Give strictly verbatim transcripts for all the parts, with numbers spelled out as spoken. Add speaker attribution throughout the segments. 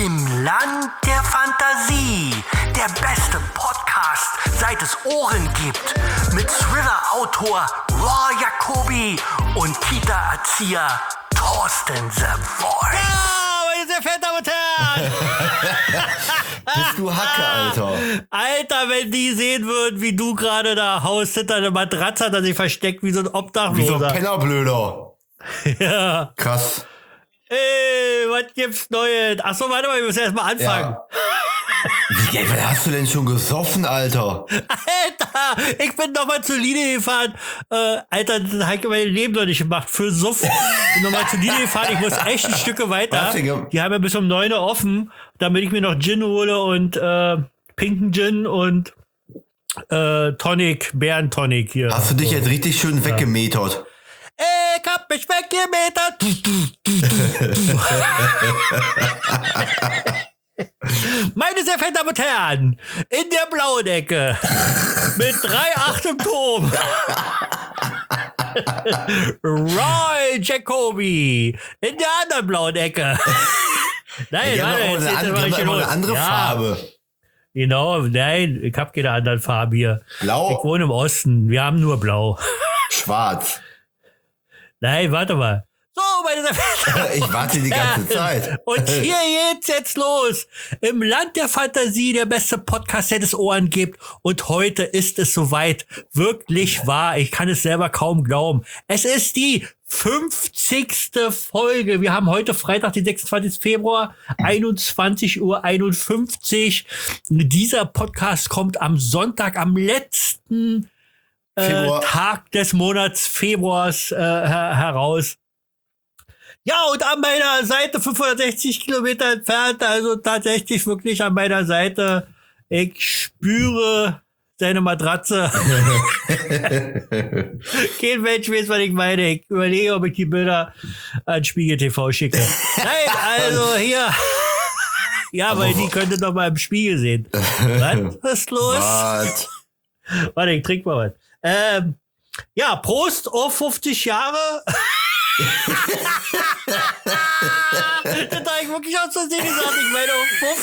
Speaker 1: Im Land der Fantasie. Der beste Podcast, seit es Ohren gibt. Mit Thriller-Autor Roar Jacobi und Kita-Erzieher Thorsten The Voice.
Speaker 2: Ja, meine sehr verehrten Damen und Herren.
Speaker 3: Bist du Hacke, Alter.
Speaker 2: Alter, wenn die sehen würden, wie du gerade da haust, hinter eine Matratze hat er sich versteckt wie so ein Obdachloser.
Speaker 3: Wie so ein Pennerblöder.
Speaker 2: Ja.
Speaker 3: Krass.
Speaker 2: Ey, was gibt's Neues? Achso, warte mal, wir müssen erst mal anfangen.
Speaker 3: Ja. Wie, ey, was hast du denn schon gesoffen, Alter?
Speaker 2: Alter, ich bin nochmal zu Lidl gefahren. Äh, Alter, das habe ich mein Leben noch nicht gemacht. Für Suff. Nochmal zu Lidl gefahren. Ich muss echt ein Stück weiter. Die haben ja bis um neun Uhr offen, damit ich mir noch Gin hole und äh, pinken Gin und äh, Tonic, Bärentonic hier.
Speaker 3: Hast du dich jetzt richtig schön ja. weggemetert?
Speaker 2: Ich hab mich weggemetert. Meine sehr verehrten Damen und Herren, in der blauen Ecke mit drei Komma acht im Turm Roy Jacobi. In der anderen blauen Ecke. Nein,
Speaker 3: ja,
Speaker 2: warte,
Speaker 3: eine,
Speaker 2: jetzt
Speaker 3: andere,
Speaker 2: jetzt
Speaker 3: eine, eine andere
Speaker 2: ja.
Speaker 3: Farbe.
Speaker 2: Genau, nein, ich hab keine anderen Farben hier.
Speaker 3: Blau?
Speaker 2: Ich wohne im Osten, wir haben nur blau.
Speaker 3: Schwarz.
Speaker 2: Nein, warte mal. So, meine sehr verehrten
Speaker 3: Ich warte die ganze Zeit.
Speaker 2: Und hier geht's jetzt los. Im Land der Fantasie, der beste Podcast, der es Ohren gibt. Und heute ist es soweit. Wirklich wahr. Ich kann es selber kaum glauben. Es ist die fünfzigste Folge. Wir haben heute Freitag, den sechsundzwanzigsten Februar, einundzwanzig Uhr einundfünfzig. Dieser Podcast kommt am Sonntag, am letzten äh, Tag des Monats Februars äh, her- heraus. Ja, und an meiner Seite fünfhundertsechzig Kilometer entfernt, also tatsächlich wirklich an meiner Seite. Ich spüre seine Matratze. Kein Mensch weiß, was ich meine. Ich überlege, ob ich die Bilder an Spiegel T V schicke. Nein, also hier. Ja, aber weil die könnte doch mal im Spiegel sehen. Was ist los?
Speaker 3: Was?
Speaker 2: Warte, ich trink mal was. Ähm, ja, Prost auf fünfzig Jahre. Das habe ich wirklich aus Versehen gesagt. Ich meine, auf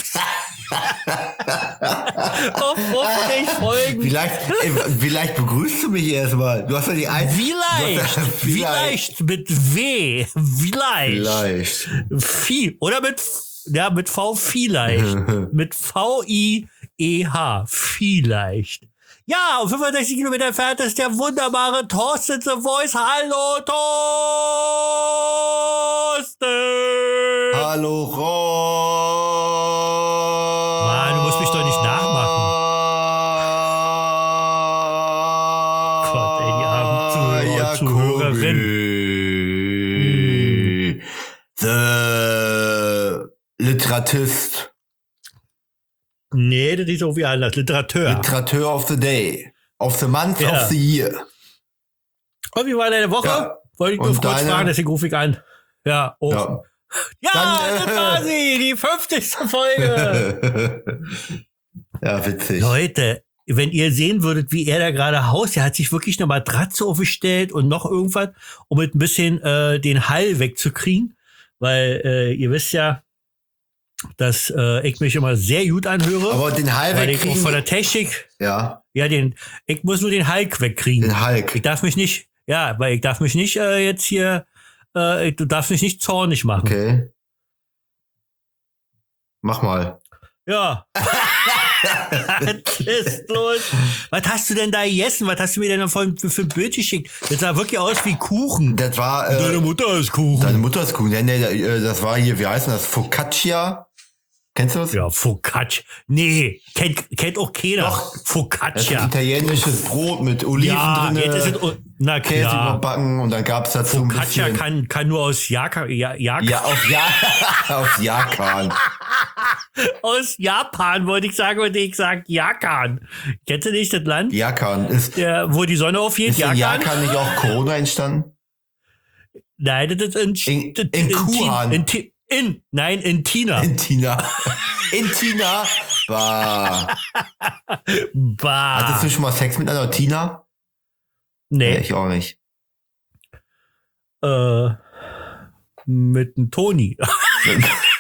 Speaker 2: fünfzig, auf fünfzig Folgen.
Speaker 3: Vielleicht, ey, vielleicht begrüßt du mich erstmal. Du hast ja die ein-
Speaker 2: Vielleicht,
Speaker 3: ja,
Speaker 2: vielleicht mit W. Vielleicht.
Speaker 3: Vielleicht.
Speaker 2: Viel. Oder mit, ja, mit V vielleicht. Mit V I E H. Vielleicht. Ja, auf fünfundsechzig Kilometer entfernt ist der wunderbare Thorsten The Voice. Hallo, Thorsten!
Speaker 3: Hallo, Ron!
Speaker 2: Mann, du musst mich doch nicht nachmachen. Gott, ey, die armen Zuhörer, Zuhörerinnen.
Speaker 3: The Literatist.
Speaker 2: Nee, das ist irgendwie anders. Literateur.
Speaker 3: Literateur of the Day. Of the month
Speaker 2: Ja.
Speaker 3: of the year.
Speaker 2: Und wie war deine Woche?
Speaker 3: Ja.
Speaker 2: Wollte ich nur
Speaker 3: Und
Speaker 2: kurz
Speaker 3: deine?
Speaker 2: fragen, deswegen rufe ich an. Ja, oh.
Speaker 3: Ja.
Speaker 2: Ja,
Speaker 3: Dann,
Speaker 2: das
Speaker 3: äh,
Speaker 2: war sie, die fünfzigste Folge.
Speaker 3: Ja, witzig.
Speaker 2: Leute, wenn ihr sehen würdet, wie er da gerade haust, er hat sich wirklich eine Matratze aufgestellt und noch irgendwas, um mit ein bisschen äh, den Hall wegzukriegen. Weil äh, ihr wisst ja, dass äh, ich mich immer sehr gut anhöre.
Speaker 3: Aber den Hall
Speaker 2: weil ich auch
Speaker 3: wegkriegen.
Speaker 2: von der Technik,
Speaker 3: Ja,
Speaker 2: ja, den, ich muss nur den Hulk wegkriegen.
Speaker 3: den Hulk.
Speaker 2: Ich darf mich nicht, ja, weil ich darf mich nicht äh, jetzt hier, äh, du darfst mich nicht zornig machen.
Speaker 3: Okay. Mach mal.
Speaker 2: Ja. Was ist los? Was hast du denn da gegessen? Was hast du mir denn für, für, für ein Bild geschickt? Das sah wirklich aus wie Kuchen.
Speaker 3: Das war. Äh,
Speaker 2: Deine Mutter ist Kuchen.
Speaker 3: Deine Mutter ist Kuchen. Nee, nee, das war hier, wie heißt denn das? Focaccia. Kennst du das?
Speaker 2: Ja, Focaccia. Nee, kennt, kennt auch keiner.
Speaker 3: Doch. Das ist
Speaker 2: Focaccia.
Speaker 3: italienisches Brot mit Oliven
Speaker 2: Ja,
Speaker 3: drin.
Speaker 2: jetzt ist es, na
Speaker 3: Käse
Speaker 2: klar.
Speaker 3: überbacken und dann gab's dazu ein
Speaker 2: Focaccia
Speaker 3: bisschen.
Speaker 2: kann, kann nur aus Jaka, ja, Jaka,
Speaker 3: Ja, auf ja, auf Japan.
Speaker 2: aus Japan wollte ich sagen, und ich sag Japan. Kennst du nicht das Land?
Speaker 3: Japan. Ist,
Speaker 2: Der, wo die Sonne aufgeht?
Speaker 3: ist in Japan nicht auch Corona entstanden?
Speaker 2: Nein, das ist in,
Speaker 3: In-
Speaker 2: das-
Speaker 3: in Wuhan.
Speaker 2: In, Ti- in, nein, in Tina.
Speaker 3: In Tina. In Tina. Bah.
Speaker 2: Bah.
Speaker 3: Hattest du schon mal Sex mit einer Tina?
Speaker 2: Nee.
Speaker 3: Nee, ich auch nicht.
Speaker 2: Äh, mit einem Toni.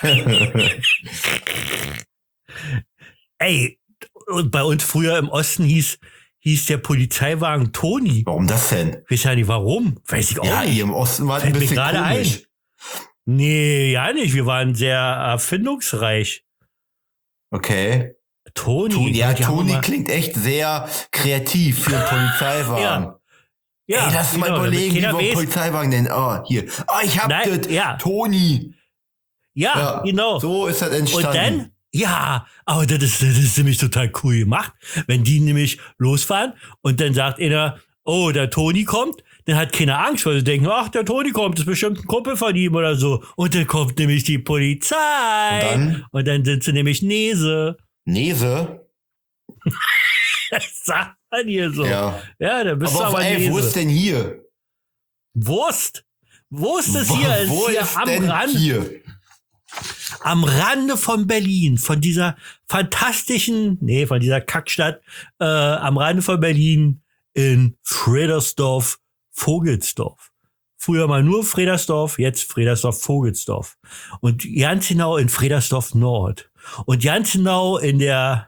Speaker 2: Ey, und bei uns früher im Osten hieß, hieß der Polizeiwagen Toni.
Speaker 3: Warum das denn?
Speaker 2: Weiß ja nicht warum. Weiß ich auch
Speaker 3: Ja,
Speaker 2: nicht.
Speaker 3: ihr im Osten war ein
Speaker 2: Fällt mir
Speaker 3: bisschen
Speaker 2: gerade
Speaker 3: komisch.
Speaker 2: ein. Nee, ja nicht. Wir waren sehr erfindungsreich.
Speaker 3: Okay.
Speaker 2: Toni.
Speaker 3: Toni, ja,
Speaker 2: die haben
Speaker 3: Toni
Speaker 2: wir mal-
Speaker 3: klingt echt sehr kreativ für einen Polizeiwagen.
Speaker 2: Ja. Ja,
Speaker 3: Ey, lass mal
Speaker 2: genau, damit
Speaker 3: überlegen, wie wir
Speaker 2: keiner
Speaker 3: einen
Speaker 2: weiß.
Speaker 3: Polizeiwagen nennen. Oh, hier. Oh, ich hab
Speaker 2: Nein,
Speaker 3: das.
Speaker 2: ja.
Speaker 3: Toni.
Speaker 2: Ja,
Speaker 3: Ja,
Speaker 2: genau.
Speaker 3: So ist das
Speaker 2: Und
Speaker 3: entstanden.
Speaker 2: dann, ja, aber das ist, das ist nämlich total cool gemacht, wenn die nämlich losfahren und dann sagt einer, oh, der Toni kommt, dann hat keiner Angst, weil sie denken, ach, der Toni kommt, das ist bestimmt ein Kumpel von ihm oder so. Und dann kommt nämlich die Polizei.
Speaker 3: Und dann?
Speaker 2: Und dann sind sie nämlich Nese.
Speaker 3: Nese?
Speaker 2: Das sagt man hier so.
Speaker 3: Ja.
Speaker 2: Ja, dann bist
Speaker 3: Aber,
Speaker 2: du aber
Speaker 3: ey,
Speaker 2: Nese.
Speaker 3: wo ist denn hier?
Speaker 2: Wurst? Wurst ist
Speaker 3: Wo-
Speaker 2: hier, ist
Speaker 3: wo
Speaker 2: hier
Speaker 3: ist
Speaker 2: am
Speaker 3: denn
Speaker 2: Rand.
Speaker 3: hier?
Speaker 2: Am Rande von Berlin, von dieser fantastischen, nee, von dieser Kackstadt, äh, am Rande von Berlin in Fredersdorf, Vogelsdorf. Früher mal nur Fredersdorf, jetzt Fredersdorf, Vogelsdorf. Und ganz genau in Fredersdorf Nord. Und ganz genau in der,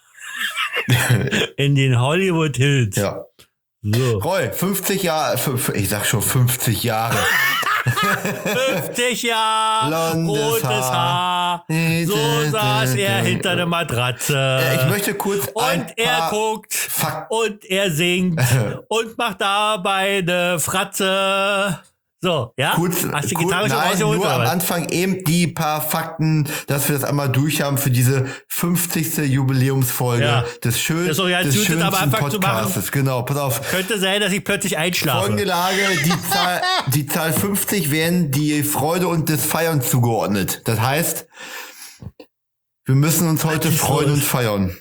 Speaker 2: in den Hollywood Hills.
Speaker 3: Ja.
Speaker 2: So.
Speaker 3: Roy, fünfzig Jahre, f- f- ich sag schon fünfzig Jahre.
Speaker 2: fünfzig Jahre,
Speaker 3: Blondes
Speaker 2: rotes Haar.
Speaker 3: Haar.
Speaker 2: So saß er hinter der Matratze.
Speaker 3: Äh, ich möchte kurz ein
Speaker 2: Und er
Speaker 3: paar
Speaker 2: guckt
Speaker 3: Fakten.
Speaker 2: und er singt und macht dabei eine Fratze. So, ja?
Speaker 3: Kurz,
Speaker 2: Hast du die
Speaker 3: kurz
Speaker 2: Gitarre schon
Speaker 3: nein,
Speaker 2: rausgeholt,
Speaker 3: nur
Speaker 2: oder
Speaker 3: am
Speaker 2: was?
Speaker 3: Anfang eben die paar Fakten, dass wir das einmal durch haben für diese fünfzigste Jubiläumsfolge
Speaker 2: Ja.
Speaker 3: des, schön,
Speaker 2: Das ist doch ganz
Speaker 3: des
Speaker 2: gut, das am
Speaker 3: schönsten
Speaker 2: Anfang zu machen.
Speaker 3: Podcastes. Genau, pass auf.
Speaker 2: Könnte sein, dass ich plötzlich einschlafe.
Speaker 3: Folgende Lage, die Zahl, die Zahl fünfzig werden die Freude und des Feiern zugeordnet. Das heißt, wir müssen uns heute
Speaker 2: ist
Speaker 3: freuen
Speaker 2: los?
Speaker 3: und feiern.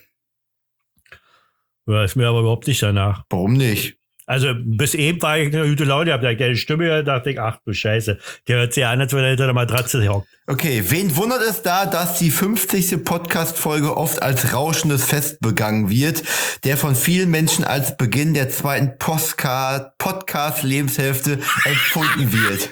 Speaker 2: Ja, ist mir aber überhaupt nicht danach.
Speaker 3: Warum nicht?
Speaker 2: Also bis eben war ich eine gute Laune, hab da keine Stimme gehört, dachte ich, ach du Scheiße, der hört sich an, als wenn er hinter der Matratze hockt.
Speaker 3: Okay, wen wundert es da, dass die fünfzigste Podcast-Folge oft als rauschendes Fest begangen wird, der von vielen Menschen als Beginn der zweiten Postcard- Podcast-Lebenshälfte empfunden wird?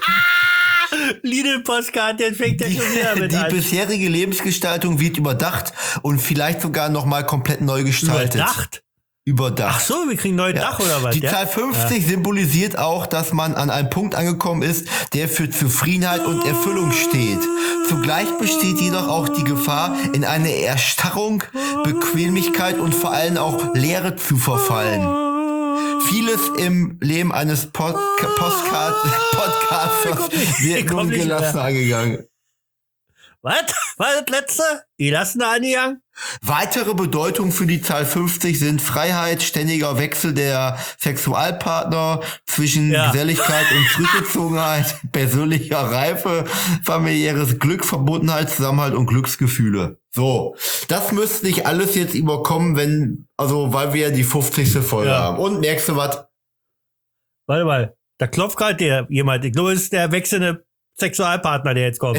Speaker 2: Lidl Postcard, der fängt ja
Speaker 3: Die,
Speaker 2: schon wieder mit
Speaker 3: die
Speaker 2: an.
Speaker 3: bisherige Lebensgestaltung wird überdacht und vielleicht sogar nochmal komplett neu gestaltet.
Speaker 2: Überdacht?
Speaker 3: Überdacht.
Speaker 2: Ach so, wir kriegen ein neues
Speaker 3: Ja.
Speaker 2: Dach oder was?
Speaker 3: Die
Speaker 2: ja?
Speaker 3: Zahl fünfzig symbolisiert auch, dass man an einem Punkt angekommen ist, der für Zufriedenheit und Erfüllung steht. Zugleich besteht jedoch auch die Gefahr, in eine Erstarrung, Bequemlichkeit und vor allem auch Leere zu verfallen. Vieles im Leben eines Podca- Postcard- Podcasters
Speaker 2: Ich
Speaker 3: wird
Speaker 2: komm
Speaker 3: nun
Speaker 2: nicht mehr.
Speaker 3: gelassen angegangen.
Speaker 2: Was? War das letzte? Die lassen da angegangen?
Speaker 3: Weitere Bedeutung für die Zahl fünfzig sind Freiheit, ständiger Wechsel der Sexualpartner zwischen
Speaker 2: Ja.
Speaker 3: Geselligkeit und Zurückgezogenheit, persönlicher Reife, familiäres Glück, Verbundenheit, Zusammenhalt und Glücksgefühle. So, das müsste nicht alles jetzt überkommen, wenn, also weil wir ja die fünfzigste Folge
Speaker 2: Ja.
Speaker 3: haben. Und merkst du was?
Speaker 2: Warte mal, da klopft gerade der jemand. Ich glaube, es ist der wechselnde Sexualpartner, der jetzt kommt.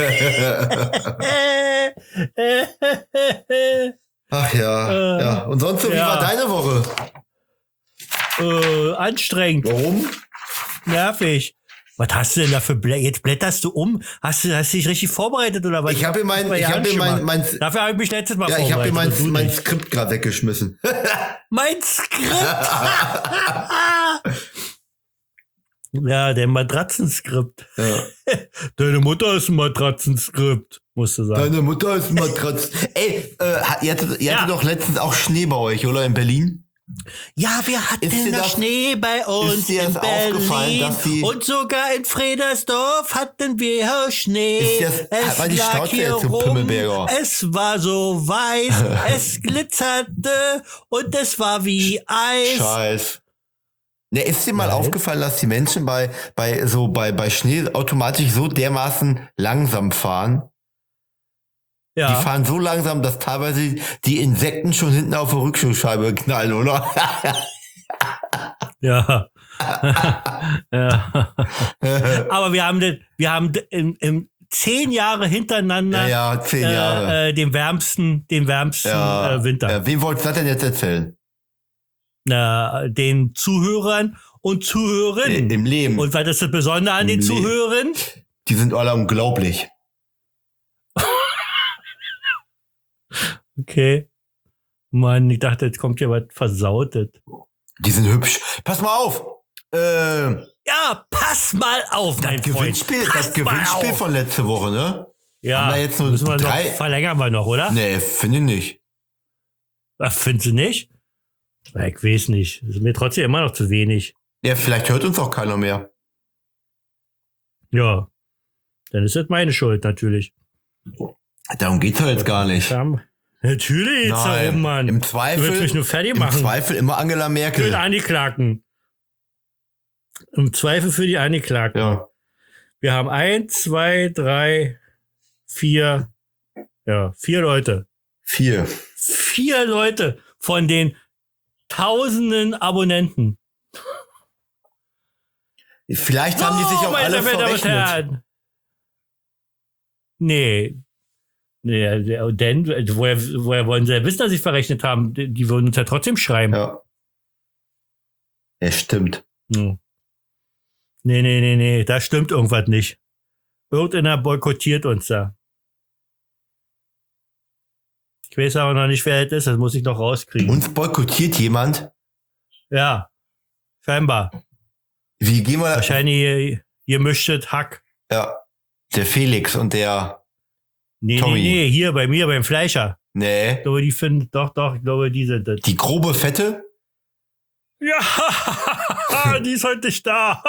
Speaker 3: Ach ja,
Speaker 2: Äh,
Speaker 3: ja. Und sonst, so, wie
Speaker 2: ja.
Speaker 3: war deine Woche?
Speaker 2: äh, anstrengend,
Speaker 3: Warum?
Speaker 2: nervig. Was hast du denn da für Blä Jetzt blätterst du um? Hast du, hast du dich richtig vorbereitet oder was?
Speaker 3: Ich habe mir mein,
Speaker 2: Das
Speaker 3: ich
Speaker 2: war ja
Speaker 3: habe mir mein,
Speaker 2: anschimmer.
Speaker 3: mein,
Speaker 2: Dafür habe ich mich letztes Mal
Speaker 3: ja, ich habe
Speaker 2: vorbereitet.
Speaker 3: mir mein,
Speaker 2: und du
Speaker 3: mein
Speaker 2: nicht.
Speaker 3: Skript gerade weggeschmissen.
Speaker 2: Mein Skript! Ja, der Matratzenskript.
Speaker 3: Ja.
Speaker 2: Deine Mutter ist ein Matratzenskript, musst du sagen.
Speaker 3: Deine Mutter ist ein Matratz. Ey, äh, hat- ihr hattet, ihr
Speaker 2: Ja.
Speaker 3: hattet doch letztens auch Schnee bei euch, oder? In Berlin?
Speaker 2: Ja, wir hatten
Speaker 3: Ist dir
Speaker 2: da
Speaker 3: das-
Speaker 2: Schnee bei uns
Speaker 3: ist dir
Speaker 2: in
Speaker 3: das aufgefallen,
Speaker 2: Berlin
Speaker 3: dass die-
Speaker 2: und sogar in Fredersdorf hatten wir Schnee.
Speaker 3: Ist dir das-
Speaker 2: es
Speaker 3: war die
Speaker 2: lag
Speaker 3: Schnauze
Speaker 2: hier
Speaker 3: jetzt so
Speaker 2: rum,
Speaker 3: Pimmelberger?
Speaker 2: es war so weiß, es glitzerte und es war wie Eis.
Speaker 3: Scheiß. Ne, ist dir mal
Speaker 2: Nein.
Speaker 3: aufgefallen, dass die Menschen bei, bei, so, bei, bei Schnee automatisch so dermaßen langsam fahren? Die
Speaker 2: Ja,
Speaker 3: fahren so langsam, dass teilweise die Insekten schon hinten auf der Rückschulscheibe knallen, oder?
Speaker 2: ja. ja. Aber wir haben den, wir haben den, im, im zehn Jahre hintereinander
Speaker 3: Ja, ja, zehn Jahre.
Speaker 2: Äh, äh, den wärmsten, den wärmsten
Speaker 3: Ja,
Speaker 2: äh, Winter.
Speaker 3: ja, wem wolltest du das denn jetzt erzählen?
Speaker 2: Äh, den Zuhörern und Zuhörerinnen.
Speaker 3: Im Leben.
Speaker 2: Und was ist das Besondere an
Speaker 3: Im
Speaker 2: den
Speaker 3: Leben.
Speaker 2: Zuhörern?
Speaker 3: Die sind alle unglaublich.
Speaker 2: Okay. Mann, ich dachte, jetzt kommt hier was Versautes.
Speaker 3: Die sind hübsch. Pass mal auf. Äh,
Speaker 2: Ja, pass mal auf, dein Freund.
Speaker 3: Gewinnspiel,
Speaker 2: Pass
Speaker 3: das Gewinnspiel
Speaker 2: mal auf.
Speaker 3: von letzte Woche, ne?
Speaker 2: Ja,
Speaker 3: Haben wir jetzt nur
Speaker 2: müssen wir
Speaker 3: drei-
Speaker 2: noch, verlängern wir noch, oder?
Speaker 3: Nee, finde ich nicht.
Speaker 2: Ach, findest du nicht? Ja, ich weiß nicht. Das ist mir trotzdem immer noch zu wenig.
Speaker 3: Ja, vielleicht hört uns auch keiner mehr.
Speaker 2: Ja. Dann ist das meine Schuld, natürlich.
Speaker 3: Darum geht's doch jetzt gar nicht.
Speaker 2: Ja, natürlich geht's darum, Mann.
Speaker 3: Im
Speaker 2: Du
Speaker 3: Zweifel,
Speaker 2: willst mich nur fertig
Speaker 3: im
Speaker 2: machen.
Speaker 3: Zweifel immer Angela
Speaker 2: Für die
Speaker 3: Merkel.
Speaker 2: Angeklagten. Im Zweifel für die Angeklagten.
Speaker 3: Ja.
Speaker 2: Wir haben ein, zwei, drei, vier, ja, vier Leute.
Speaker 3: Vier.
Speaker 2: Vier Leute von den tausenden Abonnenten.
Speaker 3: Vielleicht haben die sich auch
Speaker 2: meine
Speaker 3: alle
Speaker 2: Damen und
Speaker 3: verrechnet.
Speaker 2: Herren. Nee. Nee, der- denn, woher, woher wollen sie ja wissen, dass sie verrechnet haben? Die, die würden uns ja trotzdem schreiben.
Speaker 3: Ja. Ja, stimmt.
Speaker 2: Hm. Nee, nee, nee, nee, da stimmt irgendwas nicht. Irgendeiner boykottiert uns da. Ich weiß aber noch nicht, wer das ist, das muss ich noch rauskriegen.
Speaker 3: Uns boykottiert jemand.
Speaker 2: Ja, scheinbar.
Speaker 3: Wie gehen wir da?
Speaker 2: Wahrscheinlich ihr, ihr mischtet Hack.
Speaker 3: Ja. Der Felix und der.
Speaker 2: Nee,
Speaker 3: Tommy.
Speaker 2: nee, nee, hier bei mir beim Fleischer.
Speaker 3: Nee.
Speaker 2: Ich glaube, die finden, doch, doch, ich glaube, die sind das.
Speaker 3: Die grobe Fette?
Speaker 2: Ja, die ist heute nicht da.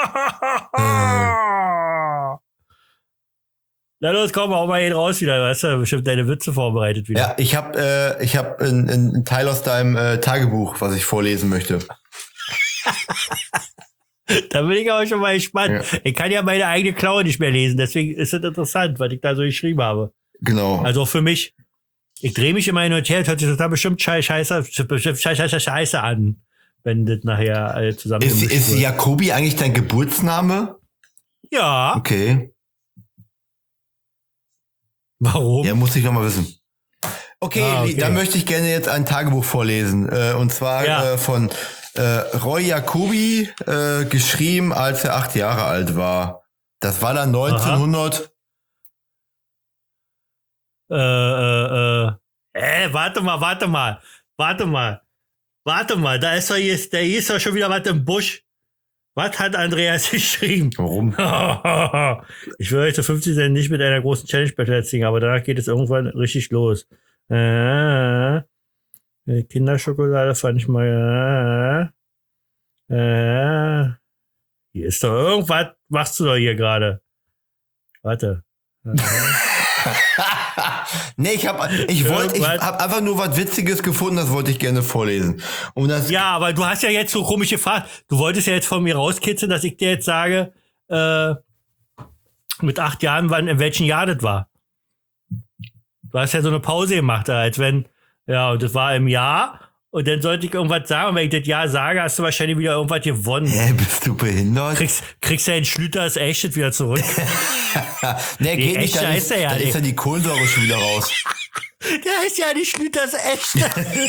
Speaker 2: Na los, komm, hau mal ihn raus wieder. Du hast ja bestimmt deine Witze vorbereitet wieder.
Speaker 3: Ja, ich habe äh, ich hab einen einen Teil aus deinem äh, Tagebuch, was ich vorlesen möchte.
Speaker 2: Da bin ich aber schon mal gespannt.
Speaker 3: Ja.
Speaker 2: Ich kann ja meine eigene Klaue nicht mehr lesen, deswegen ist das interessant, was ich da so geschrieben habe.
Speaker 3: Genau.
Speaker 2: Also auch für mich. Ich drehe mich immer hin und her, hört sich total bestimmt scheiße, scheiße, bestimmt scheiße, scheiße, scheiße an, wenn das nachher alle zusammen
Speaker 3: Ist,
Speaker 2: gemischt
Speaker 3: ist
Speaker 2: wird.
Speaker 3: Jakobi eigentlich dein Geburtsname?
Speaker 2: Ja,
Speaker 3: Okay.
Speaker 2: warum?
Speaker 3: Ja, muss ich noch mal wissen. Okay,
Speaker 2: Ah, okay.
Speaker 3: dann möchte ich gerne jetzt ein Tagebuch vorlesen. Äh, und zwar
Speaker 2: Ja.
Speaker 3: äh, von äh, Roy Jacobi, äh, geschrieben, als er acht Jahre alt war. Das war dann neunzehnhundert.
Speaker 2: Äh, äh, äh. Äh, warte mal, warte mal. Warte mal. Warte mal, da ist doch hier, da hier ist doch schon wieder was im Busch. Was hat Andreas geschrieben?
Speaker 3: Warum?
Speaker 2: Ich will euch zu fünfzig Cent nicht mit einer großen Challenge beschäftigen, aber danach geht es irgendwann richtig los. Äh, äh, Kinderschokolade fand ich mal. Äh, äh, hier ist doch irgendwas, machst du doch hier gerade. Warte. Äh.
Speaker 3: Nee, ich hab, ich wollte, ich
Speaker 2: Irgendwas.
Speaker 3: hab einfach nur was Witziges gefunden, das wollte ich gerne vorlesen. Und das,
Speaker 2: Ja, aber du hast ja jetzt so komische Fragen. Du wolltest ja jetzt von mir rauskitzeln, dass ich dir jetzt sage, äh, mit acht Jahren, wann, in welchem Jahr das war. Du hast ja so eine Pause gemacht, als wenn, ja, und das war im Jahr. Und dann sollte ich irgendwas sagen. Und wenn ich das Jahr sage, hast du wahrscheinlich wieder irgendwas gewonnen.
Speaker 3: hä, bist du behindert?
Speaker 2: Kriegst, kriegst ja den Schlüter das Echtet wieder zurück.
Speaker 3: nee,
Speaker 2: Die
Speaker 3: geht nicht, dann
Speaker 2: echte
Speaker 3: ist,
Speaker 2: heißt er ja
Speaker 3: dann ist
Speaker 2: nicht.
Speaker 3: ja die Kohlensäure schon wieder raus.
Speaker 2: Der ist ja nicht Schlüter das Echte.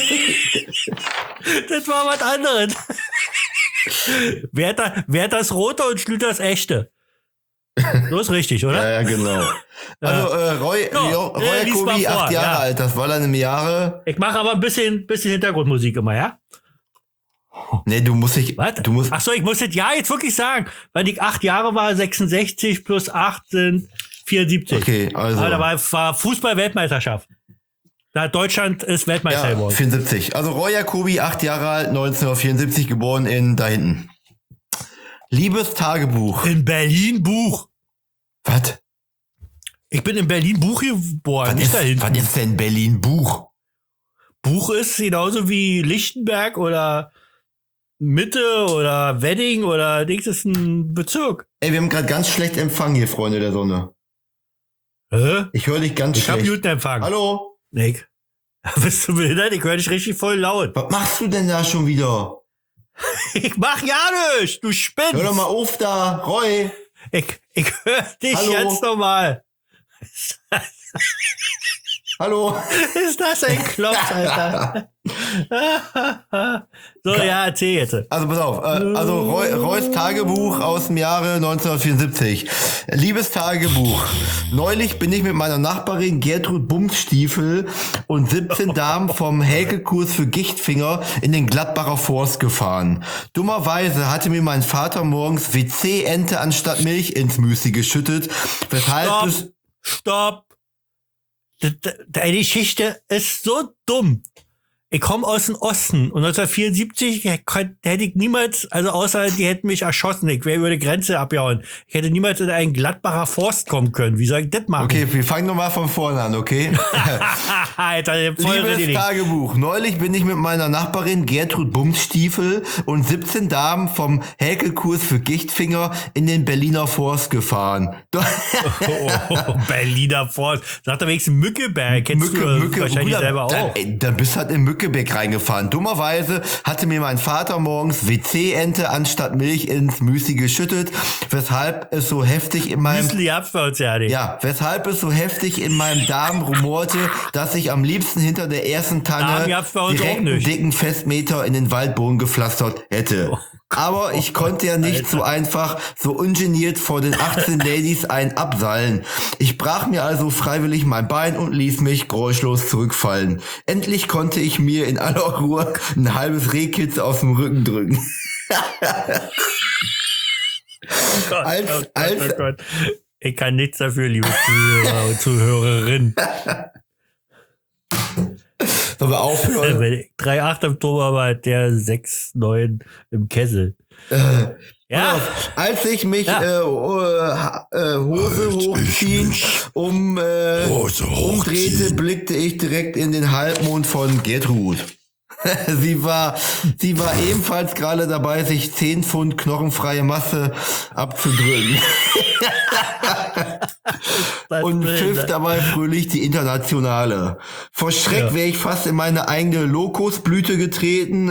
Speaker 2: Das war was anderes. Wer hat, da, wer hat das Rote und Schlüter das Echte? So ist richtig, oder?
Speaker 3: Ja, ja, genau. Also, äh, Roy,
Speaker 2: Ja,
Speaker 3: Jo- Roy
Speaker 2: äh, lies mal
Speaker 3: Jacobi,
Speaker 2: vor,
Speaker 3: acht Jahre
Speaker 2: ja.
Speaker 3: alt, das war dann im Jahre.
Speaker 2: Ich mache aber ein bisschen, bisschen Hintergrundmusik immer, ja?
Speaker 3: Nee, du musst dich,
Speaker 2: Was?
Speaker 3: du musst,
Speaker 2: Ach so, ich muss das Jahr jetzt wirklich sagen. Weil ich acht Jahre war, sechsundsechzig plus acht sind vierundsiebzig.
Speaker 3: okay, also.
Speaker 2: Aber da war, war Fußball-Weltmeisterschaft. Da Deutschland ist Weltmeister
Speaker 3: Ja,
Speaker 2: geworden.
Speaker 3: vierundsiebzig. Also Roy Jacobi, acht Jahre alt, neunzehnhundertvierundsiebzig geboren in da hinten. Liebes Tagebuch.
Speaker 2: In Berlin Buch.
Speaker 3: Was?
Speaker 2: Ich bin in Berlin Buch geboren,
Speaker 3: Was
Speaker 2: nicht
Speaker 3: ist,
Speaker 2: da hinten.
Speaker 3: was ist denn Berlin Buch?
Speaker 2: Buch ist genauso wie Lichtenberg oder Mitte oder Wedding oder Dings ist ein Bezirk.
Speaker 3: Ey, wir haben gerade ganz schlecht Empfang hier, Freunde der Sonne.
Speaker 2: Hä?
Speaker 3: Ich höre dich ganz
Speaker 2: Ich hab
Speaker 3: schlecht.
Speaker 2: guten Empfang.
Speaker 3: Hallo?
Speaker 2: Nick. Bist du behindert? Ich höre dich richtig voll laut.
Speaker 3: Was machst du denn da schon wieder?
Speaker 2: Ich mach ja nichts, du spinnst.
Speaker 3: Hör doch mal auf da, Roy.
Speaker 2: Ich, ich höre dich
Speaker 3: Hallo?
Speaker 2: ganz normal.
Speaker 3: Hallo?
Speaker 2: Ist das ein Klopf, Alter? So, ja, erzähl jetzt.
Speaker 3: Also pass auf, äh, also Roy, Roys Tagebuch aus dem Jahre neunzehnhundertvierundsiebzig. Liebes Tagebuch, neulich bin ich mit meiner Nachbarin Gertrud Bumsstiefel und siebzehn Damen vom Häkelkurs für Gichtfinger in den Gladbacher Forst gefahren. Dummerweise hatte mir mein Vater morgens W C-Ente anstatt Milch ins Müsli geschüttet, weshalb
Speaker 2: Stopp.
Speaker 3: es...
Speaker 2: Stopp! D- d- Deine Geschichte ist so dumm. Ich komme aus dem Osten und neunzehnhundertvierundsiebzig hätte ich niemals, also außer die hätten mich erschossen, ich wäre über die Grenze abgehauen. Ich hätte niemals in einen Gladbacher Forst kommen können. Wie soll ich das machen?
Speaker 3: Okay, wir fangen nochmal von vorne an, okay?
Speaker 2: Alter, voll
Speaker 3: Liebes
Speaker 2: richtig.
Speaker 3: Tagebuch, neulich bin ich mit meiner Nachbarin Gertrud Bumsstiefel und siebzehn Damen vom Häkelkurs für Gichtfinger in den Berliner Forst gefahren.
Speaker 2: Oh, oh, Berliner Forst. Sagt er wenigstens Mückeberg. Kennst
Speaker 3: Mücke,
Speaker 2: du
Speaker 3: Mücke,
Speaker 2: wahrscheinlich
Speaker 3: Bruder,
Speaker 2: selber auch.
Speaker 3: Dann, ey, dann bist du halt in Mückeberg reingefahren. Dummerweise hatte mir mein Vater morgens W C-Ente anstatt Milch ins Müsli geschüttet, weshalb es so heftig in meinem...
Speaker 2: Müsli hab's bei uns ja nicht.
Speaker 3: Ja, weshalb es so heftig in meinem Darm rumorte, dass ich am liebsten hinter der ersten
Speaker 2: Darm
Speaker 3: Tanne
Speaker 2: gab's bei uns
Speaker 3: direkt
Speaker 2: auch
Speaker 3: einen
Speaker 2: nicht.
Speaker 3: dicken Festmeter in den Waldboden gepflastert hätte.
Speaker 2: Oh
Speaker 3: Aber ich konnte ja nicht
Speaker 2: Alter.
Speaker 3: so einfach, so ungeniert vor den achtzehn Ladies ein abseilen. Ich brach mir also freiwillig mein Bein und ließ mich geräuschlos zurückfallen. Endlich konnte ich mir in aller Ruhe ein halbes Rehkitz aus dem Rücken drücken.
Speaker 2: Gott,
Speaker 3: als-
Speaker 2: oh Gott,
Speaker 3: als-
Speaker 2: oh Gott. Ich kann nichts dafür, liebe Zuhörer und Zuhörerinnen.
Speaker 3: Sollen wir aufhören?
Speaker 2: drei Komma acht im Turm, aber der sechs Komma neun im Kessel. Ja,
Speaker 3: Als ich mich
Speaker 2: Ja.
Speaker 3: äh, äh, Hose hochziehen um, äh,
Speaker 1: Hose
Speaker 3: umdrehte, blickte ich direkt in den Halbmond von Gertrud. sie war, sie war ebenfalls gerade dabei, sich zehn Pfund knochenfreie Masse abzudrücken
Speaker 2: das
Speaker 3: und
Speaker 2: will-
Speaker 3: pfiff dabei fröhlich die Internationale. Vor Schreck
Speaker 2: Ja.
Speaker 3: wäre ich fast in meine eigene Lokosblüte getreten.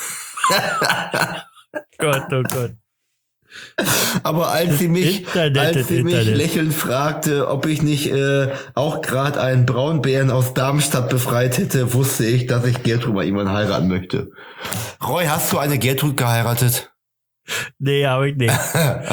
Speaker 2: Gott, oh Gott.
Speaker 3: Aber als sie mich,
Speaker 2: Internet,
Speaker 3: als
Speaker 2: das
Speaker 3: sie mich
Speaker 2: Internet.
Speaker 3: lächelnd fragte, ob ich nicht äh, auch gerade einen Braunbären aus Darmstadt befreit hätte, wusste ich, dass ich Gertrud mal irgendwann heiraten möchte. Roy, hast du eine Gertrud geheiratet?
Speaker 2: Nee, hab ich nicht.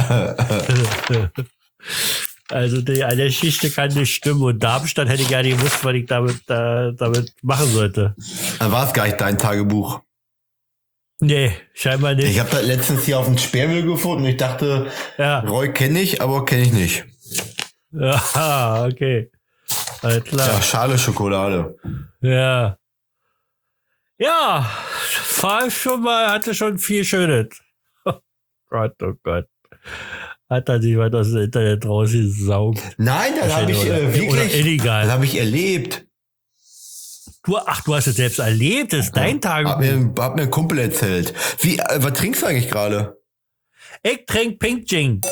Speaker 2: Also die eine Geschichte kann nicht stimmen und Darmstadt hätte ich gar nicht gewusst, was ich damit, äh, damit machen sollte.
Speaker 3: Dann war es gar nicht dein Tagebuch.
Speaker 2: Nee, scheinbar nicht.
Speaker 3: Ich habe das letztens hier auf dem Sperrmüll gefunden und ich dachte,
Speaker 2: Ja,
Speaker 3: Roy kenne ich, aber kenne ich nicht.
Speaker 2: ja, okay. Alles
Speaker 3: Ja,
Speaker 2: klar.
Speaker 3: Schale Schokolade.
Speaker 2: Ja. Ja, war schon mal, hatte schon viel Schönes. Oh Gott, oh Gott. Hat er sich was aus dem Internet rausgesaugt.
Speaker 3: Nein, das habe ich
Speaker 2: Oder-
Speaker 3: äh,
Speaker 2: oder
Speaker 3: wirklich,
Speaker 2: illegal.
Speaker 3: das habe ich erlebt.
Speaker 2: Du, ach, du hast es selbst erlebt, das ist dein
Speaker 3: Hat
Speaker 2: Tagebuch.
Speaker 3: mir, hat mir ein Kumpel erzählt. Wie, äh, was trinkst du eigentlich gerade?
Speaker 2: Ich trink Pink Gin.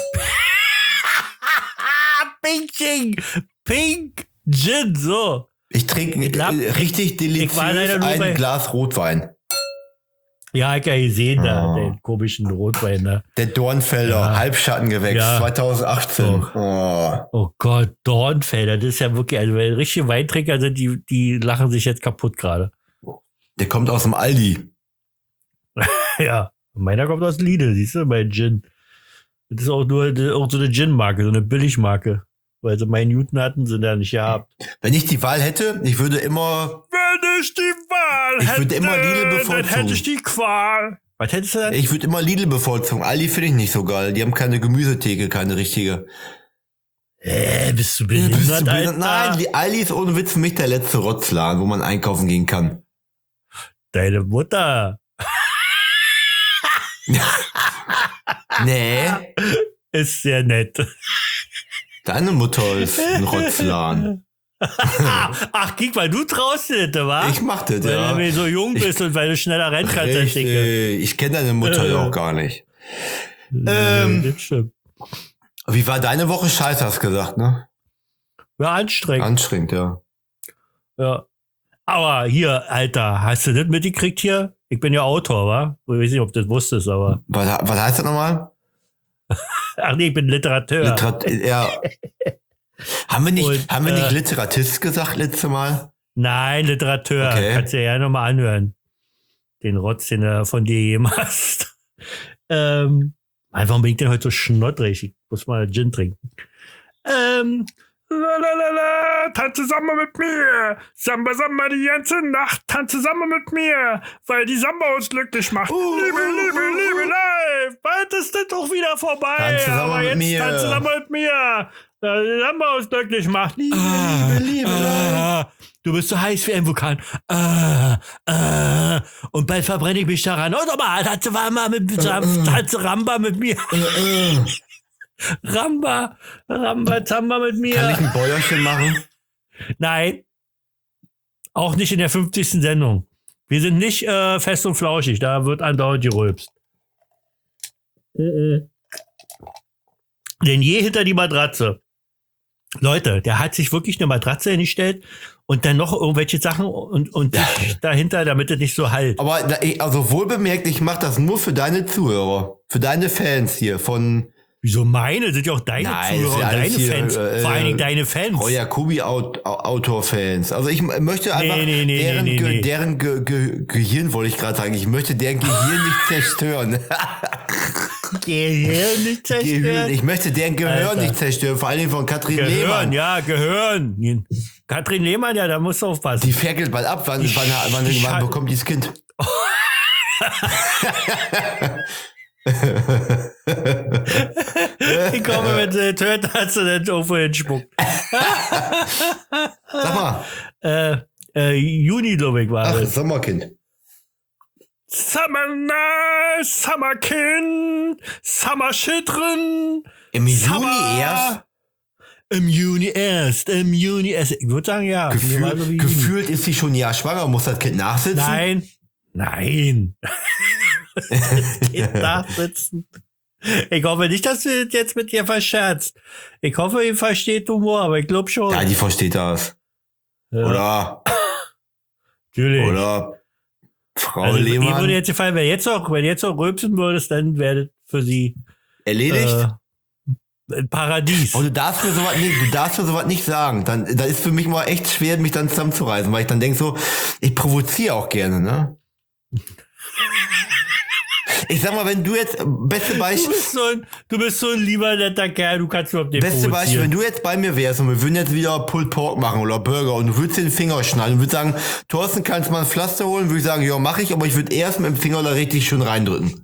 Speaker 2: Pink Gin. Pink Gin, so.
Speaker 3: Ich trinke
Speaker 2: Ich glaub,
Speaker 3: äh, richtig
Speaker 2: ich war leider
Speaker 3: deliziös
Speaker 2: nur
Speaker 3: ein
Speaker 2: bei-
Speaker 3: Glas Rotwein.
Speaker 2: Ja, ich hab ja gesehen, da,
Speaker 3: Oh.
Speaker 2: den komischen Rotwein da.
Speaker 3: Der Dornfelder,
Speaker 2: Ja.
Speaker 3: Halbschattengewächs,
Speaker 2: Ja.
Speaker 3: zweitausendachtzehn.
Speaker 2: Doch.
Speaker 3: Oh.
Speaker 2: Oh Gott, Dornfelder, das ist ja wirklich, also wenn richtige Weintrinker sind, die, die lachen sich jetzt kaputt gerade.
Speaker 3: Der kommt aus dem Aldi.
Speaker 2: Ja, meiner kommt aus Lidl, siehst du, mein Gin. Das ist auch nur das ist auch so eine Gin-Marke, so eine Billigmarke. Weil sie meinen Newton hatten, sind ja nicht gehabt.
Speaker 3: Wenn ich die Wahl hätte, ich würde immer,
Speaker 2: Wenn ich die Wahl
Speaker 3: Ich würde immer Lidl bevorzugen.
Speaker 2: dann hätte ich die Qual. Was hättest du dann?
Speaker 3: ich würde immer Lidl bevorzugen. Aldi finde ich nicht so geil. Die haben keine Gemüsetheke, keine richtige.
Speaker 2: Äh, bist du
Speaker 3: Bist du
Speaker 2: behindert,
Speaker 3: behindert?
Speaker 2: Alter?
Speaker 3: Nein, die Aldi ist ohne Witz für mich der letzte Rotzladen, wo man einkaufen gehen kann.
Speaker 2: Deine Mutter
Speaker 3: Nee,
Speaker 2: ist sehr nett.
Speaker 3: deine Mutter ist ein Rotzladen.
Speaker 2: Ach, guck mal, du traust dir das, wa?
Speaker 3: Ich mach das,
Speaker 2: Weil
Speaker 3: ja.
Speaker 2: du so jung bist und weil du schneller rennen kannst als ich.
Speaker 3: Richtig. Ich kenne deine Mutter ja auch gar nicht.
Speaker 2: Ähm, das stimmt.
Speaker 3: Wie war deine Woche? Scheiße, hast du gesagt, ne?
Speaker 2: Ja, anstrengend.
Speaker 3: Anstrengend, ja.
Speaker 2: Ja. Aber hier, Alter, hast du das mitgekriegt hier? Ich bin ja Autor, wa? Ich weiß nicht, ob du das wusstest, aber.
Speaker 3: Was, was heißt das nochmal?
Speaker 2: Ach nee, ich bin Literateur.
Speaker 3: Literat ja. Haben wir nicht,
Speaker 2: Und,
Speaker 3: haben wir nicht
Speaker 2: äh,
Speaker 3: Literatist gesagt letzte Mal?
Speaker 2: Nein, Literateur.
Speaker 3: Okay.
Speaker 2: Kannst du ja gerne nochmal anhören. den Rotz, den du von dir gegeben hast. ähm, warum bin ich denn heute so schnottrig? Ich muss mal Gin trinken. Ähm, Lalalala, tanze Samba mit mir. Samba, Samba die ganze Nacht. Tanze Samba mit mir, weil die Samba uns glücklich macht.
Speaker 3: Uh,
Speaker 2: Liebe,
Speaker 3: uh,
Speaker 2: Liebe,
Speaker 3: uh,
Speaker 2: Liebe,
Speaker 3: uh.
Speaker 2: live. Bald ist das doch wieder vorbei.
Speaker 3: Tanze Samba
Speaker 2: aber
Speaker 3: mit
Speaker 2: jetzt
Speaker 3: mir.
Speaker 2: tanze Samba mit mir. Weil die Samba uns glücklich macht. Liebe,
Speaker 3: Ah,
Speaker 2: Liebe, Liebe,
Speaker 3: ah.
Speaker 2: live. Du bist so heiß wie ein Vulkan. Ah, ah. Und bald verbrenne ich mich daran. Und nochmal, tanze Samba mit tanze Ramba mit mir. Ramba, Ramba, Zamba mit mir.
Speaker 3: Kann ich ein Bäuerchen machen?
Speaker 2: Nein. Auch nicht in der fünfzigsten Sendung. Wir sind nicht äh, fest und flauschig. Da wird andauernd gerülpst. Mhm. Denn je hinter die Matratze. Leute, der hat sich wirklich eine Matratze hingestellt und dann noch irgendwelche Sachen und, und dahinter, damit es nicht so halt.
Speaker 3: Aber da, also wohlbemerkt, ich mache das nur für deine Zuhörer. Für deine Fans hier von...
Speaker 2: Wieso meine? Sind ja auch deine
Speaker 3: Nein,
Speaker 2: Zuhörer
Speaker 3: ist
Speaker 2: und
Speaker 3: ja
Speaker 2: deine
Speaker 3: alles hier,
Speaker 2: Fans.
Speaker 3: äh,
Speaker 2: Vor allen Dingen deine Fans.
Speaker 3: Roy Jacobi Aut- Autor-Fans. Also ich m- möchte einfach
Speaker 2: Nee, nee, nee,
Speaker 3: deren,
Speaker 2: nee, nee,
Speaker 3: Ge-
Speaker 2: nee.
Speaker 3: deren Ge- Ge- Gehirn, wollte ich gerade sagen. Ich möchte deren Gehirn nicht zerstören.
Speaker 2: Gehirn nicht
Speaker 3: Gehirn.
Speaker 2: zerstört.
Speaker 3: Ich möchte deren Gehirn
Speaker 2: Alter.
Speaker 3: nicht zerstören. Vor allen Dingen von Katrin
Speaker 2: Gehirn,
Speaker 3: Lehmann.
Speaker 2: ja, Gehirn. Katrin Lehmann, ja, da musst du aufpassen.
Speaker 3: Die ferkelt bald ab. Wann, wann, wann,
Speaker 2: die
Speaker 3: wann
Speaker 2: Scha-
Speaker 3: bekommt dieses Kind?
Speaker 2: Ich komme, wenn sie tötet, hat sie dann irgendwo hinspuckt.
Speaker 3: Sag mal.
Speaker 2: Äh, äh, Juni, glaube ich, war
Speaker 3: Ach,
Speaker 2: das.
Speaker 3: Sommerkind.
Speaker 2: Summer Night, Summer Kind, Summer Children.
Speaker 3: Im Juni
Speaker 2: Summer-
Speaker 3: erst.
Speaker 2: Im Juni erst, im Juni erst. Ich würde sagen, ja.
Speaker 3: Gefühl,
Speaker 2: Genauso wie Juni.
Speaker 3: gefühlt ist sie schon ein Jahr schwanger. Muss das Kind nachsitzen?
Speaker 2: Nein, nein. Das Kind nachsitzen. Ich hoffe nicht, dass du das jetzt mit dir verscherzt. Ich hoffe, ihr versteht Humor, aber ich glaube schon.
Speaker 3: Ja, die versteht das.
Speaker 2: Ja,
Speaker 3: Oder?
Speaker 2: natürlich.
Speaker 3: Oder? Frau
Speaker 2: Also, ihr
Speaker 3: Lehmann.
Speaker 2: würde jetzt gefallen, wenn jetzt auch, wenn jetzt auch rülpsen würdest, dann wäre das für sie
Speaker 3: Erledigt?
Speaker 2: äh, ein Paradies.
Speaker 3: Und du darfst mir sowas nicht, du darfst mir sowas nicht sagen. Dann, da ist für mich immer echt schwer, mich dann zusammenzureißen, weil ich dann denke so, ich provoziere auch gerne, ne? Ich sag mal, wenn du jetzt, beste
Speaker 2: Du
Speaker 3: Beispiel,
Speaker 2: bist so ein, du bist so ein lieber netter Kerl, du kannst überhaupt nicht
Speaker 3: beste Beispiel, wenn
Speaker 2: provozieren.
Speaker 3: du jetzt bei mir wärst und wir würden jetzt wieder Pulled Pork machen oder Burger und du würdest den Finger schneiden und würdest sagen, Thorsten, kannst du mal ein Pflaster holen? Würde ich sagen, ja, mach ich, aber ich würde erst mit dem Finger da richtig schön reindrücken.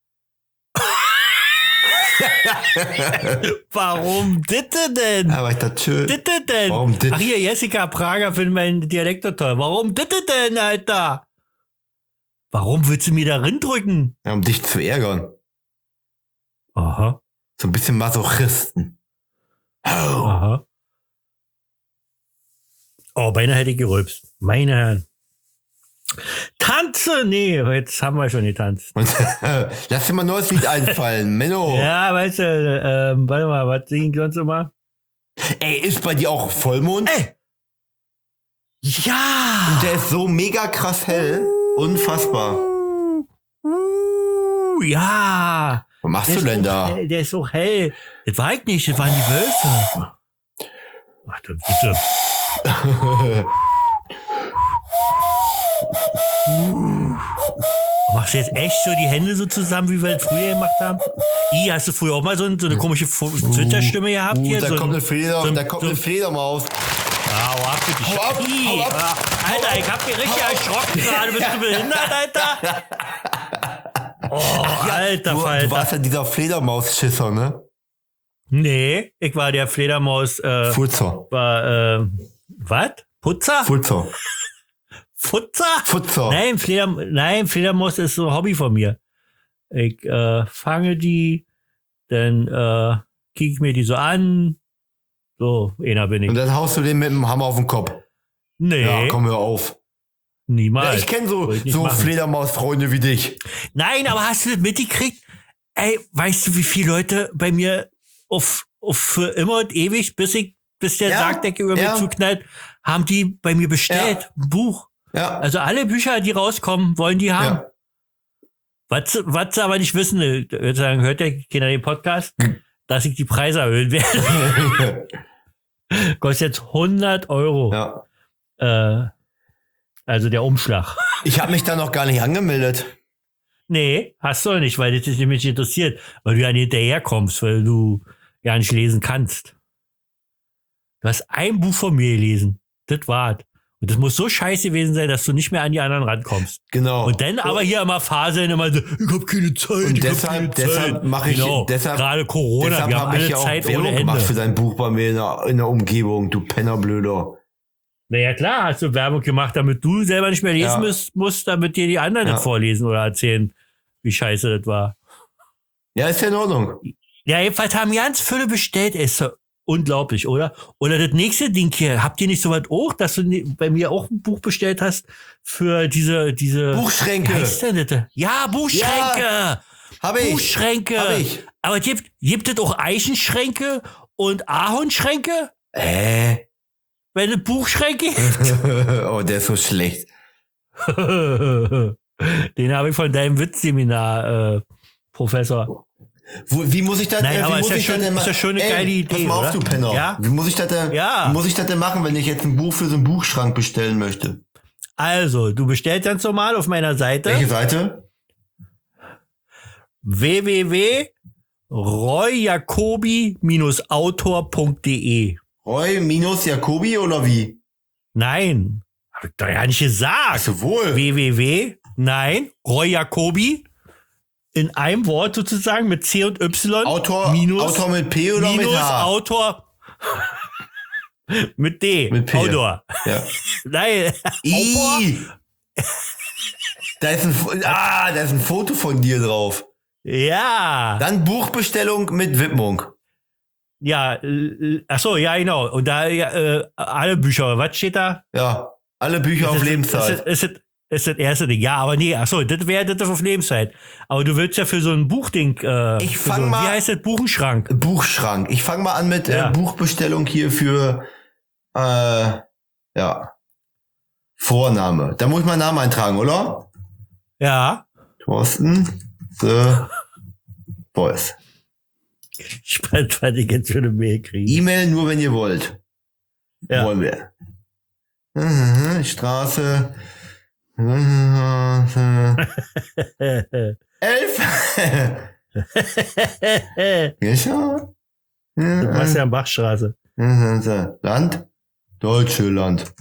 Speaker 2: Warum ditte denn?
Speaker 3: Aber ich dachte, schön.
Speaker 2: Ditte denn?
Speaker 3: Warum dit?
Speaker 2: Ach hier, Jessica Prager findet meinen Dialekt so toll. Warum ditte denn, Alter? Warum willst du mir da drücken?
Speaker 3: Ja, um dich zu ärgern.
Speaker 2: Aha,
Speaker 3: So ein bisschen Masochisten. Oh.
Speaker 2: aha. Oh, beinahe hätte ich gerülpst. Meine Herren. Tanze? Nee, jetzt haben wir schon getanzt.
Speaker 3: Und, lass dir mal ein neues Lied einfallen, Menno.
Speaker 2: Ja, weißt du, ähm, warte mal, was singen die sonst immer?
Speaker 3: Ey, ist bei dir auch Vollmond?
Speaker 2: Ey! Ja!
Speaker 3: Der ist so mega krass hell. Unfassbar.
Speaker 2: Uh, ja!
Speaker 3: Was machst
Speaker 2: Der
Speaker 3: du
Speaker 2: ist
Speaker 3: denn
Speaker 2: so
Speaker 3: da?
Speaker 2: hell, der ist so hell. Das war ich nicht, das waren die Wölfe. Ach du bitte. Machst du jetzt echt so die Hände so zusammen, wie wir das früher gemacht haben? I, hast du früher auch mal so, so eine komische Zwitterstimme gehabt
Speaker 3: Uh,
Speaker 2: hier?
Speaker 3: da
Speaker 2: so
Speaker 3: kommt
Speaker 2: ein-
Speaker 3: eine Fleder,
Speaker 2: so ein-
Speaker 3: da kommt
Speaker 2: so
Speaker 3: eine
Speaker 2: ein-
Speaker 3: Fledermaus.
Speaker 2: Ah, hau ab, bitte.
Speaker 3: Hau ab,
Speaker 2: I,
Speaker 3: hau ab,
Speaker 2: ah, Alter, ich hab mich richtig erschrocken gerade. Bist du behindert, Alter? Oh, alter
Speaker 3: Du, du
Speaker 2: Falter.
Speaker 3: warst ja dieser Fledermaus-Schisser, ne?
Speaker 2: Nee, ich war der Fledermaus, äh,
Speaker 3: Futzer.
Speaker 2: war, äh, was? Putzer?
Speaker 3: Futzer.
Speaker 2: Futzer?
Speaker 3: Futzer.
Speaker 2: Nein, Fleder, nein, Fledermaus ist so ein Hobby von mir. Ich äh, fange die, dann äh, kick ich mir die so an. So, einer bin ich.
Speaker 3: Und dann haust du den mit dem Hammer auf den Kopf.
Speaker 2: Nee,
Speaker 3: Ja, komm hör auf.
Speaker 2: niemals.
Speaker 3: Ja, ich kenne so,
Speaker 2: Wollte ich nicht
Speaker 3: so
Speaker 2: machen.
Speaker 3: Fledermaus-Freunde wie dich.
Speaker 2: Nein, aber hast du das mitgekriegt? Ey, weißt du, wie viele Leute bei mir auf, auf für immer und ewig, bis ich, bis der
Speaker 3: Ja,
Speaker 2: Sargdecke über
Speaker 3: ja.
Speaker 2: mir zuknallt, haben die bei mir bestellt,
Speaker 3: Ja.
Speaker 2: ein Buch.
Speaker 3: Ja.
Speaker 2: Also alle Bücher, die rauskommen, wollen die haben.
Speaker 3: Ja.
Speaker 2: Was, was sie aber nicht wissen, äh, ich würde sagen, hört der Kinder den Podcast,
Speaker 3: Hm.
Speaker 2: dass ich die Preise erhöhen werde. Kostet jetzt hundert Euro.
Speaker 3: ja.
Speaker 2: Äh, Also der Umschlag.
Speaker 3: Ich habe mich da noch gar nicht angemeldet.
Speaker 2: Nee, hast du nicht, weil das dich nämlich interessiert. Weil du ja nicht hinterherkommst, weil du ja nicht lesen kannst. Du hast ein Buch von mir gelesen. Das war's. Und das muss so scheiße gewesen sein, dass du nicht mehr an die anderen rankommst.
Speaker 3: Genau.
Speaker 2: Und dann aber hier immer faseln, immer so, ich hab keine Zeit,
Speaker 3: Und
Speaker 2: ich
Speaker 3: deshalb,
Speaker 2: hab keine Zeit.
Speaker 3: deshalb mache ich,
Speaker 2: genau.
Speaker 3: deshalb,
Speaker 2: Gerade Corona,
Speaker 3: deshalb
Speaker 2: wir haben
Speaker 3: habe ich
Speaker 2: alle
Speaker 3: ja auch
Speaker 2: Zeit
Speaker 3: Werbung
Speaker 2: ohne
Speaker 3: gemacht
Speaker 2: Ende.
Speaker 3: für dein Buch bei mir in der, in der Umgebung, du Pennerblöder.
Speaker 2: Naja, klar, hast du Werbung gemacht, damit du selber nicht mehr lesen
Speaker 3: Ja.
Speaker 2: musst, musst, damit dir die anderen
Speaker 3: Ja.
Speaker 2: das vorlesen oder erzählen, wie scheiße das war.
Speaker 3: Ja, ist ja in Ordnung.
Speaker 2: Ja, jedenfalls haben ganz viele bestellt, ist so unglaublich, oder? Oder das nächste Ding hier, habt ihr nicht so was auch, dass du ni- bei mir auch ein Buch bestellt hast für diese, diese...
Speaker 3: Buchschränke.
Speaker 2: Wie heißt denn das? Ja, Buchschränke!
Speaker 3: Habe ich.
Speaker 2: Buchschränke!
Speaker 3: Hab ich.
Speaker 2: Aber gibt, gibt es auch Eichenschränke und Ahornschränke?
Speaker 3: Äh.
Speaker 2: Wenn es Buchschränke gibt?
Speaker 3: Oh, der ist so schlecht.
Speaker 2: Den habe ich von deinem Witzseminar, äh, Professor.
Speaker 3: Wo, wie muss ich das,
Speaker 2: Nein,
Speaker 3: äh, wie
Speaker 2: aber
Speaker 3: muss
Speaker 2: ist ja
Speaker 3: ich
Speaker 2: schon-
Speaker 3: das denn
Speaker 2: ist ja
Speaker 3: ma-
Speaker 2: schon eine
Speaker 3: Ey,
Speaker 2: geile Idee,
Speaker 3: Pass mal auf,
Speaker 2: oder?
Speaker 3: du Penner.
Speaker 2: Ja?
Speaker 3: Wie muss ich das denn,
Speaker 2: Ja.
Speaker 3: wie muss ich das denn machen, wenn ich jetzt ein Buch für so einen Buchschrank bestellen möchte?
Speaker 2: Also, du bestellst ganz normal auf meiner Seite
Speaker 3: Welche Seite?
Speaker 2: w w w punkt roy jacobi autor punkt d e.
Speaker 3: Roy minus Jacobi oder wie?
Speaker 2: Nein, hab ich doch ja nicht gesagt.
Speaker 3: Also wohl.
Speaker 2: w w w. Nein, Roy Jacobi in einem Wort sozusagen mit C und Y.
Speaker 3: Autor,
Speaker 2: minus,
Speaker 3: Autor mit P oder
Speaker 2: minus
Speaker 3: mit H?
Speaker 2: Autor mit D.
Speaker 3: Mit P.
Speaker 2: Autor.
Speaker 3: Ja.
Speaker 2: Nein. Autor.
Speaker 3: I. Da ist ein, Fo- ah, da ist ein Foto von dir drauf.
Speaker 2: Ja.
Speaker 3: Dann Buchbestellung mit Widmung.
Speaker 2: Ja, äh, ach so, ja, genau. Und da, ja, äh, alle Bücher, was steht da?
Speaker 3: Ja. Alle Bücher auf
Speaker 2: Ist das-
Speaker 3: Lebenszeit.
Speaker 2: Ist, das- ist, das- ist das erste Ding. Ja, aber nee, ach so, das wäre das auf Lebenszeit. Aber du willst ja für so ein Buchding, äh,
Speaker 3: Ich
Speaker 2: für
Speaker 3: fang
Speaker 2: so,
Speaker 3: mal-
Speaker 2: wie heißt das, Buchenschrank?
Speaker 3: Buchschrank. Ich fange mal an mit
Speaker 2: Ja.
Speaker 3: äh, Buchbestellung hier für äh, ja Vorname. Da muss ich meinen Namen eintragen, oder?
Speaker 2: Ja.
Speaker 3: Thorsten The Voice.
Speaker 2: Spannend, was ich jetzt für eine Mail kriege.
Speaker 3: E-Mail nur, wenn ihr wollt.
Speaker 2: Ja.
Speaker 3: Wollen wir. Mhm, Straße. Mhm, Elf. Gescher.
Speaker 2: Sebastian Bachstraße.
Speaker 3: Land. Deutsche Land.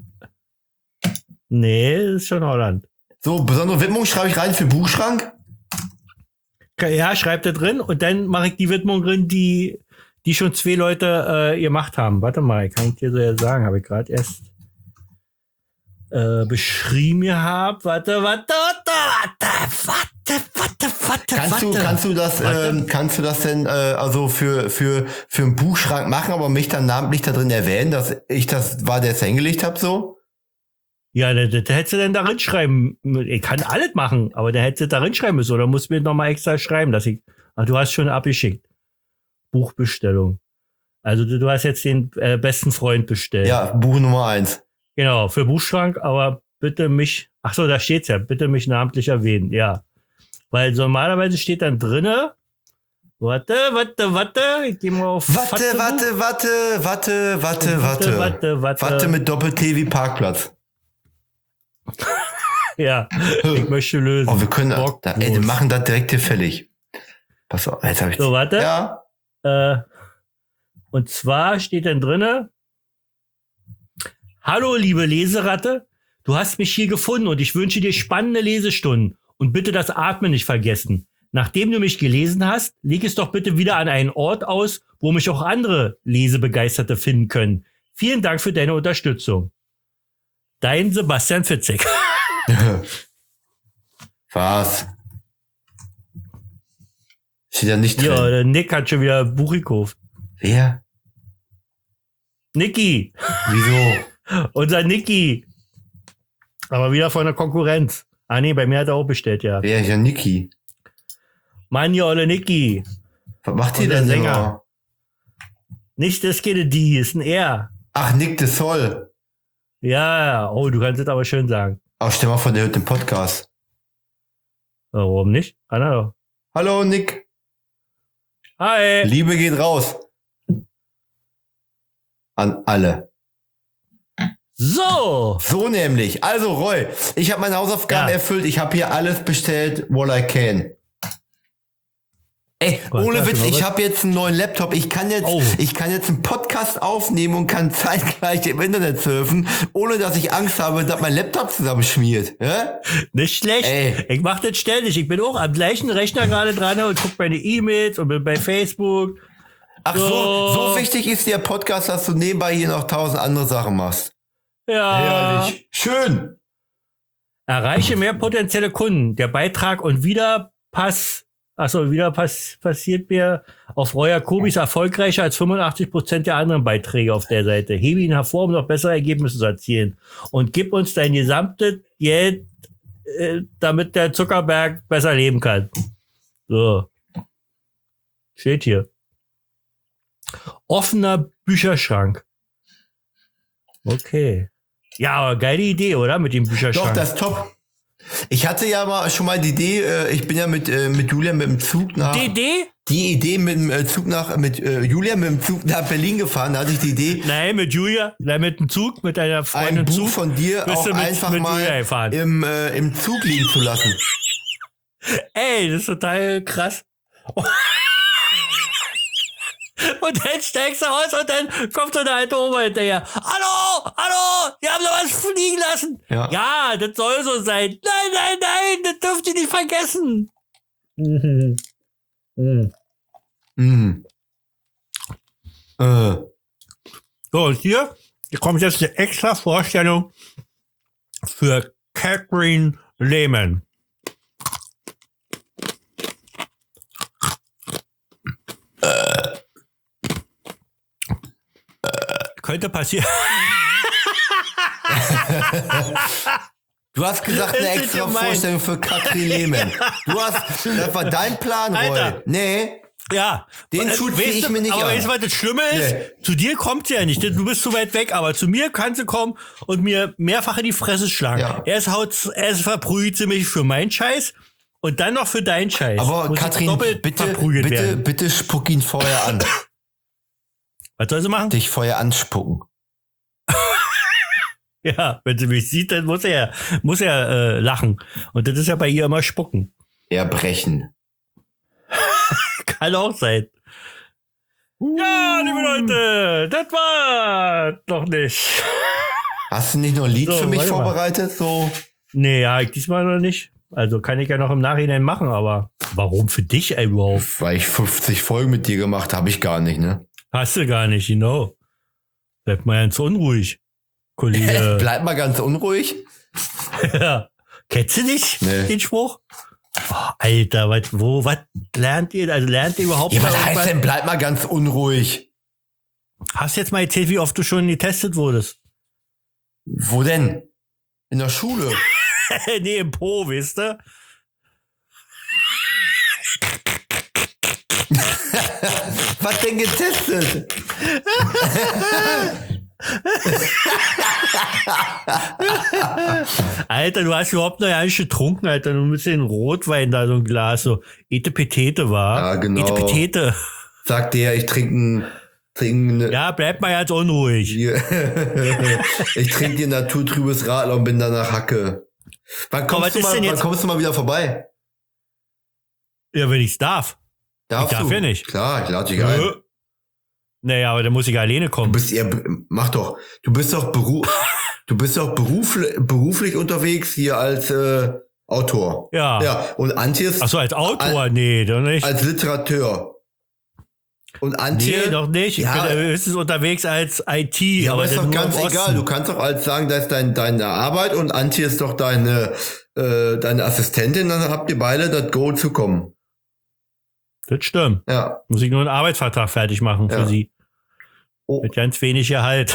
Speaker 2: Nee, das ist schon Holland.
Speaker 3: So, besondere Widmung schreibe ich rein für Buchschrank.
Speaker 2: Ja, schreibt da drin und dann mache ich die Widmung drin, die, die schon zwei Leute äh, gemacht haben. Warte mal, kann ich dir so ja sagen, habe ich gerade erst äh, beschrieben gehabt. Warte, warte, warte, warte, warte, warte,
Speaker 3: Kannst
Speaker 2: warte.
Speaker 3: du, kannst du das,
Speaker 2: Warte.
Speaker 3: ähm, kannst du das denn, äh, also für, für, für einen Buchschrank machen, aber mich dann namentlich da drin erwähnen, dass ich das war, der es hingelegt habe, so?
Speaker 2: Ja, da, da, da hättest du denn da reinschreiben. Ich kann alles machen, aber da hättest du da reinschreiben müssen. Oder musst du mir nochmal extra schreiben, dass ich. Ach, du hast schon abgeschickt. Buchbestellung. Also du, du hast jetzt den äh, besten Freund bestellt.
Speaker 3: Ja, Buch Nummer eins.
Speaker 2: Genau, für Buchschrank, aber bitte mich. Ach so, da steht's ja. Bitte mich namentlich erwähnen, ja. Weil so normalerweise steht dann drinne. Warte, warte, warte. Ich geh mal auf.
Speaker 3: Warte, warte, warte, warte, warte, warte.
Speaker 2: warte, warte.
Speaker 3: Warte mit Doppel-T wie Parkplatz.
Speaker 2: Ja, ich möchte lösen.
Speaker 3: Oh, wir können, da,
Speaker 2: Bocklos.
Speaker 3: ey, wir machen das direkt hier fällig. Pass auf, jetzt habe ich.
Speaker 2: So, warte.
Speaker 3: Ja.
Speaker 2: Äh, und zwar steht dann drinne: Hallo, liebe Leseratte, du hast mich hier gefunden und ich wünsche dir spannende Lesestunden. Und bitte das Atmen nicht vergessen. Nachdem du mich gelesen hast, leg es doch bitte wieder an einen Ort aus, wo mich auch andere Lesebegeisterte finden können. Vielen Dank für deine Unterstützung. Dein Sebastian Fitzek.
Speaker 3: Was? Steht da nicht drin.
Speaker 2: Ja, der Nick hat schon wieder ein Buch gekauft.
Speaker 3: Wer?
Speaker 2: Niki,
Speaker 3: Wieso?
Speaker 2: unser Niki. Aber wieder von der Konkurrenz. Ah nee, bei mir hat er auch bestellt, ja.
Speaker 3: Wer ist ja Niki?
Speaker 2: Mann, ja, olle Niki.
Speaker 3: Was macht ihr
Speaker 2: Und der
Speaker 3: denn
Speaker 2: Sänger.
Speaker 3: immer?
Speaker 2: Nicht das Kennedy, ist ein R.
Speaker 3: Ach, Nick de Sol.
Speaker 2: Ja, oh, du kannst es aber schön sagen.
Speaker 3: Ach, stell mal vor, der hört den Podcast.
Speaker 2: Warum nicht? Kann er doch.
Speaker 3: Hallo, Nick.
Speaker 2: Hi.
Speaker 3: Liebe geht raus. An alle.
Speaker 2: So.
Speaker 3: So nämlich. Also Roy, ich habe meine Hausaufgaben
Speaker 2: Ja.
Speaker 3: erfüllt. Ich habe hier alles bestellt, what I can. Ey,
Speaker 2: Was,
Speaker 3: ohne
Speaker 2: hast du
Speaker 3: Witz,
Speaker 2: noch
Speaker 3: ich
Speaker 2: was?
Speaker 3: habe jetzt einen neuen Laptop. Ich kann jetzt,
Speaker 2: Oh.
Speaker 3: ich kann jetzt einen Podcast aufnehmen und kann zeitgleich im Internet surfen, ohne dass ich Angst habe, dass mein Laptop zusammenschmiert. Ja?
Speaker 2: Nicht schlecht.
Speaker 3: Ey.
Speaker 2: Ich mache das ständig. Ich bin auch am gleichen Rechner gerade dran und guck meine E-Mails und bin bei Facebook.
Speaker 3: Ach so,
Speaker 2: So.
Speaker 3: so wichtig ist der Podcast, dass du nebenbei hier noch tausend andere Sachen machst.
Speaker 2: Ja.
Speaker 3: Schön.
Speaker 2: Erreiche mehr potenzielle Kunden. Der Beitrag und wieder pass, achso, wieder pass, passiert mir auf Roy Jacobis erfolgreicher als fünfundachtzig Prozent der anderen Beiträge auf der Seite. Hebe ihn hervor, um noch bessere Ergebnisse zu erzielen. Und gib uns dein gesamtes Geld, äh, damit der Zuckerberg besser leben kann. So. Steht hier. Offener Bücherschrank. Okay. Ja, aber geile Idee, oder? Mit dem Bücherschrank.
Speaker 3: Doch, das ist top. Ich hatte ja mal schon mal die Idee, äh, ich bin ja mit, äh, mit Julia mit dem Zug nach...
Speaker 2: Die Idee?
Speaker 3: Die Idee mit dem äh, Zug nach, mit äh, Julia mit dem Zug nach Berlin gefahren, da hatte ich die Idee,
Speaker 2: Nein, mit Julia, nein, mit dem Zug, mit deiner
Speaker 3: ein
Speaker 2: Freundin
Speaker 3: Buch
Speaker 2: Zug.
Speaker 3: von dir
Speaker 2: bist
Speaker 3: auch
Speaker 2: du mit-
Speaker 3: einfach
Speaker 2: mit
Speaker 3: mal
Speaker 2: Julia gefahren.
Speaker 3: im, äh, im Zug liegen zu lassen.
Speaker 2: Ey, das ist total krass. Und dann steigst du aus und dann kommt so eine alte Oma hinterher. Hallo, hallo, die haben da was fliegen lassen.
Speaker 3: Ja.
Speaker 2: Ja, das soll so sein. Nein, nein, nein, das dürft ihr nicht vergessen. Mhm. Mhm.
Speaker 3: Mhm. Äh.
Speaker 2: So, und hier, hier kommt jetzt eine extra Vorstellung für Catherine Lehman. Könnte passieren.
Speaker 3: Du hast gesagt, eine
Speaker 2: Das ist
Speaker 3: extra
Speaker 2: gemein.
Speaker 3: Vorstellung für Katrin Lehmann. Du hast, das war dein Plan, Roy.
Speaker 2: Alter.
Speaker 3: Nee.
Speaker 2: Ja.
Speaker 3: Den
Speaker 2: Äh,
Speaker 3: Schuh zieh
Speaker 2: weißt
Speaker 3: ich
Speaker 2: du,
Speaker 3: mir nicht
Speaker 2: aber
Speaker 3: an.
Speaker 2: weißt du, was das Schlimme ist?
Speaker 3: Nee.
Speaker 2: Zu dir kommt sie ja nicht. Du bist zu weit weg, aber zu mir kann sie kommen und mir mehrfach in die Fresse schlagen.
Speaker 3: Ja.
Speaker 2: Erst haut, erst verprügelt sie mich für meinen Scheiß und dann noch für deinen Scheiß.
Speaker 3: Aber
Speaker 2: Muss ich
Speaker 3: Katrin,
Speaker 2: doppelt
Speaker 3: bitte,
Speaker 2: verprügelt
Speaker 3: bitte,
Speaker 2: werden.
Speaker 3: bitte spuck ihn vorher an.
Speaker 2: Was soll sie machen?
Speaker 3: Dich vorher anspucken.
Speaker 2: Ja, wenn sie mich sieht, dann muss er, muss er äh, lachen. Und das ist ja bei ihr immer Spucken.
Speaker 3: Erbrechen.
Speaker 2: Kann auch sein. Ja, liebe Leute, das war noch nicht.
Speaker 3: Hast du nicht noch ein Lied
Speaker 2: So,
Speaker 3: für mich
Speaker 2: warte mal.
Speaker 3: vorbereitet? So.
Speaker 2: Nee, ja, diesmal noch nicht. Also kann ich ja noch im Nachhinein machen, aber warum für dich ey, überhaupt?
Speaker 3: Weil ich fünfzig Folgen mit dir gemacht habe, ich gar nicht, ne?
Speaker 2: Hast du gar nicht, genau. Bleib mal ganz unruhig, Kollege.
Speaker 3: Bleib mal ganz unruhig.
Speaker 2: Ja. Kennst du nicht
Speaker 3: Nee.
Speaker 2: den Spruch? Oh, Alter, was, wo, was lernt ihr? Also lernt ihr überhaupt
Speaker 3: Ja,
Speaker 2: mal
Speaker 3: was heißt
Speaker 2: irgendwas?
Speaker 3: denn, bleib mal ganz unruhig?
Speaker 2: Hast du jetzt mal erzählt, wie oft du schon getestet wurdest?
Speaker 3: Wo denn? In der Schule.
Speaker 2: Nee, im Po, weißt du?
Speaker 3: Was denn getestet?
Speaker 2: Alter, du hast überhaupt noch gar nicht getrunken, Alter. Du bist den Rotwein da, so ein Glas, so Etepetete war.
Speaker 3: Ja, genau.
Speaker 2: Etepetete.
Speaker 3: Sagt der, ich trinke ein, trinke eine,
Speaker 2: Ja, bleib mal ganz unruhig.
Speaker 3: hier. Ich trinke dir naturtrübes Radler und bin danach Hacke. Wann
Speaker 2: was
Speaker 3: kommst, du
Speaker 2: ist
Speaker 3: mal,
Speaker 2: denn
Speaker 3: wann
Speaker 2: jetzt-
Speaker 3: kommst du mal wieder vorbei?
Speaker 2: Ja, wenn ich's darf.
Speaker 3: Darfst
Speaker 2: Ich darf
Speaker 3: du?
Speaker 2: ja nicht.
Speaker 3: Klar, ich lade dich ein.
Speaker 2: Nö. Naja, aber da muss ich alleine
Speaker 3: Du
Speaker 2: kommen.
Speaker 3: bist eher, mach doch, du bist doch Beru du bist doch beruflich, beruflich unterwegs hier als äh, Autor.
Speaker 2: Ja.
Speaker 3: Ja, und Antje ist
Speaker 2: Ach so, als Autor? Nee, doch nicht.
Speaker 3: als Literateur. Und Antje,
Speaker 2: Nee, doch nicht. Ich
Speaker 3: Ja.
Speaker 2: bin höchstens unterwegs als I T.
Speaker 3: ja, aber ist
Speaker 2: das
Speaker 3: doch
Speaker 2: nur
Speaker 3: ganz
Speaker 2: im
Speaker 3: egal.
Speaker 2: Osten.
Speaker 3: Du kannst doch als sagen, das ist dein, deine Arbeit und Antje ist doch deine, äh, deine Assistentin, dann habt ihr beide das Go zu kommen.
Speaker 2: Das stimmt.
Speaker 3: Ja.
Speaker 2: Muss ich nur einen Arbeitsvertrag fertig machen
Speaker 3: Ja.
Speaker 2: für sie.
Speaker 3: Oh.
Speaker 2: Mit ganz wenig Gehalt.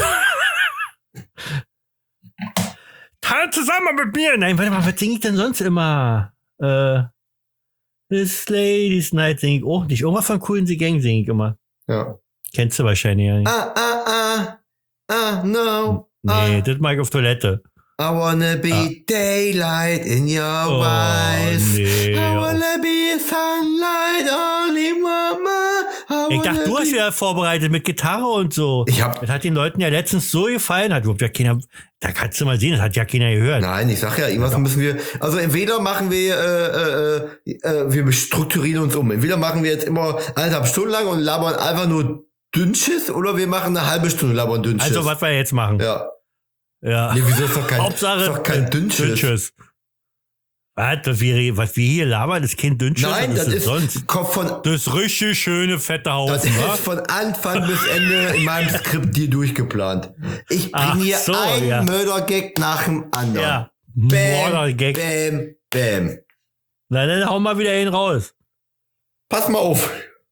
Speaker 2: Tanz zusammen mit mir. Nein, warte mal, was singe ich denn sonst immer? Äh, This Ladies Night singe ich auch nicht. Irgendwas von Cool in the Gang singe ich immer.
Speaker 3: Ja.
Speaker 2: Kennst du wahrscheinlich ja nicht.
Speaker 3: Ah, ah, ah. Ah, no.
Speaker 2: Nee, das mag ich auf Toilette.
Speaker 3: I wanna be daylight in your
Speaker 2: Oh,
Speaker 3: eyes.
Speaker 2: nee.
Speaker 3: I wanna be sunlight only, mama. I
Speaker 2: Ich dachte, du hast ja vorbereitet mit Gitarre und so.
Speaker 3: Ich hab-
Speaker 2: Das hat den Leuten ja letztens so gefallen. Hat überhaupt ja keiner, da kannst du mal sehen, das hat ja keiner gehört.
Speaker 3: Nein, ich sag ja, irgendwas müssen wir, also entweder machen wir, äh, äh, äh, wir strukturieren uns um. Entweder machen wir jetzt immer eineinhalb Stunden lang und labern einfach nur Dünnschiss oder wir machen eine halbe Stunde labern Dünnschiss.
Speaker 2: Also, was wir jetzt machen.
Speaker 3: Ja.
Speaker 2: Ja.
Speaker 3: Nee, wieso ist doch kein,
Speaker 2: Hauptsache,
Speaker 3: ist doch kein Dünnschiss.
Speaker 2: Dünnschiss. Was, was wir, was wir hier labern, ist kein Dünnschiss.
Speaker 3: Nein,
Speaker 2: was
Speaker 3: das ist,
Speaker 2: sonst.
Speaker 3: kommt von,
Speaker 2: Das ist richtig schöne, fette Haufen,
Speaker 3: das ist
Speaker 2: wa?
Speaker 3: von Anfang bis Ende in meinem Skript dir durchgeplant. Ich
Speaker 2: Ach
Speaker 3: bringe hier
Speaker 2: so,
Speaker 3: einen
Speaker 2: ja.
Speaker 3: Mördergag nach dem anderen.
Speaker 2: Ja.
Speaker 3: Bam,
Speaker 2: Mördergag.
Speaker 3: bam, bam.
Speaker 2: Na, dann hau mal wieder einen raus.
Speaker 3: Pass mal auf.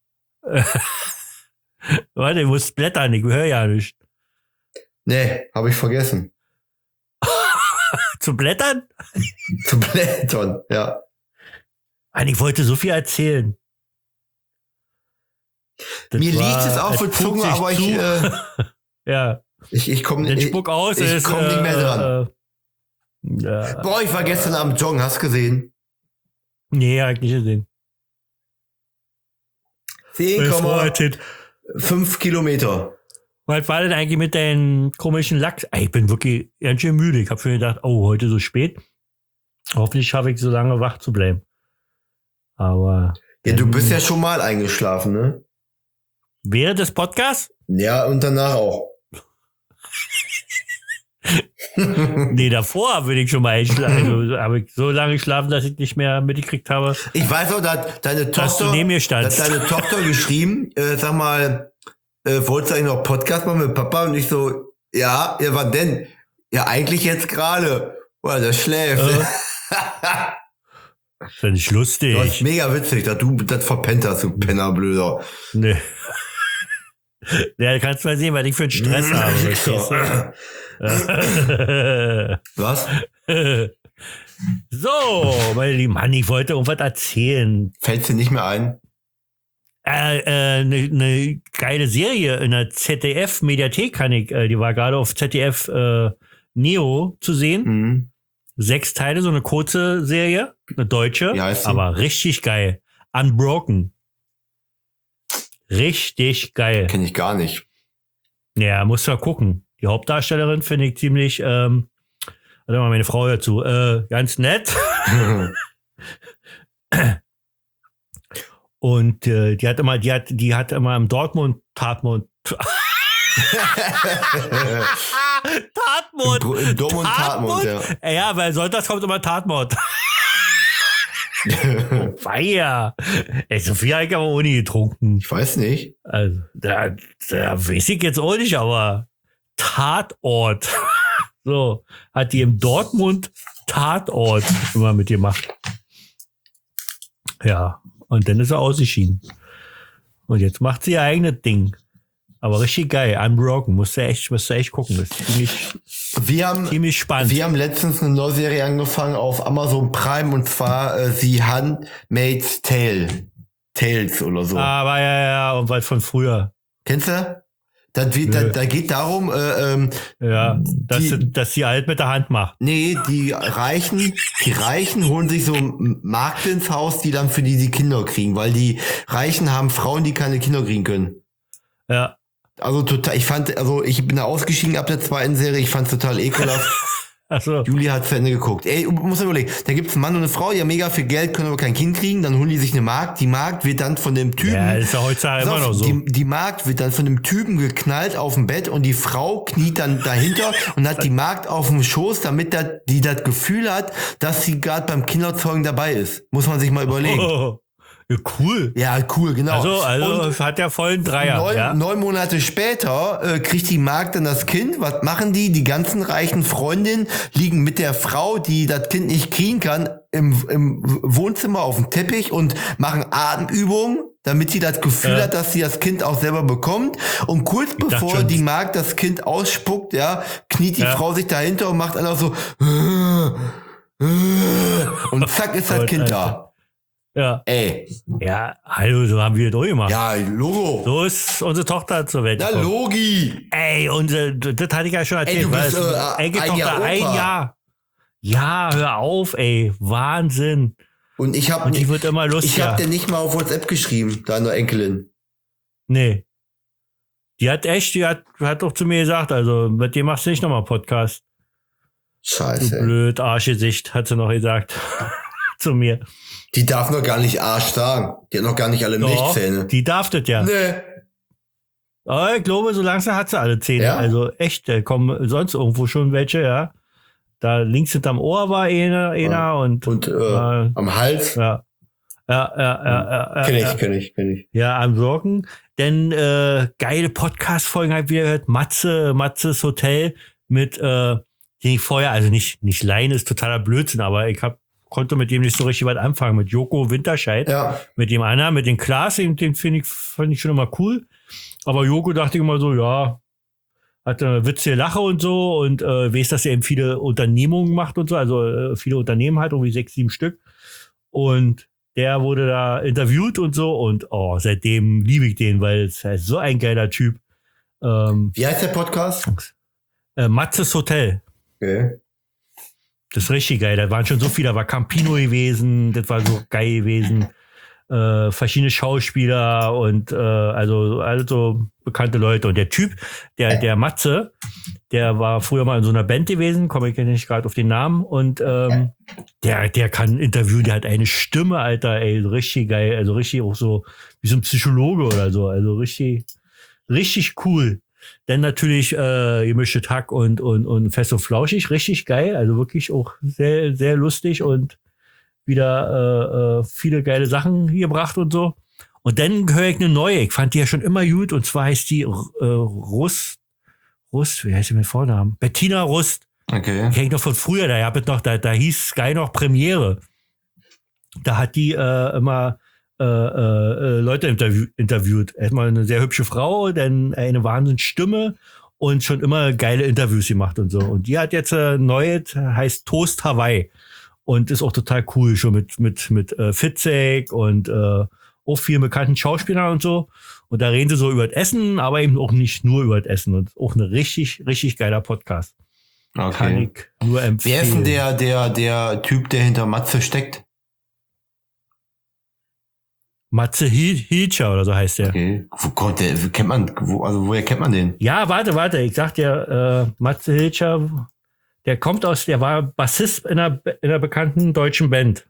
Speaker 2: Warte, ich muss blättern, ich höre ja nicht.
Speaker 3: Nee, habe ich vergessen.
Speaker 2: Zu blättern?
Speaker 3: Zu blättern, ja.
Speaker 2: Mann, ich wollte so viel erzählen. Das
Speaker 3: Mir
Speaker 2: war-
Speaker 3: liegt es auf der
Speaker 2: spuckt
Speaker 3: Zunge,
Speaker 2: sich
Speaker 3: aber ich,
Speaker 2: zu.
Speaker 3: äh,
Speaker 2: Ja,
Speaker 3: ich, ich komme
Speaker 2: den
Speaker 3: ich,
Speaker 2: Spuck aus
Speaker 3: ich
Speaker 2: ist.
Speaker 3: komm nicht mehr dran.
Speaker 2: Äh, äh,
Speaker 3: Boah, ich war gestern Abend joggen, hast gesehen?
Speaker 2: nee, hab ich nicht gesehen.
Speaker 3: zehn
Speaker 2: Meine Frau
Speaker 3: Komma
Speaker 2: erzählt,
Speaker 3: fünf Kilometer.
Speaker 2: was war denn eigentlich mit deinen komischen Lachs? Ey, ich bin wirklich ganz schön müde. Ich habe schon gedacht, oh, heute so spät. Hoffentlich schaffe ich so lange wach zu bleiben. Aber
Speaker 3: Ja, du
Speaker 2: ähm,
Speaker 3: bist ja schon mal eingeschlafen, ne?
Speaker 2: während des Podcasts?
Speaker 3: Ja, und danach auch.
Speaker 2: Nee, davor würde ich schon mal einschlafen. Also, habe ich so lange geschlafen, dass ich nicht mehr mitgekriegt habe.
Speaker 3: Ich weiß auch, da hat deine
Speaker 2: Dass du
Speaker 3: Tochter,
Speaker 2: neben mir
Speaker 3: da hat
Speaker 2: standst.
Speaker 3: deine Tochter geschrieben, äh, sag mal, äh, wolltest du eigentlich noch Podcast machen mit Papa? Und ich so, ja, ja, wann denn? Ja, eigentlich jetzt gerade. Boah, der schläft.
Speaker 2: Äh. Das ist ja nicht lustig.
Speaker 3: Das ist mega witzig, dass du das verpennt hast, du Pennerblöder.
Speaker 2: Nee. Ja, kannst mal sehen, was ich für einen Stress habe. verstehst du?
Speaker 3: Was?
Speaker 2: So, meine lieben Mann, ich wollte irgendwas erzählen.
Speaker 3: Fällt's dir nicht mehr ein?
Speaker 2: Eine äh, ne, ne geile Serie in der Z D F-Mediathek kann ich, äh, die war gerade auf Z D F äh, Neo zu sehen.
Speaker 3: Mhm.
Speaker 2: Sechs Teile, so eine kurze Serie, eine deutsche,
Speaker 3: Wie heißt sie?
Speaker 2: aber richtig geil. Unbroken. Richtig geil.
Speaker 3: Kenn ich gar nicht.
Speaker 2: Ja, musst du mal gucken. Die Hauptdarstellerin finde ich ziemlich, ähm, warte mal, meine Frau dazu, äh, ganz nett. Und äh, die hat immer, die hat, die hat immer im Dortmund Tatmund. Tatmund.
Speaker 3: Im, Im Dom und Tatmund, ja.
Speaker 2: Ja. ja, weil sonntags kommt immer Tatmord. Oh, Feier. Ey, Sophia habe ich aber ohne getrunken.
Speaker 3: Ich weiß nicht.
Speaker 2: Also, da, da weiß ich jetzt auch nicht, aber Tatort. So, hat die im Dortmund Tatort immer mitgemacht. Ja, und dann ist er ausgeschieden. Und jetzt macht sie ihr eigenes Ding. Aber richtig geil, Unbroken. Musst du echt, musst du echt gucken. Das ist ziemlich,
Speaker 3: Wir haben,
Speaker 2: ziemlich spannend.
Speaker 3: wir haben letztens eine neue Serie angefangen auf Amazon Prime und zwar äh, The Handmaid's Tale. Tales oder so.
Speaker 2: Aber ja, ja, und was von früher.
Speaker 3: Kennst du? Das wird, da,
Speaker 2: Nö.
Speaker 3: da geht darum, äh, ähm,
Speaker 2: Ja, dass,
Speaker 3: Die-
Speaker 2: sie, dass sie halt mit der Hand macht.
Speaker 3: nee, die Reichen, die Reichen holen sich so Magde ins Haus, die dann für die die Kinder kriegen, weil die Reichen haben Frauen, die keine Kinder kriegen können.
Speaker 2: Ja.
Speaker 3: Also total, ich fand, also ich bin da ausgeschieden ab der zweiten Serie, ich fand's total ekelhaft.
Speaker 2: Achso.
Speaker 3: Julia hat zu Ende geguckt. Ey, muss man überlegen, da gibt's einen Mann und eine Frau, die haben mega viel Geld, können aber kein Kind kriegen, dann holen die sich eine Magd, die Magd wird dann von dem Typen,
Speaker 2: Ja, ist ja heutzutage
Speaker 3: Pass
Speaker 2: immer
Speaker 3: auf,
Speaker 2: noch so.
Speaker 3: die, die Magd wird dann von dem Typen geknallt auf dem Bett und die Frau kniet dann dahinter und hat die Magd auf dem Schoß, damit dat, die das Gefühl hat, dass sie gerade beim Kinderzeugen dabei ist. Muss man sich mal überlegen.
Speaker 2: Oh, ja, cool.
Speaker 3: Ja, cool, genau.
Speaker 2: Also, also
Speaker 3: und
Speaker 2: hat ja vollen Dreier.
Speaker 3: neun,
Speaker 2: ja?
Speaker 3: neun Monate später äh, kriegt die Magd dann das Kind. Was machen die? Die ganzen reichen Freundinnen liegen mit der Frau, die das Kind nicht kriegen kann, im, im Wohnzimmer auf dem Teppich und machen Atemübungen, damit sie das Gefühl
Speaker 2: Ja.
Speaker 3: hat, dass sie das Kind auch selber bekommt. Und kurz
Speaker 2: dachte
Speaker 3: bevor
Speaker 2: schon-
Speaker 3: die Magd das Kind ausspuckt, ja, kniet die
Speaker 2: Ja.
Speaker 3: Frau sich dahinter und macht einfach so und zack ist das
Speaker 2: Gott,
Speaker 3: Kind da.
Speaker 2: Alter. Ja.
Speaker 3: Ey,
Speaker 2: Ja, hallo, so haben wir das auch gemacht.
Speaker 3: ja, Logo.
Speaker 2: So ist unsere Tochter zur Welt
Speaker 3: Na,
Speaker 2: gekommen.
Speaker 3: Logi.
Speaker 2: Ey, unsere, das hatte ich ja schon erzählt.
Speaker 3: Ey, du bist,
Speaker 2: weißt du,
Speaker 3: äh,
Speaker 2: Enkeltochter,
Speaker 3: ein Jahr
Speaker 2: ein
Speaker 3: Opa.
Speaker 2: Jahr. Ja, hör auf, ey. Wahnsinn.
Speaker 3: Und ich habe
Speaker 2: Und die wird immer
Speaker 3: ich
Speaker 2: lustiger.
Speaker 3: hab dir nicht mal auf WhatsApp geschrieben, deine Enkelin.
Speaker 2: Nee. Die hat echt, die hat, hat doch zu mir gesagt, also mit dem machst du nicht nochmal Podcast.
Speaker 3: Scheiße.
Speaker 2: Du blöd, Arschgesicht, hat sie noch gesagt. Zu mir.
Speaker 3: Die darf noch gar nicht Arsch sagen. Die hat noch gar nicht alle
Speaker 2: Doch,
Speaker 3: Milchzähne.
Speaker 2: die darf das ja.
Speaker 3: Nee.
Speaker 2: Aber ich glaube, so langsam hat sie alle Zähne.
Speaker 3: Ja?
Speaker 2: Also echt, da kommen sonst irgendwo schon welche, ja. Da links hinterm Ohr war einer, einer
Speaker 3: Ja.
Speaker 2: und,
Speaker 3: Und äh,
Speaker 2: äh,
Speaker 3: am Hals.
Speaker 2: ja. Ja, ja, ja, ja, ja,
Speaker 3: Kenn ich,
Speaker 2: ja.
Speaker 3: kenn ich, kenn ich.
Speaker 2: Ja, am Socken. Denn äh, geile Podcast-Folgen habe ich wieder gehört. Matze, Matzes Hotel mit, äh, den ich vorher, also nicht, nicht Laien ist totaler Blödsinn, aber ich hab, konnte mit dem nicht so richtig was anfangen. Mit Joko Winterscheid.
Speaker 3: Ja.
Speaker 2: Mit dem anderen, mit dem Klaas, den, den finde ich, fand ich schon immer cool. Aber Joko dachte ich immer so, ja, hat eine witzige Lache und so und äh, weiß, dass er eben viele Unternehmungen macht und so, also äh, viele Unternehmen hat, irgendwie sechs, sieben Stück. Und der wurde da interviewt und so und oh, seitdem liebe ich den, weil es ist so ein geiler Typ. Ähm,
Speaker 3: Wie heißt der Podcast?
Speaker 2: äh, Matzes Hotel.
Speaker 3: Okay.
Speaker 2: Das ist richtig geil. Da waren schon so viele. Da war Campino gewesen, das war so geil gewesen. Äh, verschiedene Schauspieler und äh, also alle so bekannte Leute. Und der Typ, der, der Matze, der war früher mal in so einer Band gewesen, komme ich nicht gerade auf den Namen. Und ähm, der, der kann interviewen, der hat eine Stimme, Alter, ey, so richtig geil. Also richtig auch so wie so ein Psychologe oder so. Also richtig, richtig cool. Dann natürlich äh, gemischtes Hack und, und, und fest und flauschig, richtig geil. Also wirklich auch sehr, sehr lustig und wieder äh, äh, viele geile Sachen hier gebracht und so. Und dann höre ich eine neue. Ich fand die ja schon immer gut. Und zwar heißt die äh, Rust. Rust, wie heißt die mit Vornamen? Bettina Rust.
Speaker 3: Okay.
Speaker 2: Kenn ich noch von früher. Da, hab ich noch, da, da hieß Sky noch Premiere. Da hat die äh, immer äh, äh, Leute interview, interviewt. Erstmal eine sehr hübsche Frau, dann eine Wahnsinnsstimme und schon immer geile Interviews gemacht und so. Und die hat jetzt äh, neu, heißt Toast Hawaii. Und ist auch total cool, schon mit, mit, mit äh, Fitzek und äh, auch vielen bekannten Schauspielern und so. Und da reden sie so über das Essen, aber eben auch nicht nur über das Essen. Und auch ein richtig, richtig geiler Podcast. Kann
Speaker 3: Okay.
Speaker 2: ich nur empfehlen.
Speaker 3: Wer ist denn der, der, der Typ, der hinter Matze steckt?
Speaker 2: Matze Hilscher oder so heißt der.
Speaker 3: Okay. Wo kommt der, wo kennt man, wo, also woher kennt man den?
Speaker 2: Ja, warte, warte. Ich sag dir, äh, Matze Hilscher, der kommt aus, der war Bassist in einer, in einer bekannten deutschen Band.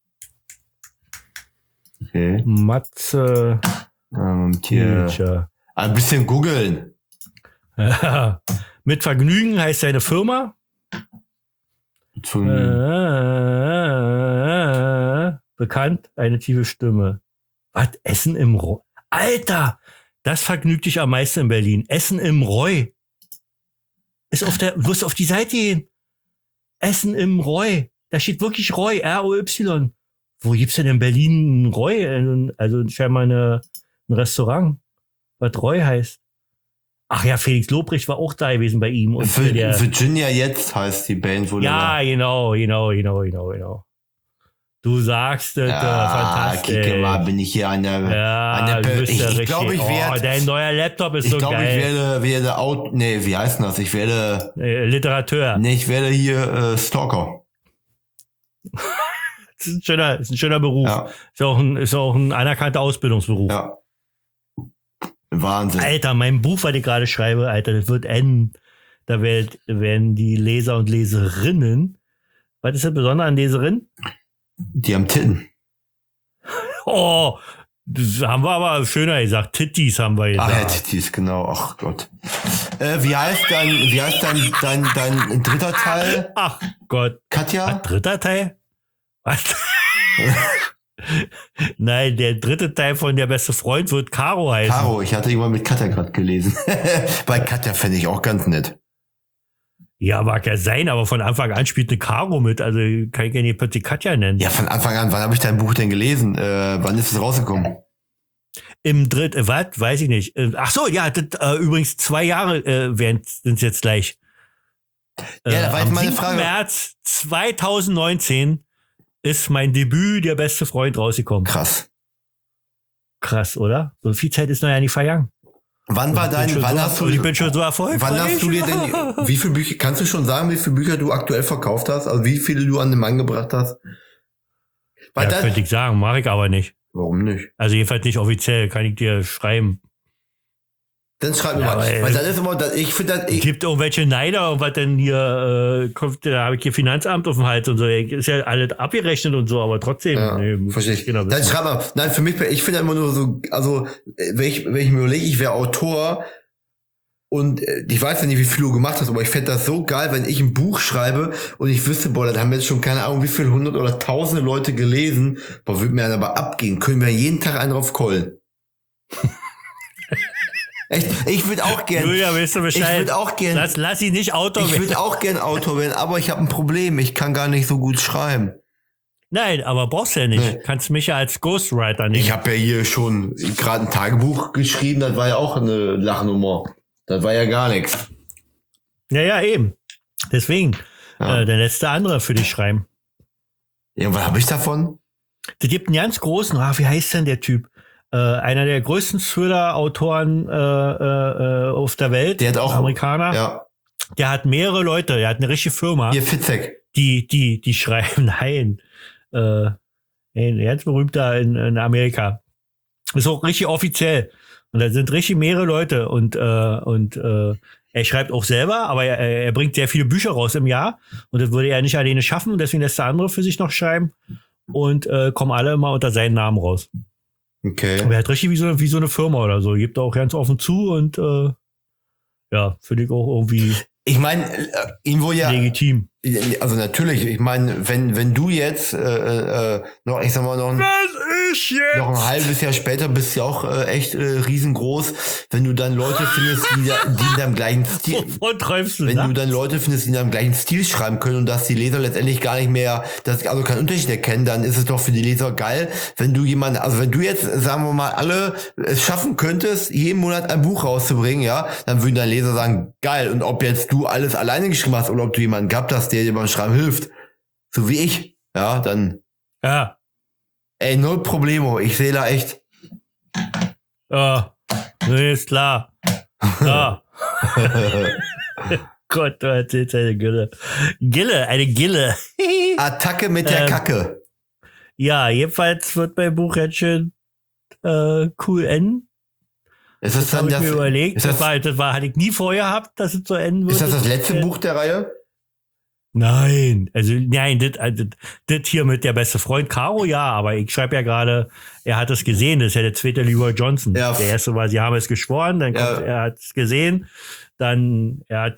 Speaker 3: Okay.
Speaker 2: Matze
Speaker 3: Ähm, hier.
Speaker 2: Hilscher.
Speaker 3: Ein bisschen googeln.
Speaker 2: Ja. Mit Vergnügen heißt seine Firma.
Speaker 3: Zum,
Speaker 2: Äh, bekannt, eine tiefe Stimme. Was? Essen im Roy? Alter! Das vergnügt dich am meisten in Berlin. Essen im Roy. Ist auf der, du musst auf die Seite gehen. Essen im Roy. Da steht wirklich Roy, R O Y. Wo gibt's denn in Berlin ein Roy? Also scheinbar eine, ein Restaurant, was Roy heißt. Ach ja, Felix Lobrecht war auch da gewesen bei ihm. Und
Speaker 3: Vir-
Speaker 2: der,
Speaker 3: Virginia jetzt heißt die Band, wo
Speaker 2: ja,
Speaker 3: der
Speaker 2: genau, genau, genau, genau, genau. Du sagst es,
Speaker 3: war.
Speaker 2: äh,
Speaker 3: Ja,
Speaker 2: fantastisch.
Speaker 3: kicke mal, bin ich hier an der,
Speaker 2: Ja,
Speaker 3: an der
Speaker 2: du
Speaker 3: Be-
Speaker 2: bist
Speaker 3: ich,
Speaker 2: ja
Speaker 3: ich
Speaker 2: richtig.
Speaker 3: glaube, ich
Speaker 2: oh,
Speaker 3: werde,
Speaker 2: dein neuer Laptop ist
Speaker 3: ich
Speaker 2: so
Speaker 3: glaube, ich
Speaker 2: geil.
Speaker 3: werde, werde out, nee, wie heißt denn das? Ich werde,
Speaker 2: äh, Literateur.
Speaker 3: nee, ich werde hier, äh, Stalker.
Speaker 2: Das ist ein schöner, ist ein schöner Beruf.
Speaker 3: Ja,
Speaker 2: Ist auch ein, ist auch ein anerkannter Ausbildungsberuf.
Speaker 3: ja. Wahnsinn.
Speaker 2: Alter, mein Buch, was ich gerade schreibe, Alter, das wird enden. Da werd, werden die Leser und Leserinnen, was ist das Besondere an Leserinnen?
Speaker 3: Die haben Titten.
Speaker 2: Oh, das haben wir aber schöner gesagt. Tittis haben wir
Speaker 3: Ach ja,
Speaker 2: gesagt.
Speaker 3: Tittis, genau. Ach Gott. Äh, wie heißt dein, wie heißt dein, dein, dein dritter Teil?
Speaker 2: Ach Gott.
Speaker 3: Katja?
Speaker 2: Was, dritter Teil? Was? Nein, der dritte Teil von Der beste Freund wird Caro heißen.
Speaker 3: Caro, ich hatte irgendwann mit Katja gerade gelesen. Bei Katja fände ich auch ganz nett.
Speaker 2: Ja, mag ja sein, aber von Anfang an spielt eine Caro mit. Also kann ich ja nicht plötzlich Katja nennen.
Speaker 3: Ja, von Anfang an. Wann habe ich dein Buch denn gelesen? Äh, wann ist es rausgekommen?
Speaker 2: Im dritten, äh, was? Weiß ich nicht. Äh, ach so, ja, das, äh, übrigens zwei Jahre äh, sind es jetzt gleich. Äh,
Speaker 3: Ja, da war jetzt
Speaker 2: am
Speaker 3: meine
Speaker 2: siebten
Speaker 3: Frage.
Speaker 2: März zweitausendneunzehn ist mein Debüt Der beste Freund rausgekommen.
Speaker 3: Krass.
Speaker 2: Krass, oder? So viel Zeit ist noch ja nicht vergangen.
Speaker 3: Wann war
Speaker 2: Ich bin
Speaker 3: dein,
Speaker 2: schon
Speaker 3: wann
Speaker 2: so,
Speaker 3: hast du,
Speaker 2: ich bin schon so erfolgreich.
Speaker 3: wann hast du dir denn, wie viele Bücher, kannst du schon sagen, wie viele Bücher du aktuell verkauft hast? Also wie viele du an den Mann gebracht hast? Weil
Speaker 2: Ja,
Speaker 3: das,
Speaker 2: könnte ich sagen, mache ich aber nicht.
Speaker 3: warum nicht?
Speaker 2: Also jedenfalls nicht offiziell, kann ich dir schreiben.
Speaker 3: Dann schreib mir
Speaker 2: Ja,
Speaker 3: mal.
Speaker 2: aber,
Speaker 3: Weil das ist immer, das, ich finde das, ich,
Speaker 2: Gibt irgendwelche Neider und was denn hier äh, kommt, da habe ich hier Finanzamt auf dem Hals und so. Ist ja alles abgerechnet und so, aber trotzdem.
Speaker 3: ja,
Speaker 2: nee,
Speaker 3: verstehe ich.
Speaker 2: Genau,
Speaker 3: Dann schreib mal, nein, für mich, ich finde immer nur so, also, wenn ich, wenn ich mir überlege, ich wäre Autor und äh, ich weiß ja nicht, wie viel du gemacht hast, aber ich fände das so geil, wenn ich ein Buch schreibe und ich wüsste, boah, das haben jetzt schon keine Ahnung, wie viele hundert oder tausende Leute gelesen, boah, würde mir dann aber abgehen, können wir jeden Tag einen drauf kollen. Echt? Ich würde auch gern.
Speaker 2: Julia, weißt du Bescheid?
Speaker 3: Ich würde auch gern.
Speaker 2: Lass, lass ihn nicht Autor
Speaker 3: Ich
Speaker 2: werden.
Speaker 3: würde auch gern Autor werden, aber ich habe ein Problem. Ich kann gar nicht so gut schreiben.
Speaker 2: Nein, aber brauchst du ja nicht.
Speaker 3: Nee.
Speaker 2: Kannst mich ja als Ghostwriter nehmen.
Speaker 3: Ich habe ja hier schon gerade ein Tagebuch geschrieben, das war ja auch eine Lachnummer. Das war ja gar nichts.
Speaker 2: Ja, ja, eben. Deswegen.
Speaker 3: Ja.
Speaker 2: Äh, der letzte andere für dich schreiben.
Speaker 3: Ja, was habe ich davon?
Speaker 2: Es gibt einen ganz großen, ah, wie heißt denn der Typ? Äh, einer der größten Thriller-Autoren äh, äh, auf der Welt.
Speaker 3: Der hat auch
Speaker 2: Amerikaner.
Speaker 3: Ja.
Speaker 2: Der hat mehrere Leute. Der hat eine richtige Firma.
Speaker 3: Hier Fitzek.
Speaker 2: die, die, die schreiben, nein, äh, ein ganz berühmter in, in Amerika. Ist auch richtig offiziell. Und da sind richtig mehrere Leute und, äh, und äh, er schreibt auch selber, aber er, er bringt sehr viele Bücher raus im Jahr und das würde er nicht alleine schaffen und deswegen lässt der andere für sich noch schreiben und äh, kommen alle immer unter seinen Namen raus.
Speaker 3: Okay.
Speaker 2: Aber er hat richtig wie so, wie so eine Firma oder so, gibt auch ganz offen zu und äh, ja, finde ich auch irgendwie
Speaker 3: Ich meine, irgendwo ja,
Speaker 2: legitim.
Speaker 3: also natürlich, ich meine, wenn wenn du jetzt äh, äh, noch, ich sag mal, noch ein,
Speaker 2: ist jetzt?
Speaker 3: noch ein halbes Jahr später bist du ja auch äh, echt äh, riesengroß, wenn du dann Leute findest, die, da, die in deinem gleichen Stil,
Speaker 2: Wovon träumst du
Speaker 3: wenn
Speaker 2: da?
Speaker 3: du dann Leute findest, die in deinem gleichen Stil schreiben können und dass die Leser letztendlich gar nicht mehr, dass also keinen Unterschied erkennen, dann ist es doch für die Leser geil, wenn du jemanden, also wenn du jetzt, sagen wir mal, alle es schaffen könntest, jeden Monat ein Buch rauszubringen, ja, dann würden deine Leser sagen, geil, und ob jetzt du alles alleine geschrieben hast oder ob du jemanden gehabt hast, der dir beim Schreiben hilft, so wie ich, ja, dann,
Speaker 2: Ja.
Speaker 3: ey, null Problemo, ich sehe da echt.
Speaker 2: Ja, nee, ist klar. Ja. Gott, du erzählst eine Gille. Gille, eine Gille.
Speaker 3: Attacke mit der
Speaker 2: Ähm,
Speaker 3: Kacke.
Speaker 2: Ja, jedenfalls wird mein Buch jetzt schön äh, cool enden.
Speaker 3: Ist das
Speaker 2: Das habe
Speaker 3: dann
Speaker 2: ich
Speaker 3: das,
Speaker 2: mir überlegt.
Speaker 3: ist
Speaker 2: Das,
Speaker 3: das,
Speaker 2: war, das war, hatte ich nie vorher gehabt, dass es so enden würde.
Speaker 3: ist das das letzte Buch der Reihe?
Speaker 2: Nein, also nein, das, also, das hier mit der beste Freund Caro, ja, aber ich schreibe ja gerade, er hat es gesehen, das ist ja der zweite Leroy Johnson.
Speaker 3: Ja.
Speaker 2: Der erste war, sie haben es geschworen, dann kommt,
Speaker 3: Ja.
Speaker 2: er hat es gesehen, dann, er hat,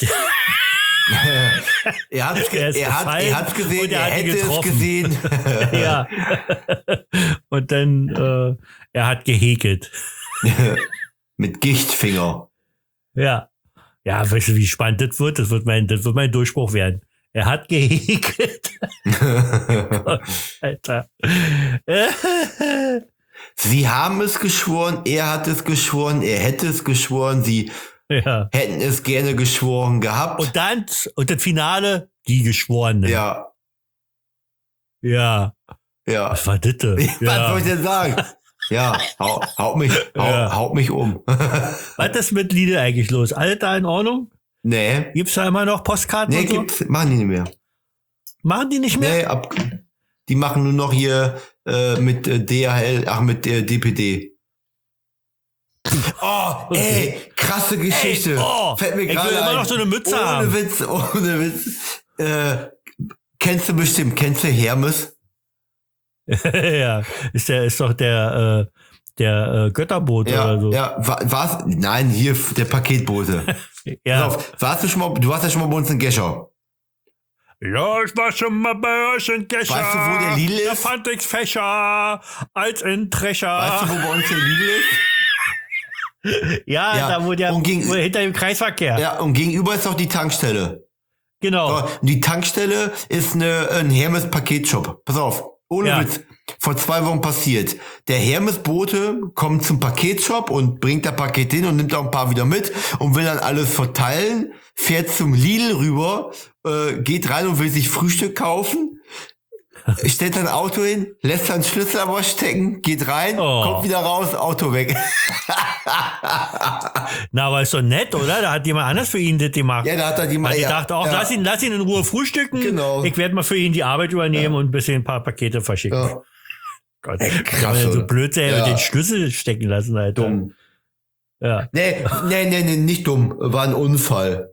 Speaker 3: Er hat's, ge
Speaker 2: Er ist
Speaker 3: er hat,
Speaker 2: gefallen
Speaker 3: er hat's gesehen,
Speaker 2: und er
Speaker 3: er
Speaker 2: hat ihn
Speaker 3: hätte es
Speaker 2: getroffen.
Speaker 3: gesehen.
Speaker 2: ja, und dann, äh, er hat gehäkelt.
Speaker 3: Mit Gichtfinger.
Speaker 2: Ja, ja, weißt du, wie spannend das wird? Das wird mein, das wird mein Durchbruch werden. Er hat gehäkelt. Gott, Alter.
Speaker 3: Sie haben es geschworen, er hat es geschworen, er hätte es geschworen, sie
Speaker 2: ja.
Speaker 3: hätten es gerne geschworen gehabt.
Speaker 2: Und dann, und das Finale, die Geschworenen.
Speaker 3: ja,
Speaker 2: Ja.
Speaker 3: ja.
Speaker 2: Was war das denn?
Speaker 3: Was
Speaker 2: Ja.
Speaker 3: soll ich denn sagen? Ja, hau, haut mich, hau,
Speaker 2: Ja.
Speaker 3: haut mich um.
Speaker 2: Was ist mit Lidl eigentlich los? Alles da in Ordnung?
Speaker 3: nee,
Speaker 2: Gibt's da immer noch Postkarten
Speaker 3: nee,
Speaker 2: und so?
Speaker 3: gibt's, machen die nicht mehr.
Speaker 2: Machen die nicht mehr?
Speaker 3: Nee, ab, die machen nur noch hier äh, mit äh, D H L, ach, mit äh, D P D. Oh, ey, krasse Geschichte.
Speaker 2: Ey, oh,
Speaker 3: Fällt mir
Speaker 2: ich will
Speaker 3: gerade
Speaker 2: immer
Speaker 3: ein.
Speaker 2: noch so eine Mütze
Speaker 3: ohne
Speaker 2: haben.
Speaker 3: Witz, ohne Witz. Äh, kennst du bestimmt, kennst du Hermes?
Speaker 2: ja. Ist der, ist doch der, äh, der äh, Götterbote
Speaker 3: Ja,
Speaker 2: oder so.
Speaker 3: ja, war, war's, nein, hier f- der Paketbote.
Speaker 2: Ja.
Speaker 3: Pass auf, warst du schon mal, du warst ja schon mal bei uns in Gescher.
Speaker 2: Ja, ich war schon mal bei euch in Gescher.
Speaker 3: Weißt du, wo der Lidl
Speaker 2: Da
Speaker 3: ist?
Speaker 2: fand ich's Fächer als in Drescher.
Speaker 3: Weißt du, wo bei uns der Lidl ist?
Speaker 2: ja,
Speaker 3: Ja,
Speaker 2: da wo der,
Speaker 3: und gegen-
Speaker 2: wo, hinter dem Kreisverkehr.
Speaker 3: Ja, und gegenüber ist auch die Tankstelle.
Speaker 2: Genau.
Speaker 3: So, und die Tankstelle ist eine, ein Hermes-Paketshop. Pass auf, ohne
Speaker 2: Ja.
Speaker 3: Witz. Vor zwei Wochen passiert. Der Hermes-Bote kommt zum Paketshop und bringt das Paket hin und nimmt auch ein paar wieder mit und will dann alles verteilen, fährt zum Lidl rüber, äh, geht rein und will sich Frühstück kaufen, stellt sein Auto hin, lässt seinen Schlüssel aber stecken, geht rein,
Speaker 2: Oh.
Speaker 3: kommt wieder raus, Auto weg.
Speaker 2: Na, aber ist doch nett, oder? Da hat jemand anders für ihn das gemacht.
Speaker 3: Ja, da hat er die
Speaker 2: Weil
Speaker 3: mal.
Speaker 2: ich
Speaker 3: ja,
Speaker 2: dachte auch,
Speaker 3: ja,
Speaker 2: lass ihn, lass ihn in Ruhe frühstücken.
Speaker 3: Genau.
Speaker 2: Ich werde mal für ihn die Arbeit übernehmen und ein bisschen ein paar Pakete verschicken.
Speaker 3: ja,
Speaker 2: Oh Gott,
Speaker 3: Ey,
Speaker 2: kann
Speaker 3: krass,
Speaker 2: man denn so
Speaker 3: oder?
Speaker 2: blöd sein
Speaker 3: Ja.
Speaker 2: mit den Schlüssel stecken lassen, Alter.
Speaker 3: dumm.
Speaker 2: Ja.
Speaker 3: Nee, nee, nee, nee, nicht dumm. War ein Unfall.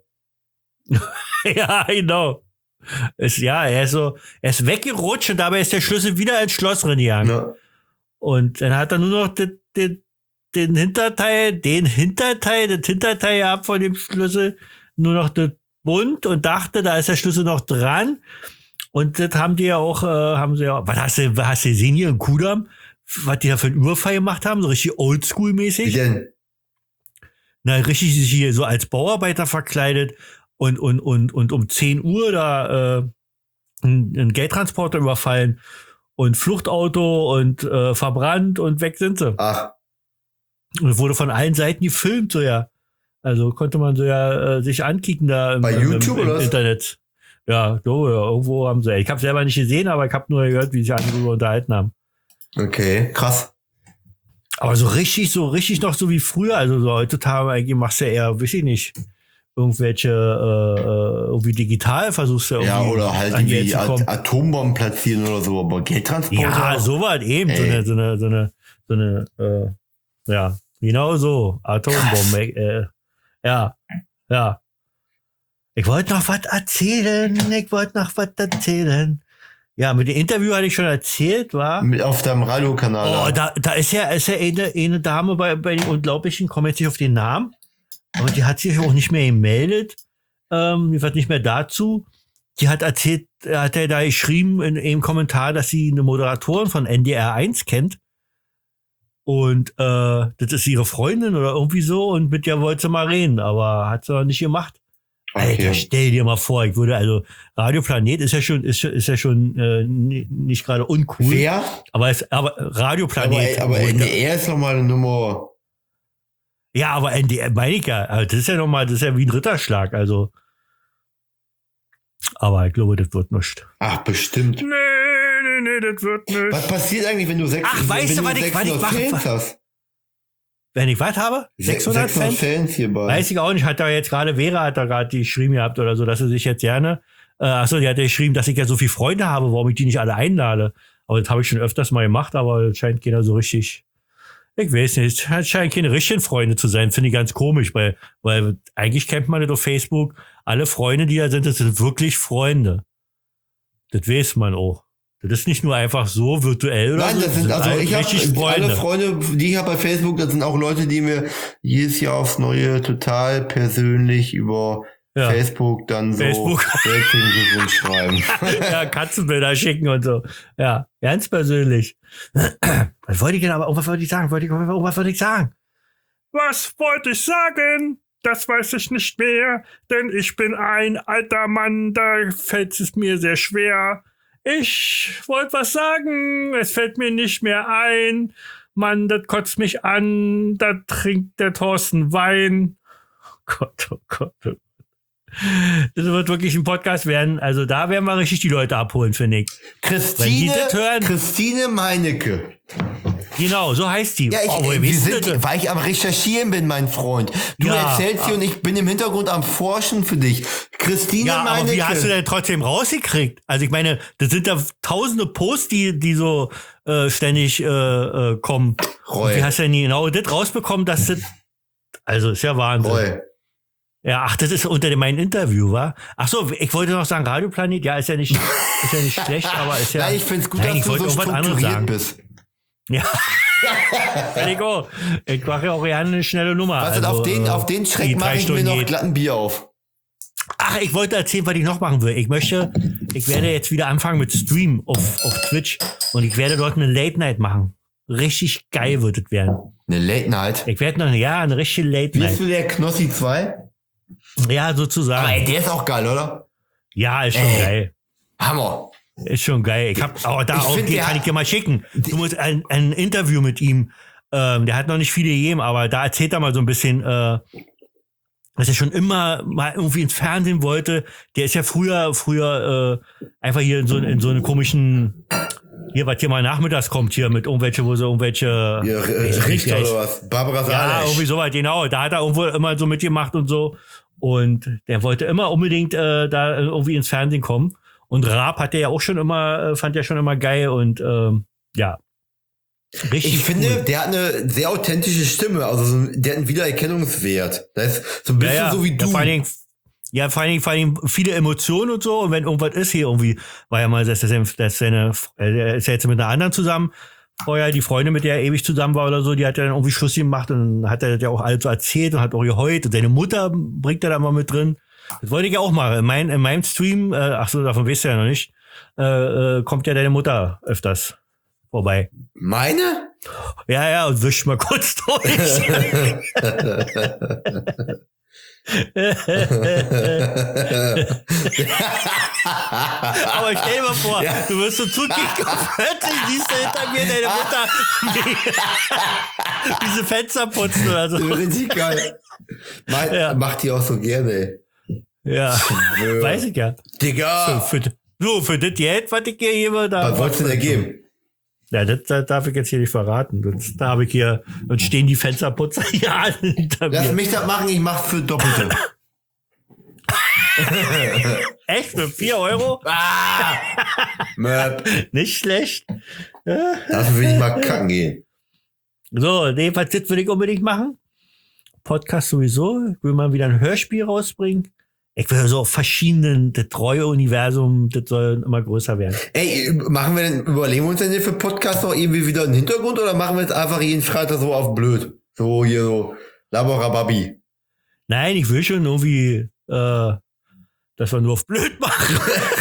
Speaker 2: Ja, genau. Ist, ja, er ist so, er ist weggerutscht und dabei ist der Schlüssel wieder ins Schloss reingegangen.
Speaker 3: Ja.
Speaker 2: Und dann hat er nur noch den, den, den Hinterteil, den Hinterteil, das Hinterteil gehabt von dem Schlüssel, nur noch das Bund und dachte, da ist der Schlüssel noch dran. Und das haben die ja auch, äh, haben sie ja, was hast du, was hast du gesehen hier in Kudamm? Was die da für einen Überfall gemacht haben, so richtig oldschool-mäßig.
Speaker 3: Wie denn?
Speaker 2: Na, richtig sich hier so als Bauarbeiter verkleidet und, und, und, und um zehn Uhr da äh, einen Geldtransporter überfallen und Fluchtauto und äh, verbrannt und weg sind sie.
Speaker 3: Ach.
Speaker 2: Und wurde von allen Seiten gefilmt, so ja. Also konnte man so ja äh, sich ankicken da im,
Speaker 3: Bei
Speaker 2: im,
Speaker 3: YouTube
Speaker 2: im, im
Speaker 3: oder was?
Speaker 2: Internet. Ja, so, ja, irgendwo haben sie. Ich habe selber nicht gesehen, aber ich habe nur gehört, wie sich alle darüber unterhalten haben.
Speaker 3: Okay, krass.
Speaker 2: Aber so richtig, so richtig noch so wie früher. Also so heutzutage eigentlich machst du ja eher, weiß ich nicht, irgendwelche äh, irgendwie digital versuchst du irgendwie.
Speaker 3: Ja, oder halt
Speaker 2: an die
Speaker 3: irgendwie
Speaker 2: zu kommen.
Speaker 3: At Atombomben platzieren oder so, aber Geldtransporter.
Speaker 2: Ja, so was eben. So
Speaker 3: Ey.
Speaker 2: eine, so eine, so eine, so eine, äh, ja, genau so. Atombombe. Äh, ja, ja. Ich wollte noch was erzählen. Ich wollte noch was erzählen. Ja, mit dem Interview hatte ich schon erzählt, war.
Speaker 3: Mit auf deinem Radiokanal.
Speaker 2: Oh, da, da ist ja, ist ja eine, eine Dame bei, bei den Unglaublichen, komme jetzt nicht auf den Namen, aber die hat sich auch nicht mehr gemeldet, ähm, die wird nicht mehr dazu. Die hat erzählt, hat er da geschrieben in einem Kommentar, dass sie eine Moderatorin von N D R eins kennt. Und äh, das ist ihre Freundin oder irgendwie so und mit der wollte sie mal reden, aber hat sie noch nicht gemacht.
Speaker 3: Okay.
Speaker 2: Alter, stell dir mal vor, ich würde, also Radio Planet ist ja schon, ist, ist ja schon äh, nicht gerade uncool.
Speaker 3: Wer?
Speaker 2: Aber, es, aber Radio Planet.
Speaker 3: Aber, aber N D R ist nochmal eine Nummer.
Speaker 2: Ja, aber N D R, meine ich ja, also das ist ja nochmal, das ist ja wie ein Ritterschlag, also. Aber ich glaube, das wird nicht.
Speaker 3: Ach, bestimmt.
Speaker 2: Nee, nee, nee, das wird nicht.
Speaker 3: Was passiert eigentlich, wenn du sechs,
Speaker 2: Ach,
Speaker 3: wenn
Speaker 2: weißt du,
Speaker 3: du
Speaker 2: was ich- was ich
Speaker 3: sechshundert
Speaker 2: mache?
Speaker 3: Fans hast?
Speaker 2: Wenn ich was habe? sechshundert Fans?
Speaker 3: Fans hierbei.
Speaker 2: Weiß ich auch nicht, hat da jetzt gerade, Vera hat da gerade die geschrieben gehabt oder so, dass sie sich jetzt gerne, äh, achso, die hat ja geschrieben, dass ich ja so viele Freunde habe, warum ich die nicht alle einlade. Aber das habe ich schon öfters mal gemacht, aber das scheint keiner so richtig, ich weiß nicht, es scheint keine richtigen Freunde zu sein, finde ich ganz komisch, weil, weil eigentlich kennt man das auf Facebook, alle Freunde, die da sind, das sind wirklich Freunde. Das weiß man auch. Das ist nicht nur einfach so virtuell oder
Speaker 3: Nein,
Speaker 2: so.
Speaker 3: das sind, also
Speaker 2: halt
Speaker 3: ich
Speaker 2: richtig
Speaker 3: habe
Speaker 2: Freunde.
Speaker 3: alle Freunde, die ich habe bei Facebook, das sind auch Leute, die mir jedes Jahr aufs Neue total persönlich über
Speaker 2: Ja.
Speaker 3: Facebook dann so
Speaker 2: Facebook.
Speaker 3: herzlichen Glückwunsch schreiben.
Speaker 2: Ja, Katzenbilder schicken und so. Ja, ganz persönlich. Was wollte ich denn aber, oh, was wollte ich sagen? Wollte ich, oh, was wollte ich sagen? Was wollte ich sagen? Das weiß ich nicht mehr, denn ich bin ein alter Mann, da fällt es mir sehr schwer. Ich wollte was sagen, es fällt mir nicht mehr ein. Mann, das kotzt mich an, da trinkt der Thorsten Wein. Gott, oh Gott, oh Gott. Das wird wirklich ein Podcast werden. Also da werden wir richtig die Leute abholen, finde ich.
Speaker 3: Christine,
Speaker 2: Wenn die das hören-
Speaker 3: Christine Meinecke.
Speaker 2: Genau, so heißt die.
Speaker 3: Ja, ich,
Speaker 2: oh, woher
Speaker 3: wir
Speaker 2: wisst ihr
Speaker 3: sind,
Speaker 2: das?
Speaker 3: weil ich am Recherchieren bin, mein Freund. Du
Speaker 2: Ja.
Speaker 3: erzählst hier und ich bin im Hintergrund am Forschen für dich. Christine
Speaker 2: Ja, aber
Speaker 3: Meinecke.
Speaker 2: wie hast du denn trotzdem rausgekriegt? Also ich meine, das sind ja tausende Posts, die, die so äh, ständig äh, äh, kommen.
Speaker 3: Roy.
Speaker 2: Und wie hast du denn genau das rausbekommen, dass das... Also ist ja Wahnsinn.
Speaker 3: Roy.
Speaker 2: Ja, ach, das ist unter dem mein Interview, war. Ach so, ich wollte noch sagen, Radioplanet, ja, ist ja nicht, ist ja nicht schlecht, aber ist ja...
Speaker 3: Nein, ich find's gut,
Speaker 2: Nein,
Speaker 3: dass
Speaker 2: ich
Speaker 3: du
Speaker 2: wollte
Speaker 3: so
Speaker 2: irgendwas anderes
Speaker 3: strukturiert
Speaker 2: sagen.
Speaker 3: bist.
Speaker 2: Ja. ich auch. Ich mache ja auch gerne eine schnelle Nummer.
Speaker 3: Was denn,
Speaker 2: also,
Speaker 3: auf den,
Speaker 2: äh,
Speaker 3: auf den
Speaker 2: die
Speaker 3: Schreck
Speaker 2: drei
Speaker 3: mache ich mir
Speaker 2: Stunden
Speaker 3: noch
Speaker 2: geht.
Speaker 3: glatt ein Bier auf.
Speaker 2: Ach, ich wollte erzählen, was ich noch machen will. Ich möchte, ich werde jetzt wieder anfangen mit Stream auf, auf Twitch und ich werde dort eine Late Night machen. Richtig geil wird es werden.
Speaker 3: Eine Late Night.
Speaker 2: Ich werde noch, ja, eine richtige Late
Speaker 3: Bist
Speaker 2: Night.
Speaker 3: du der Knossi zwei?
Speaker 2: Ja,
Speaker 3: Aber ey,
Speaker 2: sozusagen.
Speaker 3: der ist auch geil, oder?
Speaker 2: Ja, ist schon
Speaker 3: Ey.
Speaker 2: geil.
Speaker 3: Hammer.
Speaker 2: Ist schon geil. Ich hab, aber da
Speaker 3: Ich
Speaker 2: auch,
Speaker 3: find,
Speaker 2: die
Speaker 3: der
Speaker 2: kann
Speaker 3: hat-
Speaker 2: ich dir mal schicken. Du musst ein, ein Interview mit ihm. Ähm, der hat noch nicht viele gegeben, aber da erzählt er mal so ein bisschen, äh, dass er schon immer mal irgendwie ins Fernsehen wollte. Der ist ja früher, früher äh, einfach hier in so, in so einen komischen, hier, was hier mal nachmittags kommt, hier mit irgendwelche, wo so irgendwelche,
Speaker 3: Ja,
Speaker 2: ich weiß nicht,
Speaker 3: Richter
Speaker 2: wie heißt-
Speaker 3: oder was? Barbara
Speaker 2: ja,
Speaker 3: Salisch.
Speaker 2: irgendwie sowas, genau. Da hat er irgendwo immer so mitgemacht und so. Und der wollte immer unbedingt äh, da irgendwie ins Fernsehen kommen. Und Raab hat der ja auch schon immer, äh, fand er schon immer geil. Und ähm, ja, Richtig
Speaker 3: Ich finde,
Speaker 2: cool.
Speaker 3: der hat eine sehr authentische Stimme, also so, ein- der hat einen Wiedererkennungswert. Das ist so ein bisschen
Speaker 2: ja, ja.
Speaker 3: so wie
Speaker 2: Ja,
Speaker 3: du.
Speaker 2: vor allen Dingen, ja, vor allen Dingen, vor allen Dingen viele Emotionen und so. Und wenn irgendwas ist hier irgendwie, war ja mal, dass, dass, dass seine, er ist ja jetzt mit einer anderen zusammen. Vorher die Freundin, mit der er ewig zusammen war oder so, die hat ja dann irgendwie Schluss gemacht und dann hat er das ja auch alles so erzählt und hat auch geheult. Und seine Mutter bringt er da mal mit drin. Das wollte ich ja auch mal. In, mein, in meinem Stream, äh, ach so, davon weißt du ja noch nicht, äh, äh, kommt ja deine Mutter öfters vorbei.
Speaker 3: Meine?
Speaker 2: Ja, ja, und wisch mal kurz durch. Aber stell dir mal vor,
Speaker 3: Ja.
Speaker 2: du wirst so zukicken und plötzlich siehst du hinter mir deine Mutter diese Fenster putzen oder so.
Speaker 3: Richtig geil. Mein,
Speaker 2: Ja.
Speaker 3: Macht die auch so gerne.
Speaker 2: Ja,
Speaker 3: Schwör.
Speaker 2: weiß ich ja.
Speaker 3: Digga,
Speaker 2: Für, so, für das Geld, was ich hier gebe, da.
Speaker 3: was wolltest du denn geben?
Speaker 2: Ja, das, das darf ich jetzt hier nicht verraten. Das, da habe ich hier, und stehen die Fensterputzer hier alle hinter
Speaker 3: Lass
Speaker 2: mir.
Speaker 3: mich das machen, ich mach's für Doppelte.
Speaker 2: Echt? Für vier Euro?
Speaker 3: ah! Möp.
Speaker 2: Nicht schlecht.
Speaker 3: Dafür will ich mal kacken gehen.
Speaker 2: So, nee, was das will ich unbedingt machen. Podcast sowieso. Ich will mal wieder ein Hörspiel rausbringen. Ich will so auf verschiedenen, das treue Universum, das soll immer größer werden.
Speaker 3: Ey, machen wir denn, überlegen wir uns denn hier für Podcast noch irgendwie wieder einen Hintergrund oder machen wir jetzt einfach jeden Freitag so auf blöd? So hier so, Labораbabi.
Speaker 2: Nein, ich will schon irgendwie, äh, dass wir nur auf blöd machen.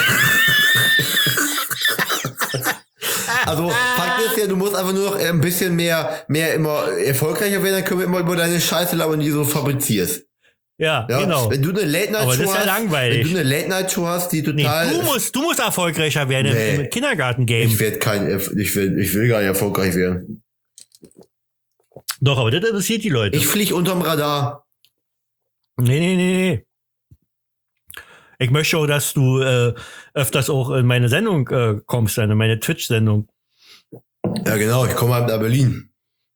Speaker 3: Also, Fakt ist ja, du musst einfach nur noch ein bisschen mehr, mehr immer erfolgreicher werden, dann können wir immer über deine Scheiße labern, die du so fabrizierst.
Speaker 2: Ja,
Speaker 3: Ja?
Speaker 2: genau.
Speaker 3: Wenn du eine
Speaker 2: Aber
Speaker 3: Late-Night-Show
Speaker 2: das ist ja
Speaker 3: hast,
Speaker 2: langweilig.
Speaker 3: wenn du eine Late-Night-Show hast, die
Speaker 2: Nee,
Speaker 3: total...
Speaker 2: du musst, du musst erfolgreicher werden
Speaker 3: Nee.
Speaker 2: im Kindergarten-Game.
Speaker 3: Ich werde kein, ich will, ich will gar nicht erfolgreich werden.
Speaker 2: Doch, aber das interessiert die Leute.
Speaker 3: Ich flieg unterm Radar.
Speaker 2: Nee, nee, nee, nee. Ich möchte auch, dass du äh, öfters auch in meine Sendung äh, kommst, in meine Twitch-Sendung.
Speaker 3: Ja, genau, ich komme halt nach Berlin.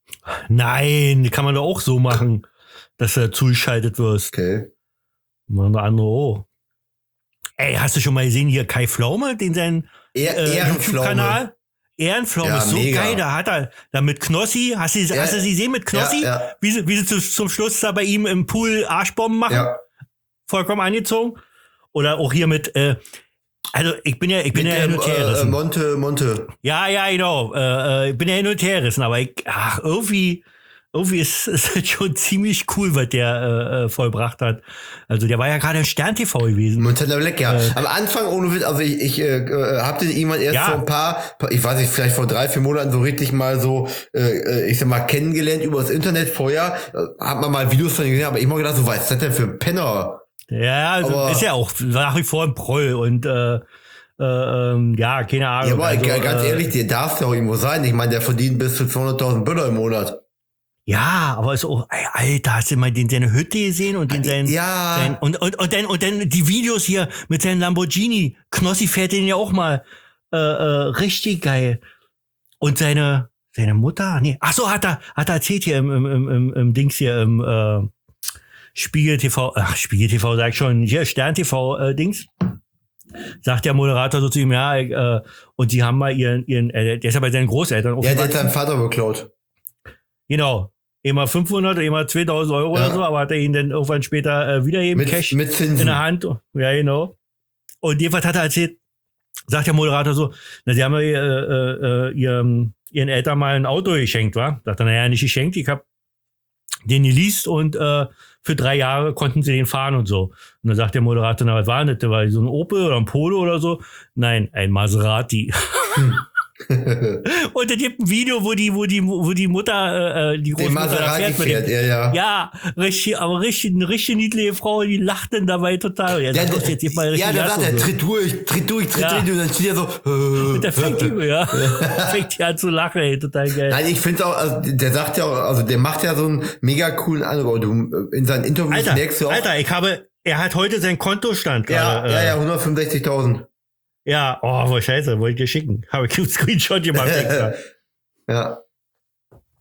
Speaker 2: Nein, die kann man doch auch so machen, dass du zugeschaltet wirst.
Speaker 3: Okay.
Speaker 2: Machen wir andere auch. Ey, hast du schon mal gesehen, hier Kai Pflaume, den sein
Speaker 3: Er,
Speaker 2: äh,
Speaker 3: Ehrenpflaume.
Speaker 2: YouTube-Kanal? Ehrenpflaume
Speaker 3: Ja,
Speaker 2: ist so
Speaker 3: mega.
Speaker 2: geil, da hat er, da mit Knossi, hast du,
Speaker 3: Ja.
Speaker 2: hast du sie gesehen mit Knossi?
Speaker 3: Ja, ja.
Speaker 2: Wie sie, wie sie zu, zum Schluss da bei ihm im Pool Arschbomben machen?
Speaker 3: Ja.
Speaker 2: Vollkommen angezogen. Oder auch hier mit, äh, also ich bin ja, ich bin
Speaker 3: Mit
Speaker 2: ja hin
Speaker 3: dem,
Speaker 2: und her
Speaker 3: äh,
Speaker 2: gerissen.
Speaker 3: Monte, Monte.
Speaker 2: Ja, ja, genau. Äh, äh, ich bin ja hin und her gerissen, aber ich, ach, irgendwie, irgendwie ist es schon ziemlich cool, was der äh, äh, vollbracht hat. Also der war ja gerade im Stern T V gewesen.
Speaker 3: Montana Black, ja.
Speaker 2: Äh.
Speaker 3: Am Anfang, ohne Witz, also ich, ich äh, äh, hab den irgendwann erst
Speaker 2: Ja.
Speaker 3: vor ein paar, ich weiß nicht, vielleicht vor drei, vier Monaten so richtig mal so, äh, äh, ich sag mal, kennengelernt über das Internet. Vorher äh, hat man mal Videos von ihm gesehen, aber ich hab mir gedacht, so, was ist das denn für ein Penner?
Speaker 2: Ja, also
Speaker 3: Aber-
Speaker 2: ist ja auch nach wie vor ein Proll und äh, äh, ähm, ja, keine Ahnung.
Speaker 3: Ja, aber
Speaker 2: also,
Speaker 3: g- ganz
Speaker 2: äh,
Speaker 3: ehrlich, der darf ja auch irgendwo sein. Ich meine, der verdient bis zu zweihunderttausend Böller im Monat.
Speaker 2: Ja, aber ist auch, ey, Alter, hast du mal den, seine Hütte gesehen und den sein,
Speaker 3: Ja.
Speaker 2: sein und, und, und dann, und dann die Videos hier mit seinem Lamborghini. Knossi fährt den ja auch mal, äh, äh, richtig geil. Und seine, seine Mutter, nee, ach so, hat er, hat er erzählt hier im, im, im, im, im Dings hier, im, äh, Spiegel T V, ach, Spiegel T V sag ich schon, hier, Stern T V, äh, Dings. Sagt der Moderator so zu ihm, ja, äh, und sie haben mal ihren, ihren, äh, der ist ja bei seinen Großeltern
Speaker 3: Ja, der hat
Speaker 2: aufgewachsen.
Speaker 3: seinen Vater beklaut.
Speaker 2: Genau. Immer fünfhundert, immer zweitausend Euro
Speaker 3: Ja.
Speaker 2: oder so, aber hat er ihn dann irgendwann später äh, wiedergeben,
Speaker 3: Mit,
Speaker 2: Cash
Speaker 3: mit
Speaker 2: in
Speaker 3: Zinsen.
Speaker 2: der Hand. Ja, genau. Und jedenfalls hat er erzählt, sagt der Moderator so, na, sie haben ja, äh, äh, ihrem, ihren Eltern mal ein Auto geschenkt, wa? Sagt er, naja, nicht geschenkt, ich hab den geleast und äh, für drei Jahre konnten sie den fahren und so. Und dann sagt der Moderator, na, was war denn das? War so ein Opel oder ein Polo oder so? Nein, ein Maserati. Und es gibt ein Video, wo die, wo die, wo die Mutter, äh, die
Speaker 3: Den
Speaker 2: Großmutter da
Speaker 3: Maserati
Speaker 2: fährt mit
Speaker 3: fährt,
Speaker 2: dem,
Speaker 3: ja, ja.
Speaker 2: ja, richtig, aber richtig, eine richtig niedliche Frau, die lacht dann dabei total. Ja,
Speaker 3: Ja,
Speaker 2: das
Speaker 3: der,
Speaker 2: jetzt hier mal
Speaker 3: ja,
Speaker 2: richtig
Speaker 3: der sagt,
Speaker 2: lachen
Speaker 3: er
Speaker 2: und so.
Speaker 3: tritt durch, tritt durch, tritt
Speaker 2: Ja.
Speaker 3: durch und dann steht er so. Äh,
Speaker 2: Der fängt die, ja, fängt die an zu lachen, ey, total geil.
Speaker 3: Nein, ich finde auch, also der sagt ja auch, also der macht ja so einen mega coolen Eindruck. Du, in seinen Interviews
Speaker 2: Alter,
Speaker 3: merkst du auch.
Speaker 2: Alter, ich habe, er hat heute seinen Kontostand
Speaker 3: ja,
Speaker 2: gerade.
Speaker 3: ja,
Speaker 2: äh,
Speaker 3: ja, hundertfünfundsechzigtausend.
Speaker 2: Ja, oh, wo scheiße, wollte ich dir schicken. Habe ich einen Screenshot gemacht extra.
Speaker 3: Ja.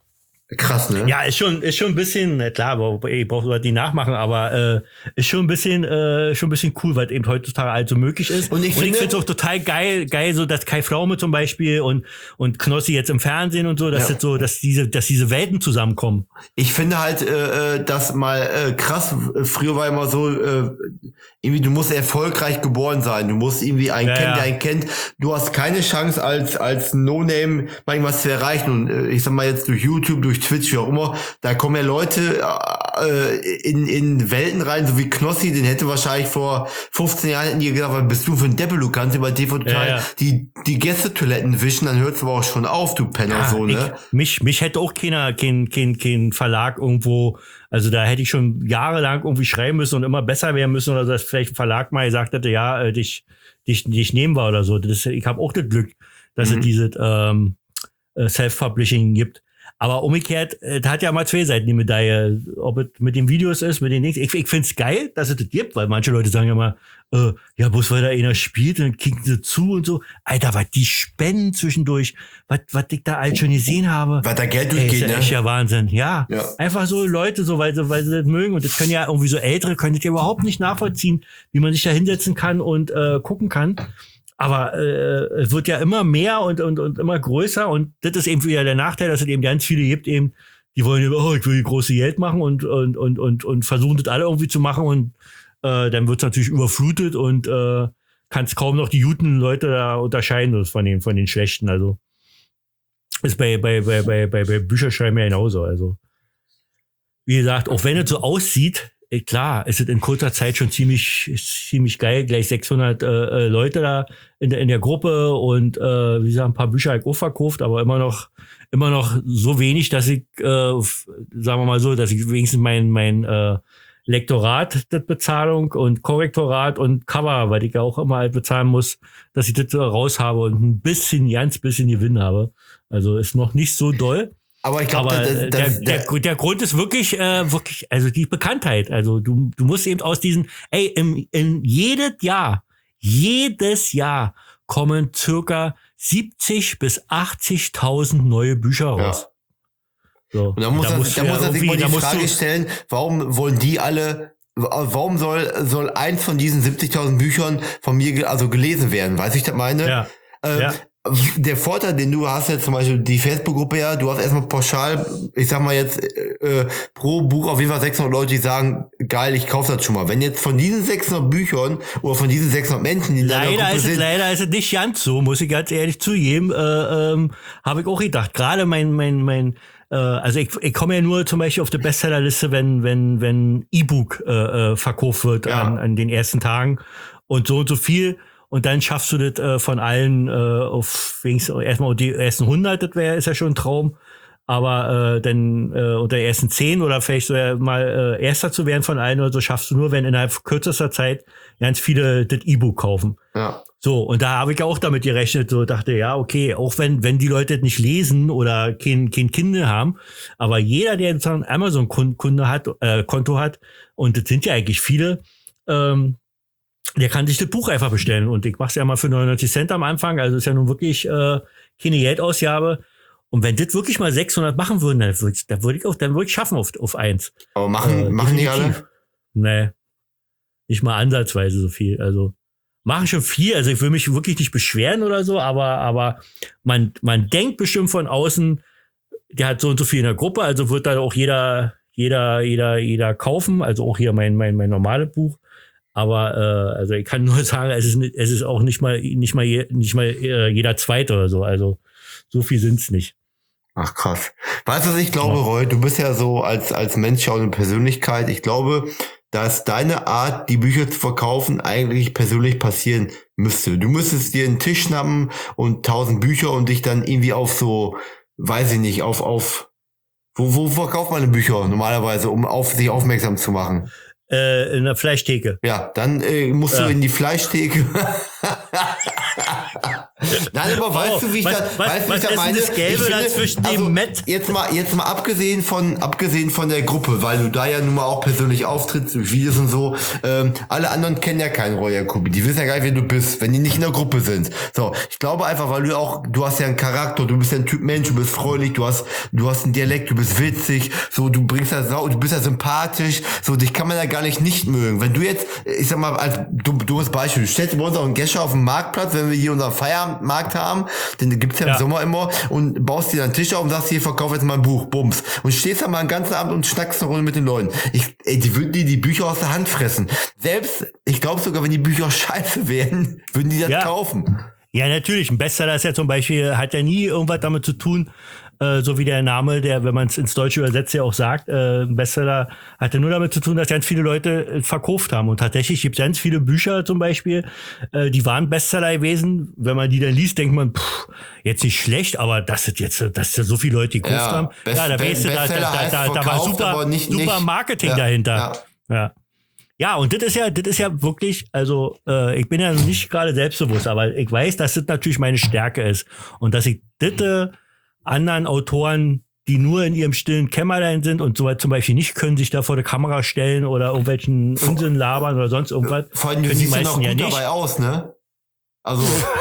Speaker 3: Krass, ne?
Speaker 2: Ja, ist schon, ist schon ein bisschen, na klar, ich brauche die nachmachen, aber äh, ist schon ein bisschen, äh, schon ein bisschen cool, weil eben heutzutage halt so möglich ist.
Speaker 3: Und ich
Speaker 2: und ich
Speaker 3: finde
Speaker 2: finde es auch total geil, geil, so dass Kai Pflaume zum Beispiel und und Knossi jetzt im Fernsehen und so, dass
Speaker 3: Ja.
Speaker 2: das so, dass diese, dass diese Welten zusammenkommen.
Speaker 3: Ich finde halt, äh, das mal äh, krass, früher war immer so, äh, irgendwie, du musst erfolgreich geboren sein, du musst irgendwie einen
Speaker 2: Ja,
Speaker 3: kennen,
Speaker 2: ja.
Speaker 3: der einen kennt. Du hast keine Chance als als No-Name mal irgendwas zu erreichen. Und äh, ich sag mal jetzt durch YouTube, durch Twitch, wie auch immer, da kommen ja Leute äh, in in Welten rein, so wie Knossi, den hätte wahrscheinlich vor fünfzehn Jahren hätten die gedacht, was bist du für ein Deppel, du kannst über T V total
Speaker 2: Ja, ja.
Speaker 3: die die Gästetoiletten wischen, dann hört's aber auch schon auf, du Penner,
Speaker 2: Ja,
Speaker 3: so, ne?
Speaker 2: ich, mich, mich hätte auch keiner, kein, kein, kein Verlag irgendwo, also da hätte ich schon jahrelang irgendwie schreiben müssen und immer besser werden müssen oder dass vielleicht ein Verlag mal gesagt hätte, ja, äh, dich, dich, dich nehmen wir oder so. Das, ich habe auch das Glück, dass
Speaker 3: Mhm.
Speaker 2: es dieses ähm, äh, Self-Publishing gibt. Aber umgekehrt, äh, das hat ja mal zwei Seiten die Medaille. Ob es mit den Videos ist, mit den Dings. Ich, ich finde es geil, dass es das gibt, weil manche Leute sagen ja mal, äh, ja, bloß weil da einer spielt, dann kicken sie zu und so. Alter, was die spenden zwischendurch, was was ich da alles schon gesehen habe.
Speaker 3: Weil da Geld
Speaker 2: Ey, ist
Speaker 3: durchgeht,
Speaker 2: ja
Speaker 3: ne?
Speaker 2: echt ja Wahnsinn. Ja,
Speaker 3: Ja.
Speaker 2: einfach so Leute, so weil sie, weil sie das mögen. Und das können ja irgendwie so Ältere, können das ja überhaupt nicht nachvollziehen, wie man sich da hinsetzen kann und äh, gucken kann. Aber äh, es wird ja immer mehr und, und, und immer größer. Und das ist eben wieder der Nachteil, dass es eben ganz viele gibt, eben, die wollen eben, oh, ich will große Geld machen und, und, und, und, und versuchen das alle irgendwie zu machen. Und äh, dann wird es natürlich überflutet und äh, kannst kaum noch die guten Leute da unterscheiden von den, von den schlechten. Also ist bei, bei, bei, bei, bei, bei Bücherschreiben ja genauso. Also, wie gesagt, auch wenn es so aussieht, eh, klar, ist es in kurzer Zeit schon ziemlich, ist ziemlich geil, gleich sechshundert äh, äh, Leute da in der, in der Gruppe und, äh, wie gesagt, ein paar Bücher habe ich auch verkauft, aber immer noch, immer noch so wenig, dass ich, äh, f- sagen wir mal so, dass ich wenigstens mein, mein, äh, Lektorat, das Bezahlung und Korrektorat und Cover, weil ich ja auch immer halt bezahlen muss, dass ich das so raus habe und ein bisschen, ganz bisschen Gewinn habe. Also ist noch nicht so doll.
Speaker 3: Aber ich glaube,
Speaker 2: Aber
Speaker 3: das,
Speaker 2: äh,
Speaker 3: das,
Speaker 2: der, der, der Grund ist wirklich, äh, wirklich, also die Bekanntheit. Also du, du musst eben aus diesen, ey, im, in jedes Jahr, jedes Jahr kommen circa siebzig bis achtzigtausend neue Bücher raus. So.
Speaker 3: Und da muss,
Speaker 2: Da
Speaker 3: man,
Speaker 2: musst
Speaker 3: da
Speaker 2: du ja
Speaker 3: muss man sich mal
Speaker 2: irgendwie-
Speaker 3: die
Speaker 2: da musst
Speaker 3: Frage
Speaker 2: du-
Speaker 3: stellen, warum wollen die alle, warum soll, soll eins von diesen siebzigtausend Büchern von mir ge- also gelesen werden? Weißt du, ich das meine?
Speaker 2: Ja.
Speaker 3: Ähm,
Speaker 2: Ja.
Speaker 3: Der Vorteil, den du hast jetzt zum Beispiel die Facebook-Gruppe, ja, du hast erstmal pauschal, ich sag mal jetzt, äh, pro Buch auf jeden Fall sechshundert Leute, die sagen, geil, ich kaufe das schon mal. Wenn jetzt von diesen sechshundert Büchern oder von diesen sechshundert Menschen, die in deiner
Speaker 2: Leider
Speaker 3: Gruppe
Speaker 2: ist, es,
Speaker 3: sind,
Speaker 2: leider ist es nicht ganz so, muss ich ganz ehrlich zugeben. Äh, ähm, Habe ich auch gedacht. Gerade mein, mein, mein, äh, also ich, ich komme ja nur zum Beispiel auf die Bestsellerliste, wenn, wenn, wenn E-Book äh, äh, verkauft wird
Speaker 3: Ja.
Speaker 2: an, an den ersten Tagen und so und so viel. Und dann schaffst du das äh, von allen äh, auf wenigstens erstmal die ersten hundert, das wäre ist ja schon ein Traum. Aber äh, dann äh, unter den ersten zehn oder vielleicht so ja mal äh, Erster zu werden von allen oder so schaffst du nur, wenn innerhalb kürzester Zeit ganz viele das E-Book kaufen.
Speaker 3: ja.
Speaker 2: So, und da habe ich auch damit gerechnet, so dachte, ja, okay, auch wenn wenn die Leute das nicht lesen oder kein, kein Kindle haben, aber jeder, der sozusagen ein Amazon-Kunde hat, äh, Konto hat, und das sind ja eigentlich viele, ähm, der kann sich das Buch einfach bestellen. Und ich mache es ja mal für neunundneunzig Cent am Anfang, also ist ja nun wirklich äh, keine Geldausgabe. Und wenn das wirklich mal sechshundert machen würden, dann würde ich, dann würde ich auch, dann würde ich schaffen auf, auf eins.
Speaker 3: Aber machen,
Speaker 2: Äh,
Speaker 3: machen die
Speaker 2: definitiv.
Speaker 3: alle?
Speaker 2: Nee. Nicht mal ansatzweise so viel. Also machen schon viel. Also ich will mich wirklich nicht beschweren oder so, aber, aber man, man denkt bestimmt von außen, der hat so und so viel in der Gruppe, also wird da auch jeder, jeder, jeder, jeder kaufen. Also auch hier mein, mein, mein normales Buch. Aber äh, also ich kann nur sagen, es ist nicht, es ist auch nicht mal nicht mal je, nicht mal äh, jeder Zweite oder so. Also so viel sind's nicht.
Speaker 3: Ach krass. Weißt du, was ich glaube, Roy? Du bist ja so als als Mensch auch eine Persönlichkeit. Ich glaube, dass deine Art, die Bücher zu verkaufen, eigentlich persönlich passieren müsste. Du müsstest dir einen Tisch schnappen und tausend Bücher und dich dann irgendwie auf so, weiß ich nicht, auf auf wo wo verkauft man denn Bücher normalerweise, um auf sich aufmerksam zu machen?
Speaker 2: Äh, in der Fleischtheke.
Speaker 3: Ja, dann äh, musst
Speaker 2: Ja.
Speaker 3: du in die Fleischtheke. Nein, aber weißt
Speaker 2: Oh,
Speaker 3: du, wie ich
Speaker 2: was-
Speaker 3: das,
Speaker 2: was-
Speaker 3: weißt, wie
Speaker 2: was
Speaker 3: ich das
Speaker 2: ist denn
Speaker 3: meine?
Speaker 2: das Gelbe
Speaker 3: Ich finde,
Speaker 2: dazwischen dem
Speaker 3: also,
Speaker 2: Met?
Speaker 3: Jetzt mal, jetzt mal abgesehen von, abgesehen von der Gruppe, weil du da ja nun mal auch persönlich auftrittst, durch Videos und so, ähm, alle anderen kennen ja keinen Roy Jacobi. Die wissen ja gar nicht, wer du bist, wenn die nicht in der Gruppe sind. So, ich glaube einfach, weil du auch, du hast ja einen Charakter, du bist ja ein Typ Mensch, du bist freudig, du hast, du hast einen Dialekt, du bist witzig, so, du bringst ja sau, du bist ja sympathisch, so, dich kann man ja gar nicht nicht mögen. Wenn du jetzt, ich sag mal, als dumm, dummes Beispiel, du stellst bei uns auch einen Gescher auf dem Marktplatz, wenn wir hier unseren Feierabendmarkt haben, den gibt's ja im
Speaker 2: Ja.
Speaker 3: Sommer immer, und baust dir dann einen Tisch auf und sagst, hier, verkauf jetzt mal ein Buch, bums. Und stehst dann mal einen ganzen Abend und schnackst eine Runde mit den Leuten. Ich, ey, die würden dir die Bücher aus der Hand fressen. Selbst, ich glaube sogar, wenn die Bücher scheiße wären, würden die das
Speaker 2: Ja.
Speaker 3: kaufen.
Speaker 2: Ja, natürlich. Ein Bestseller ist ja zum Beispiel, hat ja nie irgendwas damit zu tun, äh, so wie der Name, der, wenn man es ins Deutsche übersetzt, ja auch sagt, äh, ein Bestseller hat ja nur damit zu tun, dass ganz viele Leute äh, verkauft haben. Und tatsächlich gibt es ganz viele Bücher zum Beispiel, äh, die waren Bestseller gewesen. Wenn man die dann liest, denkt man, pff, jetzt nicht schlecht, aber das ist jetzt, dass ja so viele Leute gekauft
Speaker 3: Ja,
Speaker 2: haben.
Speaker 3: Best-
Speaker 2: ja, da weißt du, da, da,
Speaker 3: Bestseller
Speaker 2: da,
Speaker 3: heißt
Speaker 2: da, da war
Speaker 3: verkauft,
Speaker 2: super,
Speaker 3: aber nicht-
Speaker 2: super
Speaker 3: nicht-
Speaker 2: Marketing
Speaker 3: ja,
Speaker 2: dahinter.
Speaker 3: ja.
Speaker 2: ja. Ja, und das ist ja, das ist ja wirklich, also äh, ich bin ja nicht gerade selbstbewusst, aber ich weiß, dass das natürlich meine Stärke ist und dass ich das äh, anderen Autoren, die nur in ihrem stillen Kämmerlein sind und so weit zum Beispiel nicht können, sich da vor der Kamera stellen oder irgendwelchen Unsinn labern oder sonst irgendwas.
Speaker 3: Vor allem, du
Speaker 2: können die
Speaker 3: siehst ja noch
Speaker 2: meisten
Speaker 3: gut
Speaker 2: ja nicht.
Speaker 3: dabei aus, ne? Also,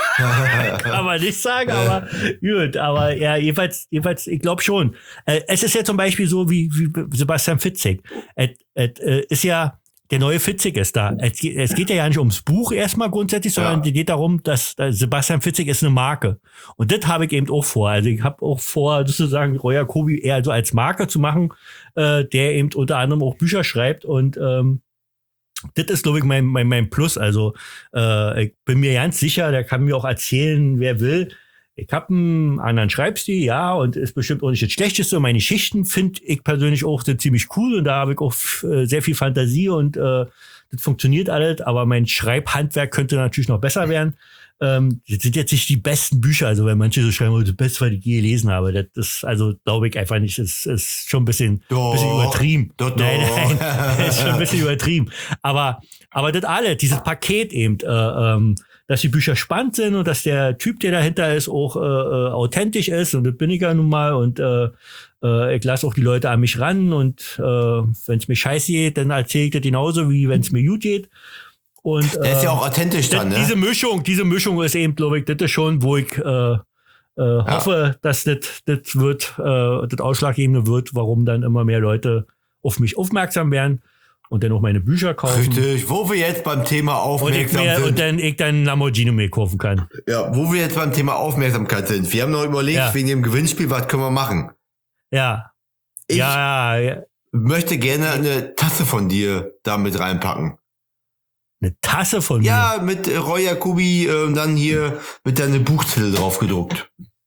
Speaker 2: Kann man nicht sagen, aber gut, aber ja, jedenfalls, jedenfalls, ich glaube schon. Äh, es ist ja zum Beispiel so wie, wie Sebastian Fitzek. Es, es äh, ist ja, der neue Fitzek ist da. Es, geht- es geht ja nicht ums Buch erstmal grundsätzlich, sondern
Speaker 3: Ja.
Speaker 2: es geht darum, dass, dass Sebastian Fitzek ist eine Marke. Und das habe ich eben auch vor. Also ich habe auch vor, sozusagen Roy Jacobi eher so als Marke zu machen, äh, der eben unter anderem auch Bücher schreibt und ähm, das ist, glaube ich, mein, mein, mein Plus. Also äh, ich bin mir ganz sicher, der kann mir auch erzählen, wer will. Ich habe einen anderen Schreibstil, ja, und ist bestimmt auch nicht das Schlechteste. Meine Geschichten finde ich persönlich auch sind ziemlich cool und da habe ich auch äh, sehr viel Fantasie und äh, das funktioniert alles, aber mein Schreibhandwerk könnte natürlich noch besser werden. Ähm, das sind jetzt nicht die besten Bücher, also wenn manche so schreiben, oh, das Beste, was ich je gelesen habe, das ist, also glaube ich einfach nicht, das ist schon ein bisschen,
Speaker 3: Doch.
Speaker 2: bisschen übertrieben.
Speaker 3: Doch,
Speaker 2: Nein,
Speaker 3: doch.
Speaker 2: nein, das ist schon ein bisschen übertrieben. Aber, aber das alle, dieses Paket eben, äh, ähm, dass die Bücher spannend sind und dass der Typ, der dahinter ist, auch äh, äh, authentisch ist. Und das bin ich ja nun mal. Und äh, äh, ich lasse auch die Leute an mich ran. Und äh, wenn es mir scheiße geht, dann erzähle ich das genauso, wie wenn es mir gut geht. Und,
Speaker 3: der ist ja
Speaker 2: äh,
Speaker 3: auch authentisch dann,
Speaker 2: das,
Speaker 3: ne?
Speaker 2: diese Mischung, diese Mischung ist eben, glaube ich, das ist schon, wo ich äh, äh, hoffe, dass das, das wird, äh, das Ausschlaggebende wird, warum dann immer mehr Leute auf mich aufmerksam werden und dann auch meine Bücher kaufen.
Speaker 3: Richtig, wo wir jetzt beim Thema
Speaker 2: Und ich,
Speaker 3: aufmerksam
Speaker 2: mir, und
Speaker 3: sind.
Speaker 2: dann ich dann Lamborghini mir kaufen kann.
Speaker 3: Ja, wo wir jetzt beim Thema Aufmerksamkeit sind. Wir haben noch überlegt,
Speaker 2: Ja.
Speaker 3: wegen dem Gewinnspiel, was können wir machen?
Speaker 2: Ja.
Speaker 3: Ich
Speaker 2: ja, ja, ja.
Speaker 3: möchte gerne eine Tasse von dir da mit reinpacken.
Speaker 2: Eine Tasse von mir.
Speaker 3: Ja, mit äh, Roy Jacobi äh, dann hier mit deine Buchtitel drauf gedruckt.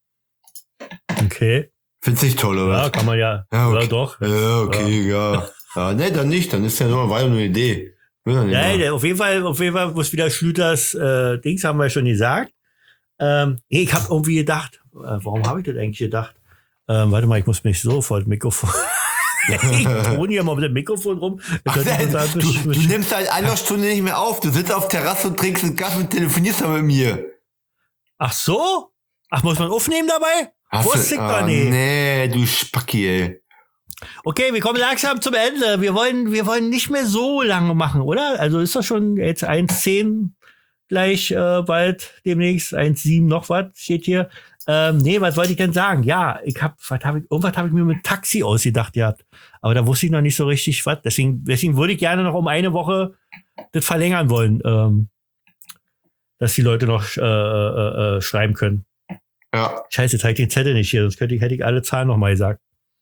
Speaker 2: Okay.
Speaker 3: Findest du nicht toll, oder?
Speaker 2: Ja, kann man ja.
Speaker 3: Ja, okay.
Speaker 2: Ja, doch.
Speaker 3: Ja, okay, ja. Ja, ne, dann nicht, dann ist ja nur, war ja nur eine Idee. Will dann nicht
Speaker 2: Ja,
Speaker 3: mal.
Speaker 2: der- auf jeden Fall, auf jeden Fall muss wieder Schlüters äh, Dings, haben wir schon gesagt. Ähm, nee, ich habe irgendwie gedacht, äh, warum habe ich das eigentlich gedacht? Ähm, warte mal, ich muss mich so vor das Mikrofon. ich tue hier mal mit dem Mikrofon rum.
Speaker 3: Ach,
Speaker 2: Das
Speaker 3: nein,
Speaker 2: könnte
Speaker 3: du,
Speaker 2: total-
Speaker 3: du nimmst seit einer Stunde nicht mehr auf. Du sitzt auf Terrasse und trinkst einen Kaffee und telefonierst dann mit mir.
Speaker 2: Ach so? Ach, muss man aufnehmen dabei?
Speaker 3: Hast
Speaker 2: Wusste ich
Speaker 3: du-
Speaker 2: doch
Speaker 3: ah,
Speaker 2: nicht.
Speaker 3: Nee, du Spacki, ey.
Speaker 2: Okay, wir kommen langsam zum Ende. Wir wollen, wir wollen nicht mehr so lange machen, oder? Also ist das schon jetzt eins zehn gleich äh, bald demnächst, eins sieben noch was steht hier. Ähm, nee, was wollte ich denn sagen? Ja, ich hab, was hab ich, irgendwas habe ich mir mit Taxi ausgedacht gehabt. Aber da wusste ich noch nicht so richtig was. Deswegen, deswegen würde ich gerne noch um eine Woche das verlängern wollen, ähm, dass die Leute noch äh, äh, äh, schreiben können.
Speaker 3: Ja.
Speaker 2: Scheiße, jetzt habe ich den Zettel nicht hier, sonst könnte ich, hätte ich alle Zahlen noch mal gesagt.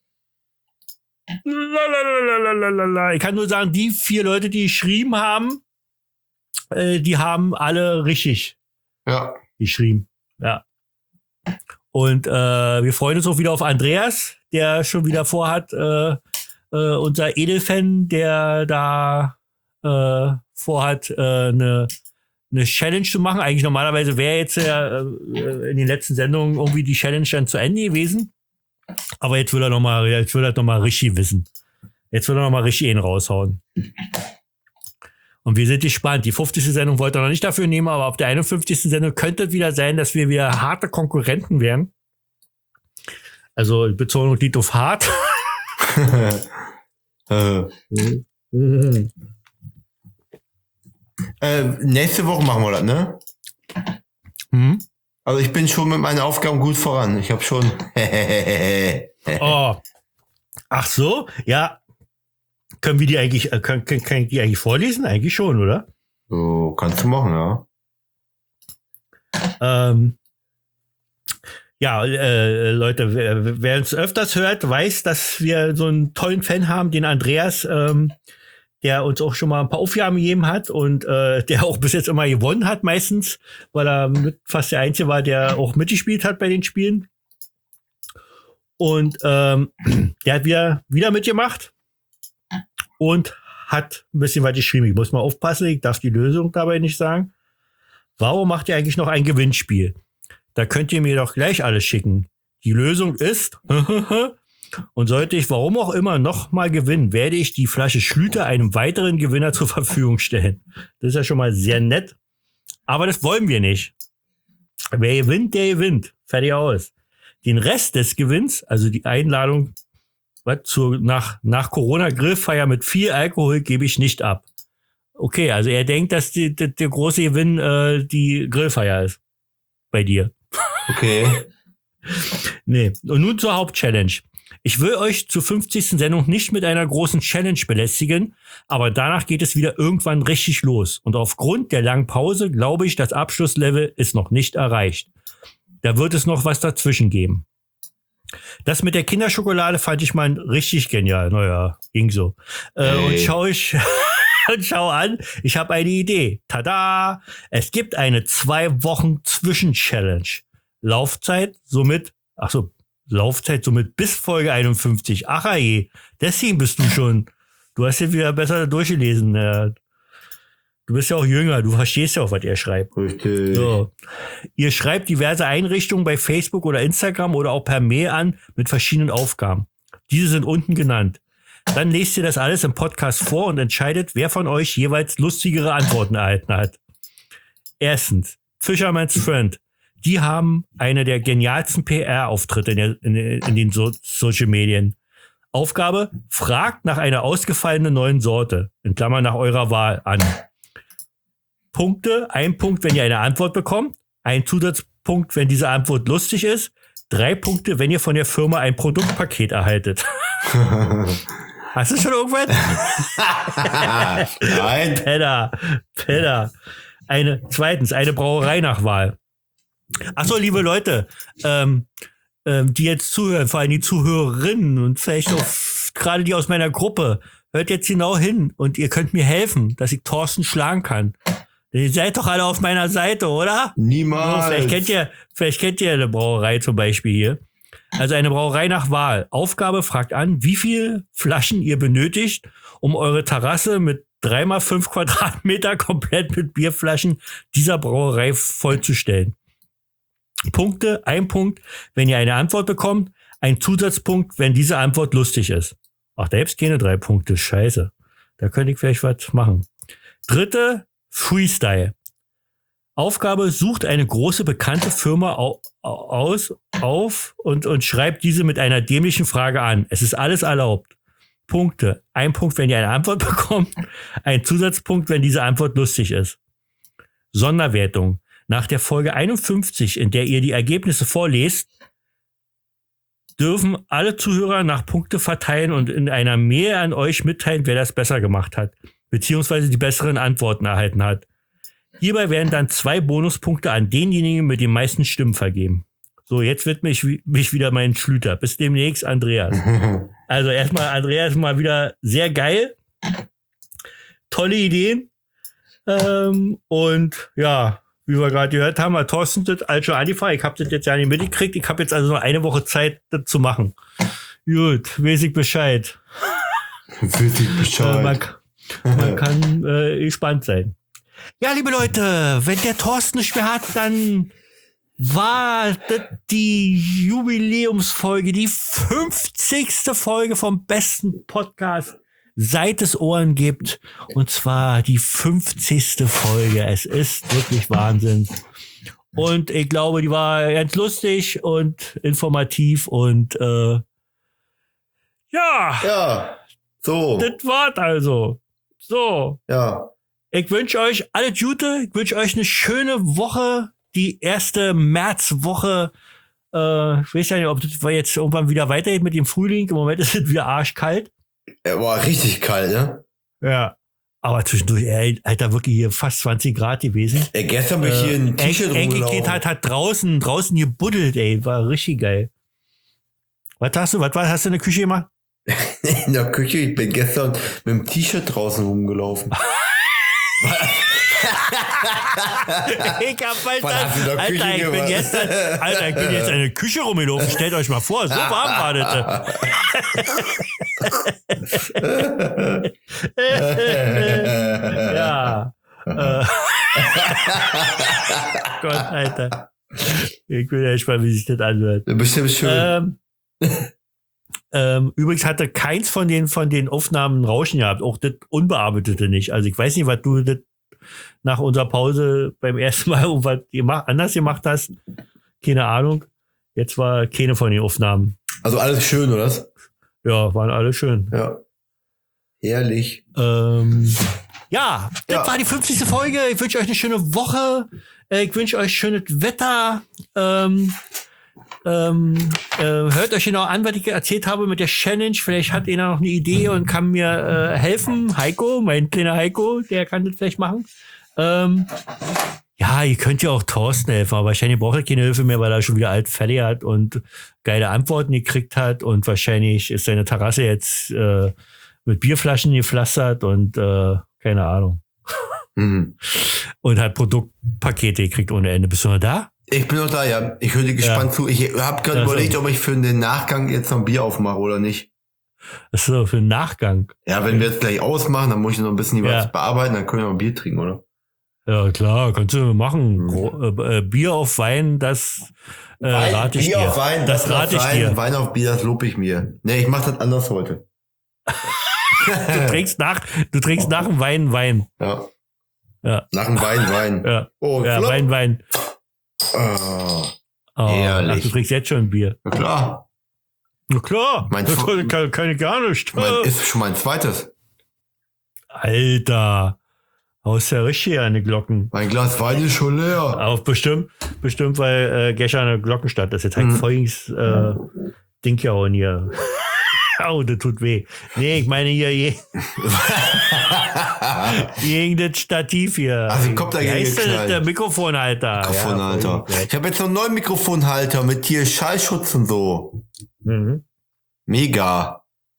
Speaker 2: Lalalala. Ich kann nur sagen, die vier Leute, die geschrieben haben, äh, die haben alle richtig
Speaker 3: Ja.
Speaker 2: geschrieben. Ja. Und äh, wir freuen uns auch wieder auf Andreas, der schon wieder vorhat, äh, äh, unser Edelfan, der da äh, vorhat, äh, eine eine Challenge zu machen. Eigentlich normalerweise wäre jetzt ja äh, in den letzten Sendungen irgendwie die Challenge dann zu Ende gewesen. Aber jetzt will er noch mal, jetzt will er noch mal richtig wissen. Jetzt will er noch mal richtig ihn raushauen. Und wir sind gespannt. Die fünfzigste Sendung wollte er noch nicht dafür nehmen, aber auf der einundfünfzigsten Sendung könnte es wieder sein, dass wir wieder harte Konkurrenten werden. Also Betonung liegt auf hart.
Speaker 3: äh.
Speaker 2: Mhm.
Speaker 3: Äh, nächste Woche machen wir das, ne?
Speaker 2: Hm?
Speaker 3: Also ich bin schon mit meinen Aufgaben gut voran. Ich habe schon...
Speaker 2: Oh. Ach so? Ja. Können wir die eigentlich, äh, können, können, kann ich die eigentlich vorlesen? Eigentlich schon, oder?
Speaker 3: So, kannst du machen, ja.
Speaker 2: Ähm, ja, äh, Leute, wer, wer uns öfters hört, weiß, dass wir so einen tollen Fan haben, den Andreas, ähm, der uns auch schon mal ein paar Aufgaben gegeben hat und äh, der auch bis jetzt immer gewonnen hat meistens, weil er mit fast der Einzige war, der auch mitgespielt hat bei den Spielen. Und ähm, der hat wieder, wieder mitgemacht und hat ein bisschen was geschrieben. Ich muss mal aufpassen, ich darf die Lösung dabei nicht sagen. Warum macht ihr eigentlich noch ein Gewinnspiel? Da könnt ihr mir doch gleich alles schicken. Die Lösung ist, und sollte ich warum auch immer noch mal gewinnen, werde ich die Flasche Schlüter einem weiteren Gewinner zur Verfügung stellen. Das ist ja schon mal sehr nett. Aber das wollen wir nicht. Wer gewinnt, der gewinnt. Fertig aus. Den Rest des Gewinns, also die Einladung was, zur, nach, nach Corona-Grillfeier mit viel Alkohol, gebe ich nicht ab. Okay, also er denkt, dass die, die, der große Gewinn äh, die Grillfeier ist. Bei dir.
Speaker 3: Okay.
Speaker 2: Nee. Und nun zur Hauptchallenge. Ich will euch zur fünfzigsten Sendung nicht mit einer großen Challenge belästigen, aber danach geht es wieder irgendwann richtig los. Und aufgrund der langen Pause glaube ich, das Abschlusslevel ist noch nicht erreicht. Da wird es noch was dazwischen geben. Das mit der Kinderschokolade fand ich mal richtig genial. Naja, ging so. Äh,
Speaker 3: hey.
Speaker 2: Und schau ich... Und schau an, ich habe eine Idee. Tada! Es gibt eine zwei Wochen Zwischen-Challenge. Laufzeit somit, ach so, Laufzeit somit bis Folge einundfünfzig. Ach je, deswegen bist du schon, du hast ja wieder besser durchgelesen. Du bist ja auch jünger, du verstehst ja auch, was er schreibt.
Speaker 3: Richtig.
Speaker 2: So. Ihr schreibt diverse Einrichtungen bei Facebook oder Instagram oder auch per Mail an mit verschiedenen Aufgaben. Diese sind unten genannt. Dann lest ihr das alles im Podcast vor und entscheidet, wer von euch jeweils lustigere Antworten erhalten hat. Erstens, Fisherman's Friend. Die haben eine der genialsten P R-Auftritte in, der, in, in den so Social Medien. Aufgabe, fragt nach einer ausgefallenen neuen Sorte, in Klammern nach eurer Wahl, an. Punkte, ein Punkt, wenn ihr eine Antwort bekommt, ein Zusatzpunkt, wenn diese Antwort lustig ist, drei Punkte, wenn ihr von der Firma ein Produktpaket erhaltet. Hast du schon irgendwas?
Speaker 3: Nein.
Speaker 2: Penner, Penner. Eine, zweitens, eine Brauerei nach Wahl. Ach so, liebe Leute, ähm, ähm, die jetzt zuhören, vor allem die Zuhörerinnen und vielleicht auch gerade die aus meiner Gruppe, hört jetzt genau hin und ihr könnt mir helfen, dass ich Thorsten schlagen kann. Ihr seid doch alle auf meiner Seite, oder?
Speaker 3: Niemals.
Speaker 2: So, vielleicht kennt ihr, vielleicht kennt ihr eine Brauerei zum Beispiel hier. Also eine Brauerei nach Wahl. Aufgabe fragt an, wie viele Flaschen ihr benötigt, um eure Terrasse mit drei mal fünf Quadratmeter komplett mit Bierflaschen dieser Brauerei vollzustellen. Punkte, ein Punkt, wenn ihr eine Antwort bekommt, ein Zusatzpunkt, wenn diese Antwort lustig ist. Ach, da gibt's keine drei Punkte, scheiße. Da könnte ich vielleicht was machen. Dritte, Freestyle. Aufgabe, sucht eine große bekannte Firma au- aus, auf und, und schreibt diese mit einer dämlichen Frage an. Es ist alles erlaubt. Punkte. Ein Punkt, wenn ihr eine Antwort bekommt. Ein Zusatzpunkt, wenn diese Antwort lustig ist. Sonderwertung. Nach der Folge einundfünfzig, in der ihr die Ergebnisse vorlest, dürfen alle Zuhörer nach Punkte verteilen und in einer Mail an euch mitteilen, wer das besser gemacht hat, beziehungsweise die besseren Antworten erhalten hat. Hierbei werden dann zwei Bonuspunkte an denjenigen mit den meisten Stimmen vergeben. So, jetzt widme ich mich wieder meinen Schlüter. Bis demnächst, Andreas. Also erstmal, Andreas, mal wieder sehr geil. Tolle Ideen. Ähm, und ja, wie wir gerade gehört haben, hat Thorsten das als schon angefangen. Ich habe das jetzt ja nicht mitgekriegt. Ich habe jetzt also noch eine Woche Zeit, das zu machen. Gut, weiß ich Bescheid.
Speaker 3: Weiß ich Bescheid.
Speaker 2: Äh, man, man kann äh, gespannt sein. Ja, liebe Leute, wenn der Thorsten nicht mehr hat, dann war das die Jubiläumsfolge, die fünfzigste Folge vom besten Podcast, seit es Ohren gibt. Und zwar die fünfzigste Folge. Es ist wirklich Wahnsinn. Und ich glaube, die war ganz lustig und informativ und äh, ja.
Speaker 3: Ja, so.
Speaker 2: Das war's also. So.
Speaker 3: Ja.
Speaker 2: Ich wünsche euch alles Gute. Ich wünsche euch eine schöne Woche. Die erste Märzwoche. Äh, ich weiß ja nicht, ob das jetzt irgendwann wieder weitergeht mit dem Frühling. Im Moment ist es wieder arschkalt.
Speaker 3: Er war richtig kalt, ne?
Speaker 2: Ja. Aber zwischendurch, ey, Alter, wirklich hier fast zwanzig Grad gewesen.
Speaker 3: Ey, gestern bin ich hier in ein T-Shirt rumgelaufen.
Speaker 2: Enkelkind hat, hat draußen, draußen gebuddelt, ey. War richtig geil. Was hast du, was war, hast du in der Küche gemacht?
Speaker 3: In der Küche, ich bin gestern mit dem T-Shirt draußen rumgelaufen.
Speaker 2: Ich hab
Speaker 3: hast du in der
Speaker 2: Alter,
Speaker 3: Küche
Speaker 2: ich bin
Speaker 3: gemacht?
Speaker 2: gestern, Alter, ich bin jetzt in der Küche rumgelaufen. Stellt euch mal vor, so warm war das. Ja. Äh. Gott, Alter. Ich will ja echt mal, wie sich das anhört.
Speaker 3: Bestimmt schön.
Speaker 2: Ähm, ähm, übrigens hatte keins von den, von den Aufnahmen Rauschen gehabt, auch das Unbearbeitete nicht. Also ich weiß nicht, was du das nach unserer Pause beim ersten Mal was gemacht, anders gemacht hast. Keine Ahnung. Jetzt war keine von den Aufnahmen.
Speaker 3: Also alles schön, oder was?
Speaker 2: Ja, waren alle schön.
Speaker 3: Ja. Herrlich.
Speaker 2: Ähm, ja, das
Speaker 3: Ja.
Speaker 2: war die fünfzigste Folge. Ich wünsche euch eine schöne Woche. Äh, Ich wünsche euch schönes Wetter. Ähm, ähm, äh, hört euch genau an, was ich erzählt habe mit der Challenge. Vielleicht hat einer noch eine Idee und kann mir äh, helfen. Heiko, mein kleiner Heiko, der kann das vielleicht machen. Ähm, ja, ihr könnt ja auch Thorsten helfen, aber wahrscheinlich braucht er keine Hilfe mehr, weil er schon wieder alt fertig hat und geile Antworten gekriegt hat und wahrscheinlich ist seine Terrasse jetzt äh, mit Bierflaschen gepflastert und äh, keine Ahnung.
Speaker 3: Mhm.
Speaker 2: Und hat Produktpakete gekriegt ohne Ende. Bist du noch da?
Speaker 3: Ich bin noch da, ja. Ich höre dir gespannt
Speaker 2: Ja.
Speaker 3: zu. Ich habe gerade
Speaker 2: Ja, so.
Speaker 3: überlegt, ob ich für den Nachgang jetzt noch ein Bier aufmache oder nicht.
Speaker 2: Das ist so für den Nachgang.
Speaker 3: Ja, wenn wir jetzt gleich ausmachen, dann muss ich noch ein bisschen
Speaker 2: Ja.
Speaker 3: was bearbeiten, dann können wir noch ein Bier trinken, oder?
Speaker 2: Ja, klar, kannst du machen. Gro- äh, äh, Bier auf Wein, das äh, rate ich
Speaker 3: Bier
Speaker 2: dir.
Speaker 3: auf Wein,
Speaker 2: das rate ich
Speaker 3: Wein,
Speaker 2: dir.
Speaker 3: Wein auf Bier, das lobe ich mir. Nee, ich mache das anders heute.
Speaker 2: Du trinkst nach, du trinkst nach dem Wein Wein.
Speaker 3: Ja.
Speaker 2: Ja.
Speaker 3: Nach dem Wein, Wein.
Speaker 2: Ja,
Speaker 3: Oh,
Speaker 2: ja
Speaker 3: flop.
Speaker 2: Wein, Wein.
Speaker 3: Ah,
Speaker 2: Oh,
Speaker 3: Ehrlich.
Speaker 2: ach, du trinkst jetzt schon ein Bier.
Speaker 3: na klar.
Speaker 2: Na klar,
Speaker 3: Mein
Speaker 2: das
Speaker 3: Fu-
Speaker 2: kann, kann ich gar nicht.
Speaker 3: Mein, ist schon mein zweites.
Speaker 2: Alter, haust ja richtig an die Glocken.
Speaker 3: Mein Glas Wein ist schon leer.
Speaker 2: Auf bestimmt, bestimmt, weil äh, gestern eine Glockenstadt ist. Jetzt halt
Speaker 3: Mhm.
Speaker 2: folgendes äh, Ding ja auch hier. Au, das tut weh. Nee, ich meine hier je- gegen das Stativ hier.
Speaker 3: Ach, wie kommt da
Speaker 2: Wie
Speaker 3: gegen
Speaker 2: heißt denn das?
Speaker 3: geknallt?
Speaker 2: Der Mikrofonhalter.
Speaker 3: Mikrofonhalter.
Speaker 2: Ja,
Speaker 3: Ich habe jetzt noch einen neuen Mikrofonhalter mit hier Schallschutz und so.
Speaker 2: mhm.
Speaker 3: Mega.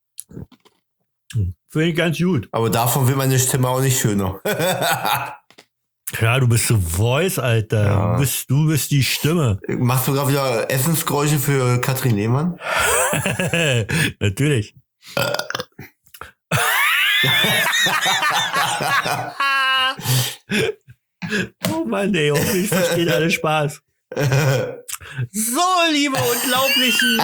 Speaker 2: Finde ich ganz gut.
Speaker 3: Aber davon wird meine Stimme auch nicht schöner.
Speaker 2: Ja, du bist so Voice, Alter.
Speaker 3: Ja.
Speaker 2: Du, bist, du bist die Stimme.
Speaker 3: Machst du gerade wieder Essensgeräusche für Katrin Lehmann?
Speaker 2: Natürlich. Oh Mann, ey, hoffentlich versteht alle Spaß. So, liebe Unglaublichen,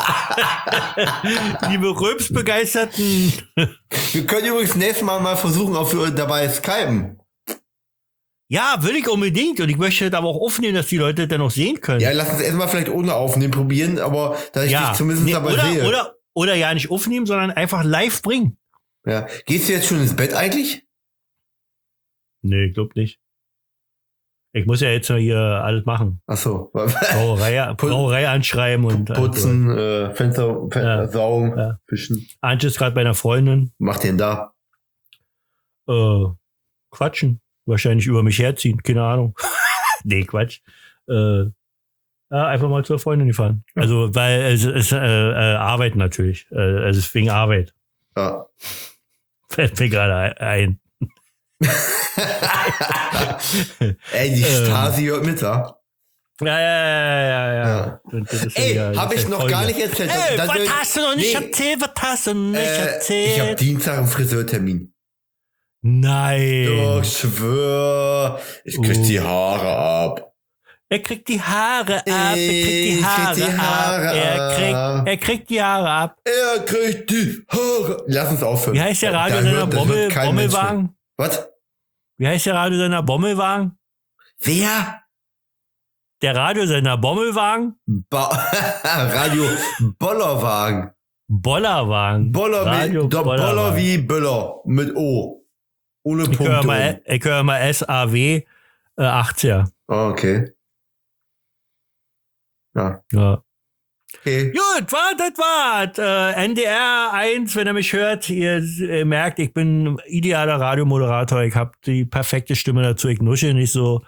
Speaker 2: liebe Röpsbegeisterten.
Speaker 3: Wir können übrigens nächstes Mal mal versuchen, ob wir dabei skypen.
Speaker 2: Ja, will ich unbedingt. Und ich möchte das aber auch aufnehmen, dass die Leute dann auch sehen können.
Speaker 3: Ja, lass uns erstmal vielleicht ohne aufnehmen probieren, aber da ich dich zumindest
Speaker 2: Nee,
Speaker 3: dabei
Speaker 2: oder,
Speaker 3: sehe.
Speaker 2: oder, oder ja nicht aufnehmen, sondern einfach live bringen.
Speaker 3: Ja. Gehst du jetzt schon ins Bett eigentlich?
Speaker 2: Nee, ich glaub nicht. Ich muss ja jetzt noch hier alles machen.
Speaker 3: Ach so.
Speaker 2: Brauerei, Brauerei anschreiben und
Speaker 3: Putzen, äh, Fenster, Fenster
Speaker 2: Ja.
Speaker 3: saugen,
Speaker 2: Ja.
Speaker 3: fischen.
Speaker 2: Antje ist gerade bei einer Freundin.
Speaker 3: Macht den da.
Speaker 2: Äh, quatschen. Wahrscheinlich über mich herziehen. Keine Ahnung. Nee, Quatsch. Äh, ja, einfach mal zur Freundin gefahren. Also, weil es ist äh, äh, Arbeit natürlich. Äh, es ist wegen Arbeit.
Speaker 3: Ja.
Speaker 2: Fällt mir gerade ein.
Speaker 3: Ey, die Stasi hört mit, da.
Speaker 2: Ja, ja, ja, ja, ja.
Speaker 3: Ja.
Speaker 2: Und das ist
Speaker 3: Ey,
Speaker 2: ja- das
Speaker 3: hab
Speaker 2: ist
Speaker 3: ich
Speaker 2: ja
Speaker 3: noch
Speaker 2: Folge.
Speaker 3: gar nicht erzählt.
Speaker 2: Ey,
Speaker 3: Das-
Speaker 2: was
Speaker 3: das-
Speaker 2: hast du noch nicht
Speaker 3: nee.
Speaker 2: erzählt? Was hast du nicht
Speaker 3: Äh,
Speaker 2: erzählt?
Speaker 3: ich hab Dienstag einen Friseurtermin.
Speaker 2: Nein.
Speaker 3: Oh, ich schwör. Ich krieg
Speaker 2: Uh.
Speaker 3: die Haare ab.
Speaker 2: Er kriegt die Haare ab, er kriegt die Haare,
Speaker 3: krieg die Haare
Speaker 2: ab, er kriegt,
Speaker 3: ab.
Speaker 2: er kriegt die Haare ab.
Speaker 3: Er kriegt die Haare. Lass uns aufhören.
Speaker 2: Wie heißt der
Speaker 3: Da
Speaker 2: Radiosender?
Speaker 3: hört- da hört
Speaker 2: Bommel,
Speaker 3: kein Mensch
Speaker 2: Bommelwagen?
Speaker 3: mehr. Was?
Speaker 2: Wie heißt der Radiosender? Bommelwagen?
Speaker 3: Wer?
Speaker 2: Der Radiosender Bommelwagen?
Speaker 3: Ba Radio Bollerwagen.
Speaker 2: Bollerwagen.
Speaker 3: Boller,
Speaker 2: Radio
Speaker 3: mit, der Boller
Speaker 2: Bollerwagen.
Speaker 3: wie Böller. Mit O. Ohne
Speaker 2: Ich höre
Speaker 3: Punkt.
Speaker 2: mal, ich höre mal S A W äh, achtziger.
Speaker 3: Oh, okay. Ja.
Speaker 2: Ja.
Speaker 3: Okay.
Speaker 2: Gut, wartet, wartet. Äh, N D R eins, wenn ihr mich hört, ihr äh, merkt, ich bin ein idealer Radiomoderator. Ich habe die perfekte Stimme dazu. Ich nusche nicht so.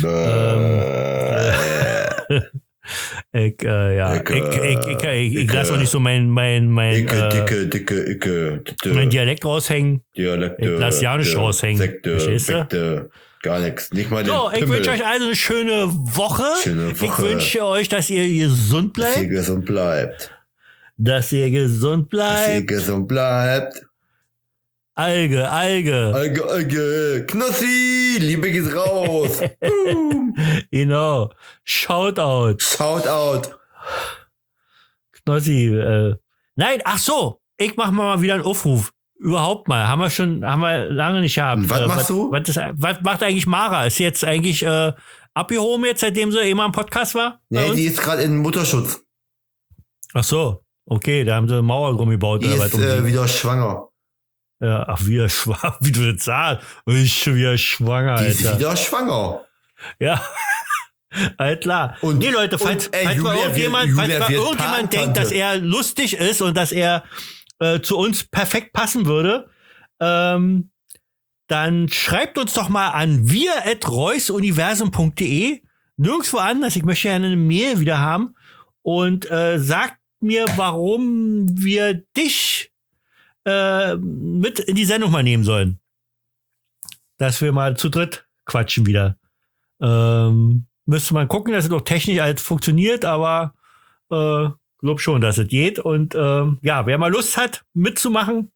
Speaker 2: Ich, äh, ja, ich,
Speaker 3: Icke,
Speaker 2: ich, ich, ich, ich lasse
Speaker 3: Icke.
Speaker 2: auch nicht so mein, mein, mein,
Speaker 3: Dicke,
Speaker 2: äh,
Speaker 3: dicke, dicke, Icke. dicke,
Speaker 2: mein Dialekt raushängen.
Speaker 3: Dialekte.
Speaker 2: Ich lass ja nicht
Speaker 3: Sekte,
Speaker 2: raushängen.
Speaker 3: Sekte,
Speaker 2: Verstehst du?
Speaker 3: Sekte, gar nichts. Nicht mal
Speaker 2: So,
Speaker 3: den
Speaker 2: ich
Speaker 3: Pimmel.
Speaker 2: wünsche euch also eine schöne Woche.
Speaker 3: Schöne
Speaker 2: Ich
Speaker 3: Woche.
Speaker 2: wünsche euch, dass ihr gesund
Speaker 3: Dass ihr
Speaker 2: bleibt.
Speaker 3: gesund bleibt.
Speaker 2: Dass ihr gesund
Speaker 3: Dass ihr
Speaker 2: bleibt.
Speaker 3: gesund bleibt.
Speaker 2: Alge, Alge.
Speaker 3: Alge, Alge. Knossi, Liebe geht raus.
Speaker 2: Genau. Shoutout.
Speaker 3: Shout out.
Speaker 2: Knossi, äh. Nein, ach so. Ich mach mal wieder einen Aufruf. Überhaupt mal. Haben wir schon, haben wir lange nicht gehabt.
Speaker 3: Was
Speaker 2: Äh,
Speaker 3: machst du?
Speaker 2: Was, ist, was macht eigentlich Mara? Ist sie jetzt eigentlich äh, abgehoben jetzt, seitdem sie immer im Podcast war? bei
Speaker 3: Nee,
Speaker 2: uns?
Speaker 3: die ist gerade in Mutterschutz.
Speaker 2: Ach so. Okay, da haben sie eine Mauer drum gebaut.
Speaker 3: Die
Speaker 2: oder was
Speaker 3: ist
Speaker 2: um
Speaker 3: äh,
Speaker 2: die-
Speaker 3: wieder schwanger.
Speaker 2: Ja, ach, wieder schwanger, wie du das sagst. Ich bin schon wieder schwanger,
Speaker 3: Die ist
Speaker 2: Alter.
Speaker 3: wieder schwanger.
Speaker 2: Ja. Alles klar.
Speaker 3: Und-
Speaker 2: nee, Leute, falls,
Speaker 3: und, ey,
Speaker 2: falls mal
Speaker 3: Julia
Speaker 2: irgendjemand,
Speaker 3: wird-
Speaker 2: falls
Speaker 3: Julia
Speaker 2: mal
Speaker 3: wird
Speaker 2: irgendjemand
Speaker 3: Patentante.
Speaker 2: denkt, dass er lustig ist und dass er äh, zu uns perfekt passen würde, ähm, dann schreibt uns doch mal an wir at reusuniversum punkt de. Nirgendwo anders. Ich möchte gerne eine Mail wieder haben und äh, sagt mir, warum wir dich äh, mit in die Sendung mal nehmen sollen. Dass wir mal zu dritt quatschen wieder. Ähm, müsste man gucken, dass es doch technisch halt funktioniert, aber äh, glaub schon, dass es geht. Und ähm, ja, wer mal Lust hat, mitzumachen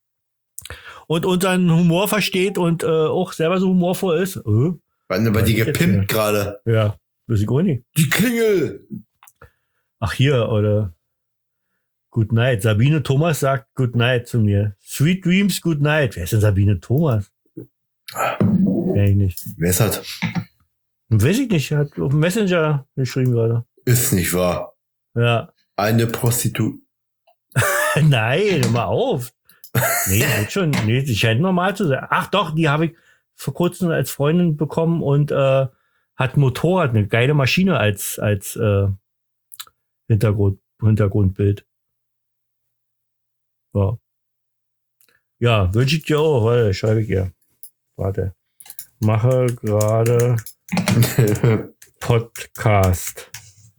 Speaker 2: und unseren Humor versteht und äh, auch selber so humorvoll ist, äh,
Speaker 3: Wann aber die
Speaker 2: ich jetzt
Speaker 3: gepimpt
Speaker 2: nicht.
Speaker 3: gerade.
Speaker 2: ja, weiß ich auch nicht.
Speaker 3: Die Klingel.
Speaker 2: Ach, hier, oder Good Night. Sabine Thomas sagt Good Night zu mir. Sweet Dreams, Good Night. Wer ist denn Sabine Thomas? Kenn ich nicht.
Speaker 3: Wer ist das?
Speaker 2: Weiß ich nicht. Hat auf dem Messenger geschrieben gerade.
Speaker 3: Ist nicht wahr.
Speaker 2: Ja.
Speaker 3: Eine Prostitut.
Speaker 2: Nein, hör mal auf. Nee, wird schon. Nee, die scheint normal zu sein. Ach doch, die habe ich vor kurzem als Freundin bekommen und äh, hat ein Motorrad, eine geile Maschine als, als äh, Hintergrund, Hintergrundbild. Ja. Ja, wünsche ich dir auch. Warte, schreibe ich ihr. Warte. Mache gerade Podcast.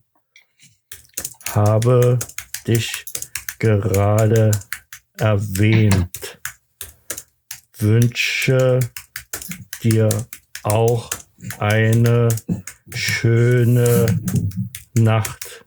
Speaker 2: Habe dich gerade erwähnt. Wünsche dir auch eine schöne Nacht.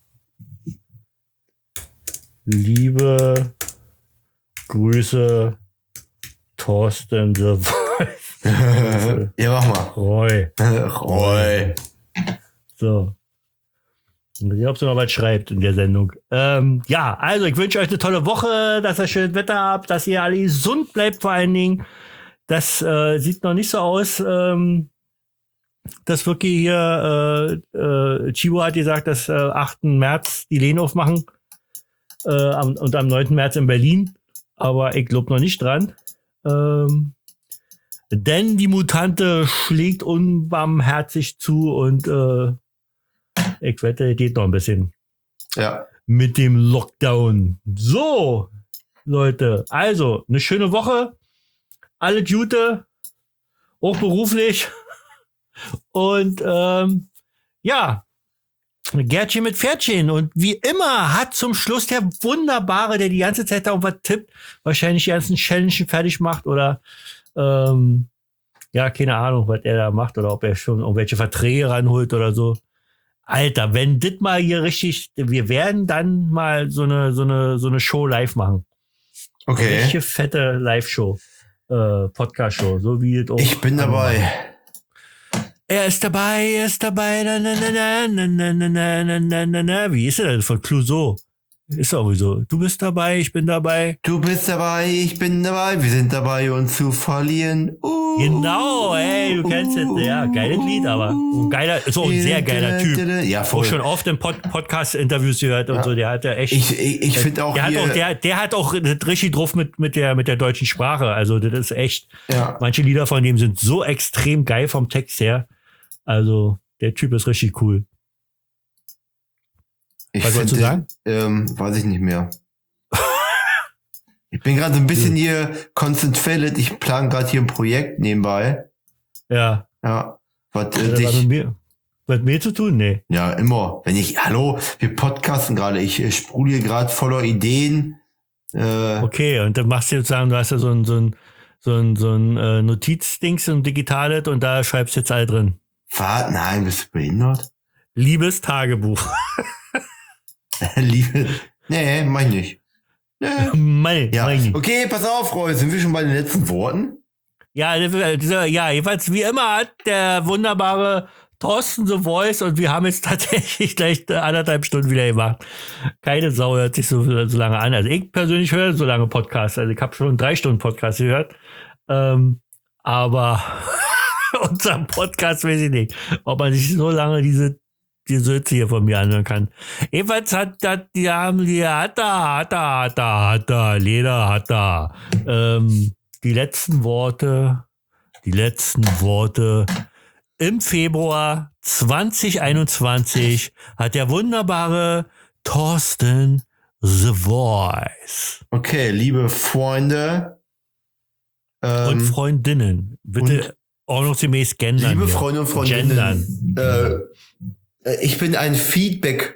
Speaker 2: Liebe Grüße, Thorsten the Voice.
Speaker 3: Ja, mach mal.
Speaker 2: Roy.
Speaker 3: Roy.
Speaker 2: So. Ich weiß nicht, ob sie noch was schreibt in der Sendung. Ähm, ja, also ich wünsche euch eine tolle Woche, dass ihr schönes Wetter habt, dass ihr alle gesund bleibt vor allen Dingen. Das äh, sieht noch nicht so aus, ähm, dass wirklich hier, äh, äh, Chibo hat gesagt, dass äh, achten März die Läden aufmachen äh, am, und am neunten März in Berlin. Aber ich glaube noch nicht dran. Ähm, denn die Mutante schlägt unbarmherzig zu und äh, ich wette, geht noch ein bisschen
Speaker 3: Ja.
Speaker 2: mit dem Lockdown. So, Leute, also eine schöne Woche. Alle Gute, auch beruflich. Und ähm, ja, Gärtchen mit Pferdchen. Und wie immer hat zum Schluss der Wunderbare, der die ganze Zeit da was tippt, wahrscheinlich die ganzen Challenges fertig macht oder ähm, ja, keine Ahnung, was er da macht oder ob er schon irgendwelche Verträge ranholt oder so. Alter, wenn das mal hier richtig, wir werden dann mal so eine, so eine, so eine Show live machen. Eine
Speaker 3: Okay.
Speaker 2: richtige fette Live-Show, äh, Podcast-Show, so wie es auch.
Speaker 3: Ich bin dabei.
Speaker 2: Er ist dabei, er ist dabei, na, na, na, na, na, na, na, na, na, na, na. Wie ist er denn von Clouseau? Ist auch so. Du bist dabei, ich bin dabei.
Speaker 3: Du bist dabei, ich bin dabei, wir sind dabei, uns zu verlieren. Uh,
Speaker 2: Genau, ey, du kennst es. Ja, geiles Lied, aber ein geiler, so ein sehr geiler Typ.
Speaker 3: Ja, voll.
Speaker 2: Auch schon oft in Pod- Podcast-Interviews gehört und
Speaker 3: Ja.
Speaker 2: so. Der hat ja echt.
Speaker 3: Ich, ich, ich finde auch
Speaker 2: der
Speaker 3: hier,
Speaker 2: hat auch, der, der hat auch das richtig drauf mit, mit der, mit der deutschen Sprache. Also, das ist echt.
Speaker 3: Ja.
Speaker 2: Manche Lieder von dem sind so extrem geil vom Text her. Also, der Typ ist richtig cool.
Speaker 3: ich
Speaker 2: Was wolltest du
Speaker 3: finde, ähm, weiß ich nicht mehr. Ich bin gerade so ein bisschen hier concentrated. Ich plane gerade hier ein Projekt nebenbei.
Speaker 2: Ja.
Speaker 3: Ja. Was, äh,
Speaker 2: Hat das
Speaker 3: dich,
Speaker 2: mit mir, mit mir zu tun? Nee.
Speaker 3: ja, immer. Wenn ich, hallo, wir podcasten gerade. Ich äh, sprudel hier gerade voller Ideen. Äh,
Speaker 2: Okay, und dann machst du jetzt sagen, du hast ja so ein, so ein, so ein, so ein äh, Notizdings, so ein digitales und da schreibst du jetzt all drin.
Speaker 3: was? Nein, bist du behindert?
Speaker 2: Liebes Tagebuch.
Speaker 3: Liebe. Nee, mach ich nicht. Nee.
Speaker 2: Meine,
Speaker 3: Ja.
Speaker 2: meine.
Speaker 3: Okay, pass auf, Roy. Sind wir schon bei den letzten Worten?
Speaker 2: Ja, dieser, ja, jedenfalls wie immer hat der wunderbare Thorsten The Voice und wir haben jetzt tatsächlich gleich anderthalb Stunden wieder gemacht. Keine Sau hört sich so, so lange an. Also ich persönlich höre so lange Podcasts. Also ich habe schon drei Stunden Podcast gehört. Ähm, aber unser Podcast weiß ich nicht, ob man sich so lange diese die Sitze hier von mir anhören kann. Jedenfalls hat das, die haben die, hat da, hat da, hat da, hat da, Leder hat da. Ähm, die letzten Worte, die letzten Worte. Im Februar zwanzig einundzwanzig hat der wunderbare Thorsten The Voice.
Speaker 3: Okay, liebe Freunde. Ähm,
Speaker 2: Und Freundinnen. Bitte auch noch gemäß gendern.
Speaker 3: liebe
Speaker 2: hier.
Speaker 3: Freunde und Freundinnen. Äh, ich bin ein Feedback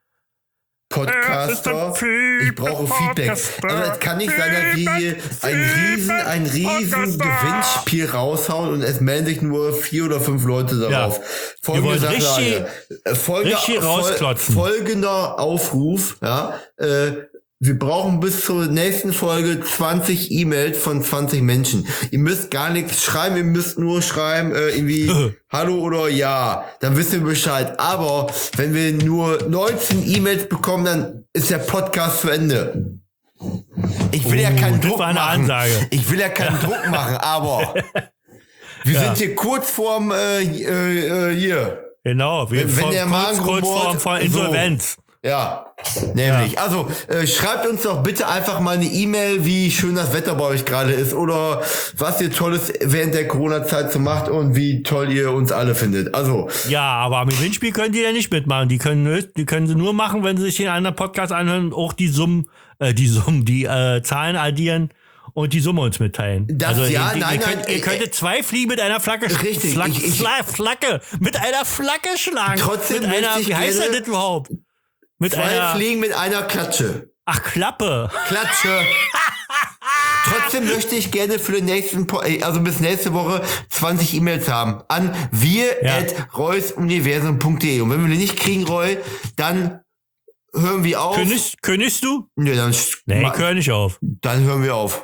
Speaker 3: Podcaster. Ich brauche Feedback. Aber es kann nicht sein, dass wir hier ein riesen, ein riesen Gewinnspiel raushauen und es melden sich nur vier oder fünf Leute darauf.
Speaker 2: Ja.
Speaker 3: Folgende
Speaker 2: Wir wollen
Speaker 3: Sachlage. Äh, Folgender,
Speaker 2: richtig rausklotzen.
Speaker 3: fol- folgender Aufruf, ja, äh, wir brauchen bis zur nächsten Folge zwanzig E-Mails von zwanzig Menschen. Ihr müsst gar nichts schreiben, ihr müsst nur schreiben, äh, irgendwie Hallo oder Ja. Dann wissen wir Bescheid. Aber wenn wir nur neunzehn E-Mails bekommen, dann ist der Podcast zu Ende. Ich will ja
Speaker 2: Oh,
Speaker 3: keinen
Speaker 2: das
Speaker 3: Druck
Speaker 2: war eine
Speaker 3: machen.
Speaker 2: Ansage.
Speaker 3: Ich will ja keinen Druck machen, aber wir
Speaker 2: Ja.
Speaker 3: sind hier kurz vorm äh, äh, äh, hier.
Speaker 2: Genau, wir
Speaker 3: Wenn- wenn
Speaker 2: vor,
Speaker 3: der
Speaker 2: kurz,
Speaker 3: Magen
Speaker 2: kurz
Speaker 3: rumort,
Speaker 2: vor, vor
Speaker 3: so.
Speaker 2: Insolvenz.
Speaker 3: Ja, nämlich. Also äh, schreibt uns doch bitte einfach mal eine E-Mail, wie schön das Wetter bei euch gerade ist oder was ihr Tolles während der Corona-Zeit so macht und wie toll ihr uns alle findet. Also,
Speaker 2: Ja, aber am Gewinnspiel können die ja nicht mitmachen. Die können, nur- die können sie nur machen, wenn sie sich den anderen Podcast anhören und auch die Summen, äh, die Summen, die äh, Zahlen addieren und die Summe uns mitteilen.
Speaker 3: Das-
Speaker 2: also
Speaker 3: ja,
Speaker 2: ihr,
Speaker 3: nein,
Speaker 2: ihr,
Speaker 3: nein,
Speaker 2: könnt, ihr
Speaker 3: äh,
Speaker 2: könntet zwei Fliegen mit einer Flagge sch-
Speaker 3: Richtig,
Speaker 2: Flack,
Speaker 3: ich- ich-
Speaker 2: Fla- Flagge, mit einer Flagge schlagen.
Speaker 3: Trotzdem
Speaker 2: mit einer,
Speaker 3: möchte ich
Speaker 2: wie heißt
Speaker 3: gerne
Speaker 2: das überhaupt? Mit
Speaker 3: zwei
Speaker 2: einer,
Speaker 3: Fliegen mit einer Klatsche.
Speaker 2: ach, Klappe.
Speaker 3: Klatsche. Trotzdem möchte ich gerne für den nächsten, Po- äh, also bis nächste Woche zwanzig E-Mails haben an wir
Speaker 2: Ja.
Speaker 3: at reusuniversum punkt de. Und wenn wir die nicht kriegen, Roy, dann hören wir auf.
Speaker 2: Könntest, könntest du?
Speaker 3: Nee, dann,
Speaker 2: Nee,
Speaker 3: ma-
Speaker 2: ich höre nicht auf.
Speaker 3: dann hören wir auf.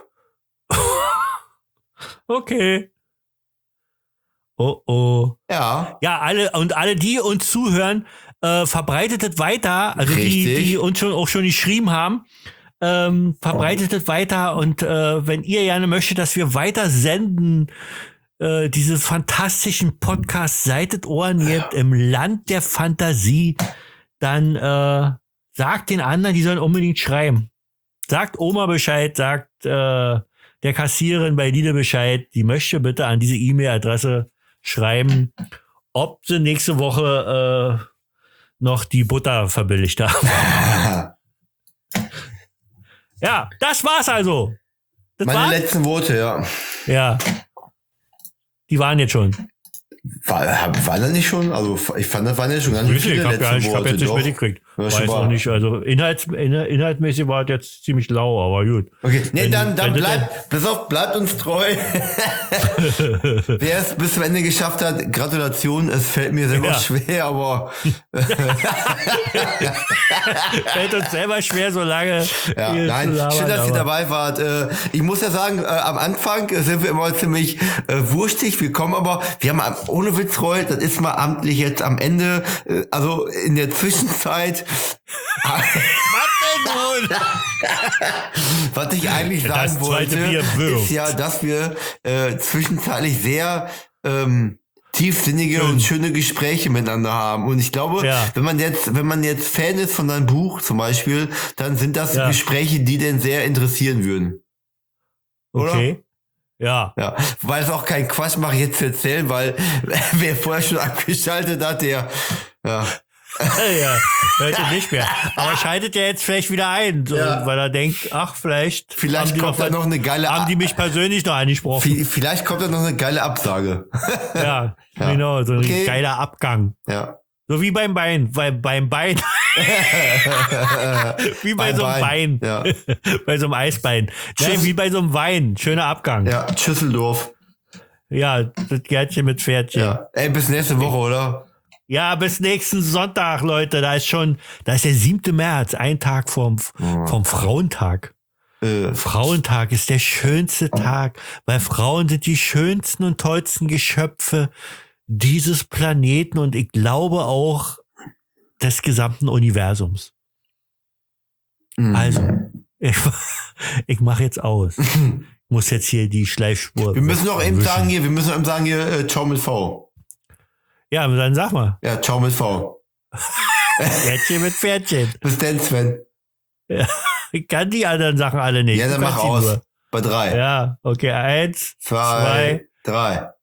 Speaker 2: Okay. Oh, oh.
Speaker 3: Ja.
Speaker 2: Ja, alle und alle, die uns zuhören, äh, verbreitet es weiter. Also die,
Speaker 3: Richtig.
Speaker 2: die uns schon auch schon geschrieben haben, ähm, verbreitet es weiter. Und äh, wenn ihr gerne möchtet, dass wir weiter senden, äh, diese fantastischen Podcasts seit es Ohren gibt im Land der Fantasie, dann äh, sagt den anderen, die sollen unbedingt schreiben. Sagt Oma Bescheid, sagt äh, der Kassiererin bei Lidl Bescheid, die möchte bitte an diese E-Mail-Adresse schreiben, ob sie nächste Woche äh, noch die Butter verbilligt haben. Ja, das war's also. Das
Speaker 3: Meine
Speaker 2: war's?
Speaker 3: letzten Worte, ja.
Speaker 2: Ja. Die waren jetzt schon.
Speaker 3: War, war das nicht schon? Also ich fand, das waren ja schon ganz
Speaker 2: Ich
Speaker 3: viele
Speaker 2: habe
Speaker 3: letzte
Speaker 2: ja, ich hab
Speaker 3: Worte.
Speaker 2: jetzt nicht
Speaker 3: doch.
Speaker 2: mitgekriegt.
Speaker 3: Ja,
Speaker 2: weiß auch nicht, also inhalts, in, inhaltmäßig war es jetzt ziemlich lau, aber gut.
Speaker 3: Okay, nee,
Speaker 2: Wenn-
Speaker 3: dann, dann
Speaker 2: wenn das
Speaker 3: bleibt, pass auf, bleibt uns treu. Wer es bis zum Ende geschafft hat, Gratulation, es fällt mir selber
Speaker 2: Ja.
Speaker 3: schwer, aber
Speaker 2: Fällt uns selber schwer, so lange
Speaker 3: ja,
Speaker 2: hier
Speaker 3: nein,
Speaker 2: zu labern,
Speaker 3: schön, dass ihr
Speaker 2: aber-
Speaker 3: dabei wart. Äh, ich muss ja sagen, äh, am Anfang sind wir immer ziemlich äh, wurstig, wir kommen aber, wir haben am- ohne Witz, Roy, das ist mal amtlich jetzt am Ende, äh, also in der Zwischenzeit,
Speaker 2: Was denn nun?
Speaker 3: was ich eigentlich
Speaker 2: Das
Speaker 3: sagen
Speaker 2: zweite
Speaker 3: wollte,
Speaker 2: Bier wirft.
Speaker 3: ist ja, dass wir äh, zwischenzeitlich sehr ähm, tiefsinnige und schöne Gespräche miteinander haben. Und ich glaube,
Speaker 2: Ja.
Speaker 3: wenn man jetzt, wenn man jetzt Fan ist von deinem Buch zum Beispiel, dann sind das
Speaker 2: Ja.
Speaker 3: Gespräche, die den sehr interessieren würden. Oder?
Speaker 2: Okay. Ja.
Speaker 3: Ja, weil es auch kein Quatsch mache, jetzt zu erzählen, weil wer vorher schon abgeschaltet hat, der, ja,
Speaker 2: ja, heute nicht mehr. Aber schaltet ja jetzt vielleicht wieder ein, so,
Speaker 3: Ja.
Speaker 2: weil er denkt, ach, vielleicht,
Speaker 3: Vielleicht
Speaker 2: haben die
Speaker 3: kommt
Speaker 2: doch
Speaker 3: da noch eine geile
Speaker 2: haben die mich persönlich noch angesprochen.
Speaker 3: vi- vielleicht kommt da noch eine geile Absage.
Speaker 2: Ja,
Speaker 3: Ja.
Speaker 2: genau, so ein
Speaker 3: Okay.
Speaker 2: geiler Abgang.
Speaker 3: Ja.
Speaker 2: So wie beim Bein, weil beim Bein. wie bei
Speaker 3: Beim
Speaker 2: so einem Bein.
Speaker 3: Ja.
Speaker 2: Bei so einem Eisbein. Nein,
Speaker 3: Tschüss.
Speaker 2: wie bei so einem Wein. Schöner Abgang. Ja,
Speaker 3: Ja, Schüsseldorf.
Speaker 2: das Gärtchen mit Pferdchen. Ja.
Speaker 3: Ja. Ey, bis nächste Woche, oder?
Speaker 2: bis nächsten Sonntag, Leute. Da ist schon, da ist der siebte März, ein Tag vom, vom Frauentag.
Speaker 3: Äh,
Speaker 2: Frauentag ist der schönste Tag, weil Frauen sind die schönsten und tollsten Geschöpfe dieses Planeten und ich glaube auch des gesamten Universums.
Speaker 3: mh.
Speaker 2: Also, ich, ich mache jetzt aus. Ich muss jetzt hier die Schleifspur.
Speaker 3: wir müssen noch eben
Speaker 2: wischen.
Speaker 3: sagen hier, wir müssen noch eben sagen hier, äh, ciao mit V.
Speaker 2: Ja, dann sag mal.
Speaker 3: Ja, ciao mit V.
Speaker 2: Pferdchen mit Pferdchen.
Speaker 3: Bis dann, Sven.
Speaker 2: Ich kann die anderen Sachen alle nicht.
Speaker 3: Ja,
Speaker 2: Du
Speaker 3: dann mach
Speaker 2: kannst sie
Speaker 3: aus.
Speaker 2: nur.
Speaker 3: Bei drei.
Speaker 2: Ja, okay. Eins,
Speaker 3: Zwei,
Speaker 2: zwei
Speaker 3: drei.